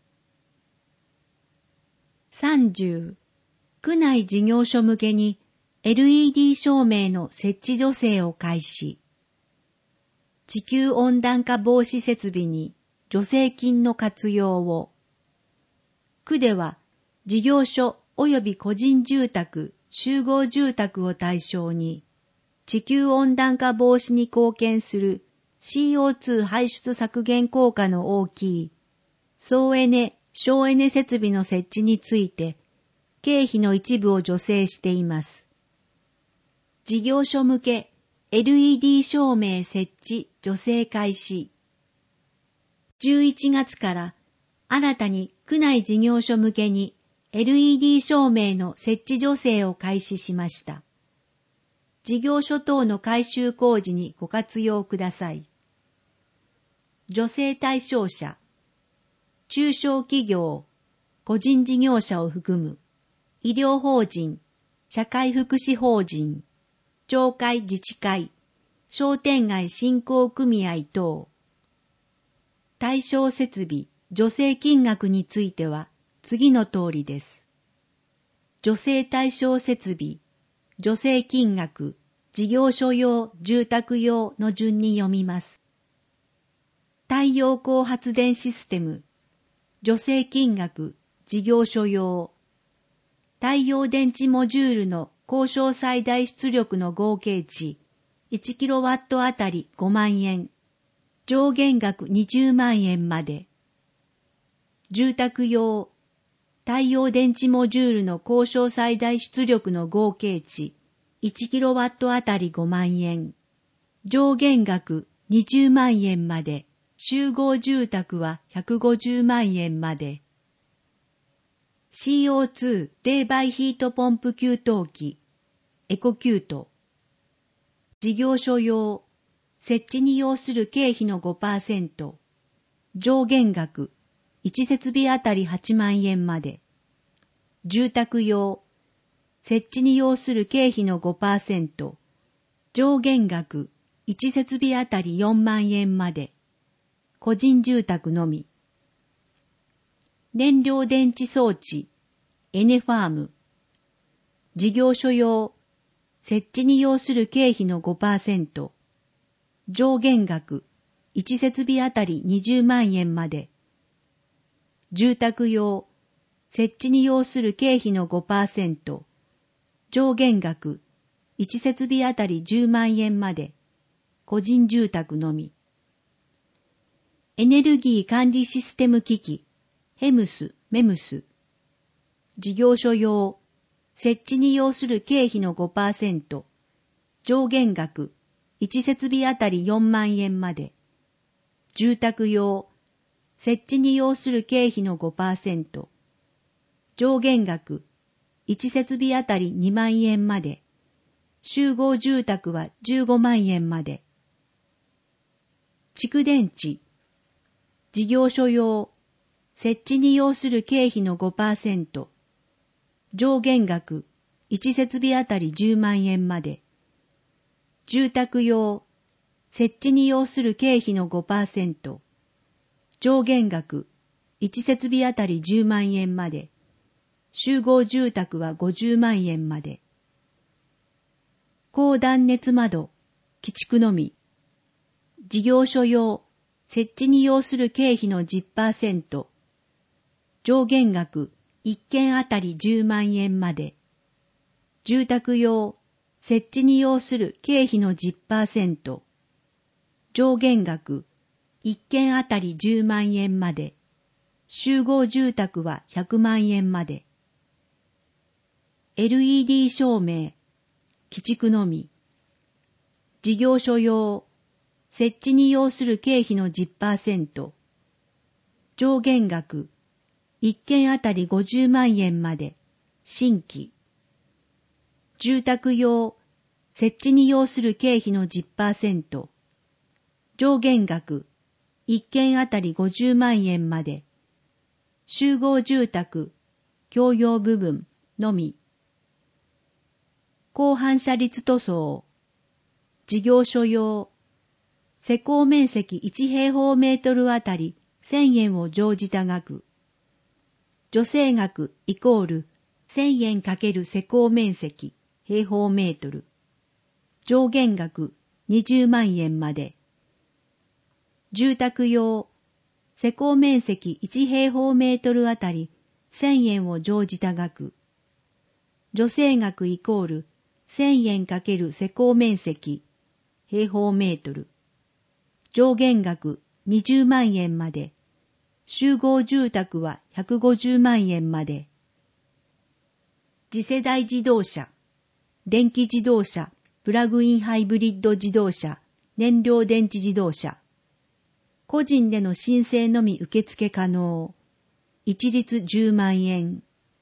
さんじゅう、区内事業所向けに エルイーディー 照明の設置助成を開始。地球温暖化防止設備に助成金の活用を。区では事業所及び個人住宅、集合住宅を対象に地球温暖化防止に貢献する シーオーツー 排出削減効果の大きい総エネ・省エネ設備の設置について経費の一部を助成しています。事業所向け エルイーディー 照明設置助成開始。じゅういちがつから新たに区内事業所向けに エルイーディー 照明の設置助成を開始しました。事業所等の改修工事にご活用ください。助成対象者、中小企業、個人事業者を含む医療法人、社会福祉法人、町会自治会、商店街振興組合等。対象設備、助成金額については次の通りです。助成対象設備、助成金額、事業所用、住宅用の順に読みます。太陽光発電システム、助成金額、事業所用。太陽電池モジュールの交渉最大出力の合計値、いちキロワットあたりごまんえん。上限額にじゅうまんえんまで。住宅用、太陽電池モジュールの交渉最大出力の合計値、いちキロワットあたりごまんえん。上限額にじゅうまんえんまで。集合住宅はひゃくごじゅうまんえんまで。シーオーツー 冷媒ヒートポンプ給湯器、エコキュート。事業所用、設置に要する経費の ごパーセント。上限額、いち設備あたりはちまんえんまで。住宅用、設置に要する経費の ごパーセント。上限額、いち設備あたりよんまんえんまで。個人住宅のみ。燃料電池装置、エネファーム。事業所用、設置に要する経費の ごパーセント。上限額、いち設備あたりにじゅうまんえんまで。住宅用、設置に要する経費の ごパーセント。上限額、いち設備あたりじゅうまんえんまで。個人住宅のみ。エネルギー管理システム機器、ヘムス、メムス。事業所用、設置に要する経費の ごパーセント。上限額、いち設備あたりよんまんえんまで。住宅用、設置に要する経費の ごパーセント。上限額、いち設備あたりにまんえんまで。集合住宅はじゅうごまんえんまで。蓄電池、事業所用、設置に要する経費の ごパーセント。上限額、いち設備あたりじゅうまんえんまで。住宅用、設置に要する経費の ごパーセント。上限額、いち設備あたりじゅうまんえんまで。集合住宅はごじゅうまんえんまで。高断熱窓、基地区のみ。事業所用、設置に要する経費の じゅっパーセント。上限額、いっけんあたりじゅうまんえんまで。住宅用、設置に要する経費の じゅっパーセント。上限額、いっけんあたりじゅうまんえんまで。集合住宅はひゃくまんえんまで。エルイーディー 照明、基地区のみ。事業所用、設置に要する経費の じゅっパーセント。上限額、いっけんあたりごじゅうまんえんまで。新規。住宅用、設置に要する経費の じゅっパーセント。上限額、いっけんあたりごじゅうまんえんまで。集合住宅、共用部分のみ。高反射率塗装。事業所用。施工面積いち平方メートルあたりせんえんを乗じた額。助成額イコールせんえん×施工面積平方メートル。上限額にじゅうまんえんまで。住宅用。施工面積いち平方メートルあたりせんえんを乗じた額。助成額イコールせんえん×施工面積平方メートル。上限額にじゅうまんえんまで。集合住宅はひゃくごじゅうまんえんまで。次世代自動車、電気自動車、プラグインハイブリッド自動車、燃料電池自動車。個人での申請のみ受付可能。一律じゅうまんえん。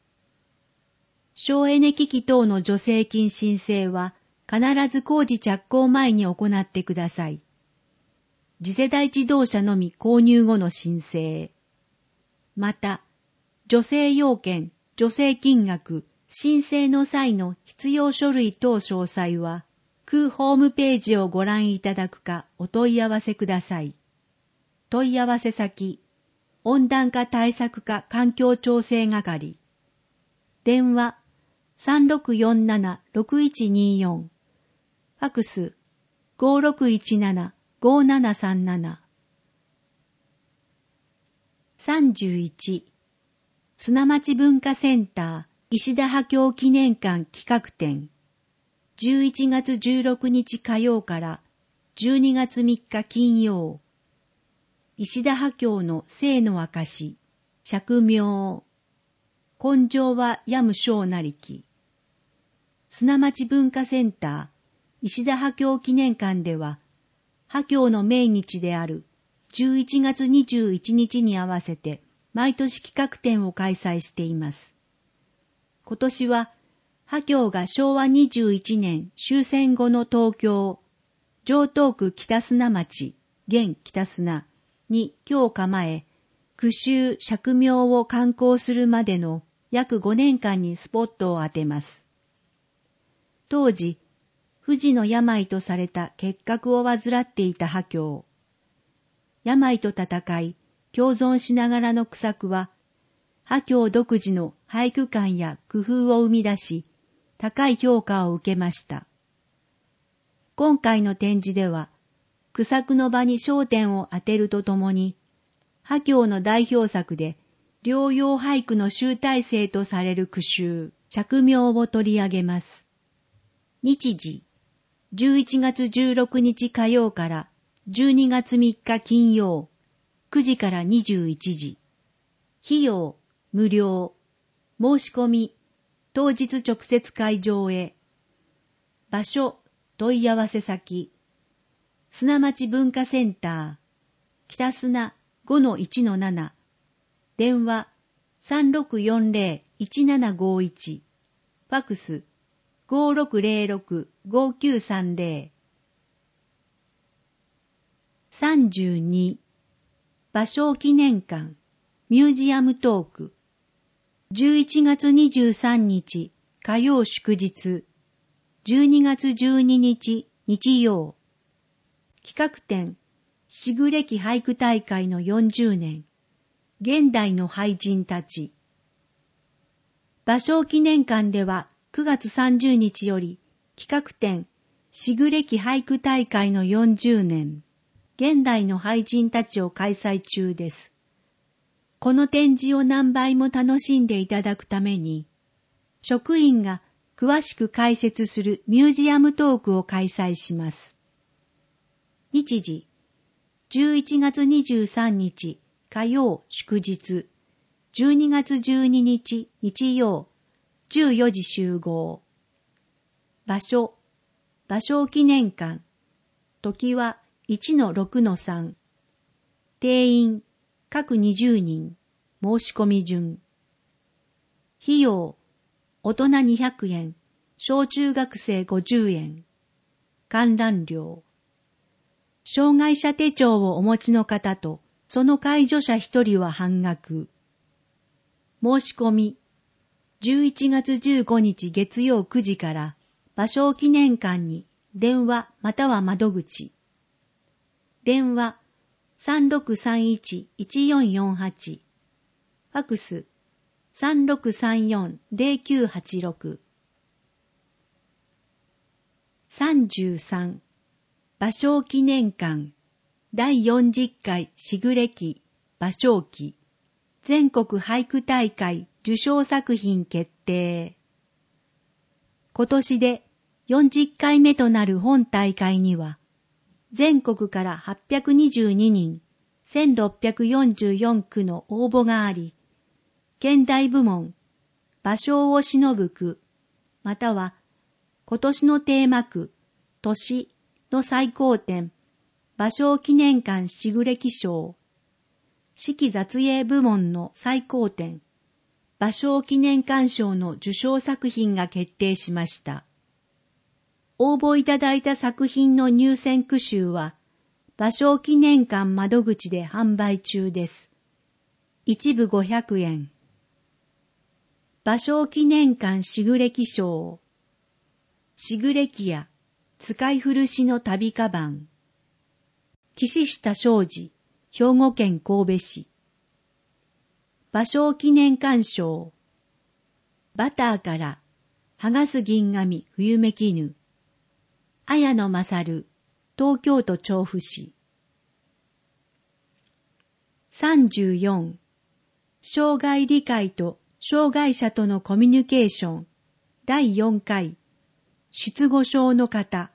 省エネ機器等の助成金申請は必ず工事着工前に行ってください。次世代自動車のみ購入後の申請。また、助成要件、助成金額、 申請の際の必要書類等詳細は、空ホームページをご覧いただくかお問い合わせください。問い合わせ先、温暖化対策課環境調整係。電話、さんろくよんなな ろくいちによん。ファクス、ごろくいちなな ごななさんなな。さんじゅういち、砂町文化センター石田波郷記念館企画展。じゅういちがつじゅうろくにち火曜からじゅうにがつみっか金曜。石田波郷の生の証、釈明。根性はやむ小なりき。砂町文化センター石田波郷記念館では、波郷の命日であるじゅういちがつにじゅういちにちに合わせて毎年企画展を開催しています。今年は、波郷がしょうわにじゅういちねん終戦後の東京、城東区北砂町、現北砂に居を構え、句集釈明を刊行するまでの約ごねんかんにスポットを当てます。当時、不治の病とされた結核を患っていた波郷。病と戦い、共存しながらの句作は、波郷独自の俳句感や工夫を生み出し、高い評価を受けました。今回の展示では、句作の場に焦点を当てるとともに、波郷の代表作で、療養俳句の集大成とされる句集、釈明を取り上げます。日時、じゅういちがつじゅうろくにち火曜からじゅうにがつみっか金曜、くじからにじゅういちじ。費用、無料。申し込み、当日直接会場へ。場所、問い合わせ先。砂町文化センター、北砂 ごのいちのなな。電話、さんろくよんぜろ いちななごいち。ファクス、ごろくぜろろく ごきゅうさんぜろ。さんじゅうに、芭蕉記念館、ミュージアムトーク。じゅういちがつにじゅうさんにち火曜祝日、じゅうにがつじゅうににち日曜。企画展、しぐれき俳句大会のよんじゅうねん、現代の俳人たち。芭蕉記念館ではくがつさんじゅうにちより企画展、しぐれき俳句大会のよんじゅうねん、現代の俳人たちを開催中です。この展示を何倍も楽しんでいただくために、職員が詳しく解説するミュージアムトークを開催します。日時、じゅういちがつにじゅうさんにち火曜祝日、じゅうにがつじゅうににち日曜、じゅうよじ集合。場所、芭蕉記念館、時はいちのろくのさん。定員、各にじゅうにん、申し込み順。費用、大人にひゃくえん、小中学生ごじゅうえん。観覧料。障害者手帳をお持ちの方と、その介助者一人は半額。申し込み、じゅういちがつじゅうごにち月曜くじから、芭蕉記念館に電話または窓口。電話、さんろくさんいち いちよんよんはち。ファクス、さんろくさんよん ぜろきゅうはちろく。さんじゅうさん、芭蕉記念館だいよんじゅっかいしぐれき芭蕉記全国俳句大会受賞作品決定。今年でよんじゅっかいめとなる本大会には、全国からはっぴゃくにじゅうににん、せんろっぴゃくよんじゅうよんくの応募があり、現代部門、芭蕉を偲ぶ句、または今年のテーマ句、年の最高点、芭蕉記念館しぐれき賞、四季雑詠部門の最高点、芭蕉記念館賞の受賞作品が決定しました。応募いただいた作品の入選句集は、芭蕉記念館窓口で販売中です。一部ごひゃくえん。 芭蕉記念館しぐれ記章、しぐれ記や使い古しの旅かばん、岸下昌司、兵庫県神戸市、芭蕉記念館章、バターから剥がす銀紙冬めきぬ、綾野勝、東京都調布市。さんじゅうよん、障害理解と障害者とのコミュニケーションだいよんかい、失語症の方。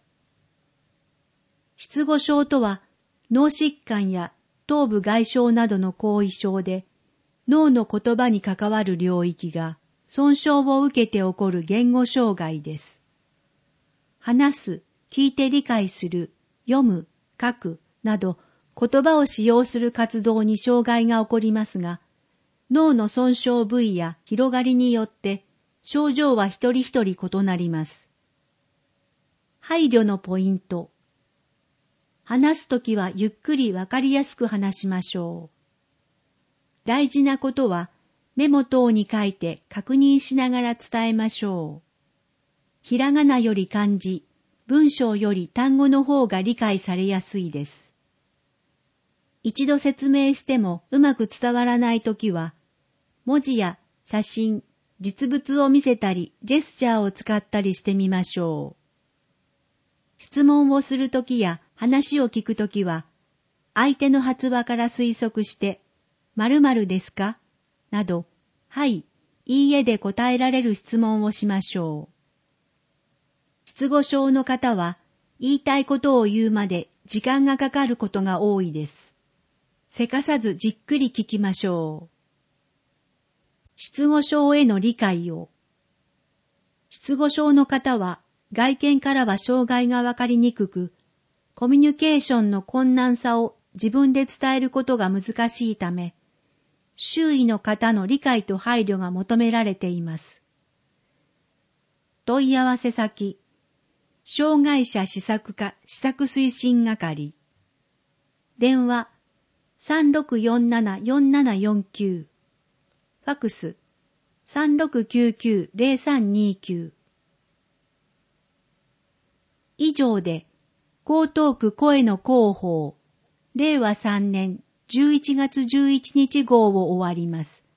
失語症とは脳疾患や頭部外傷などの後遺症で脳の言葉に関わる領域が損傷を受けて起こる言語障害です。話す、聞いて理解する、読む、書くなど言葉を使用する活動に障害が起こりますが、脳の損傷部位や広がりによって症状は一人一人異なります。配慮のポイント。話すときはゆっくりわかりやすく話しましょう。大事なことはメモ等に書いて確認しながら伝えましょう。ひらがなより漢字、文章より単語の方が理解されやすいです。一度説明してもうまく伝わらないときは、文字や写真、実物を見せたり、ジェスチャーを使ったりしてみましょう。質問をするときや話を聞くときは、相手の発話から推測して、〇〇ですかなど、はい、いいえで答えられる質問をしましょう。失語症の方は、言いたいことを言うまで時間がかかることが多いです。せかさずじっくり聞きましょう。失語症への理解を。失語症の方は外見からは障害がわかりにくく、コミュニケーションの困難さを自分で伝えることが難しいため、周囲の方の理解と配慮が求められています。問い合わせ先、障害者施策課施策推進係。電話、さんろくよんなな よんななよんきゅう。ファクス、さんろくきゅうきゅう ゼロさんにきゅう。以上で、江東区声の広報、れいわさんねんじゅういちがつじゅういちにち号を終わります。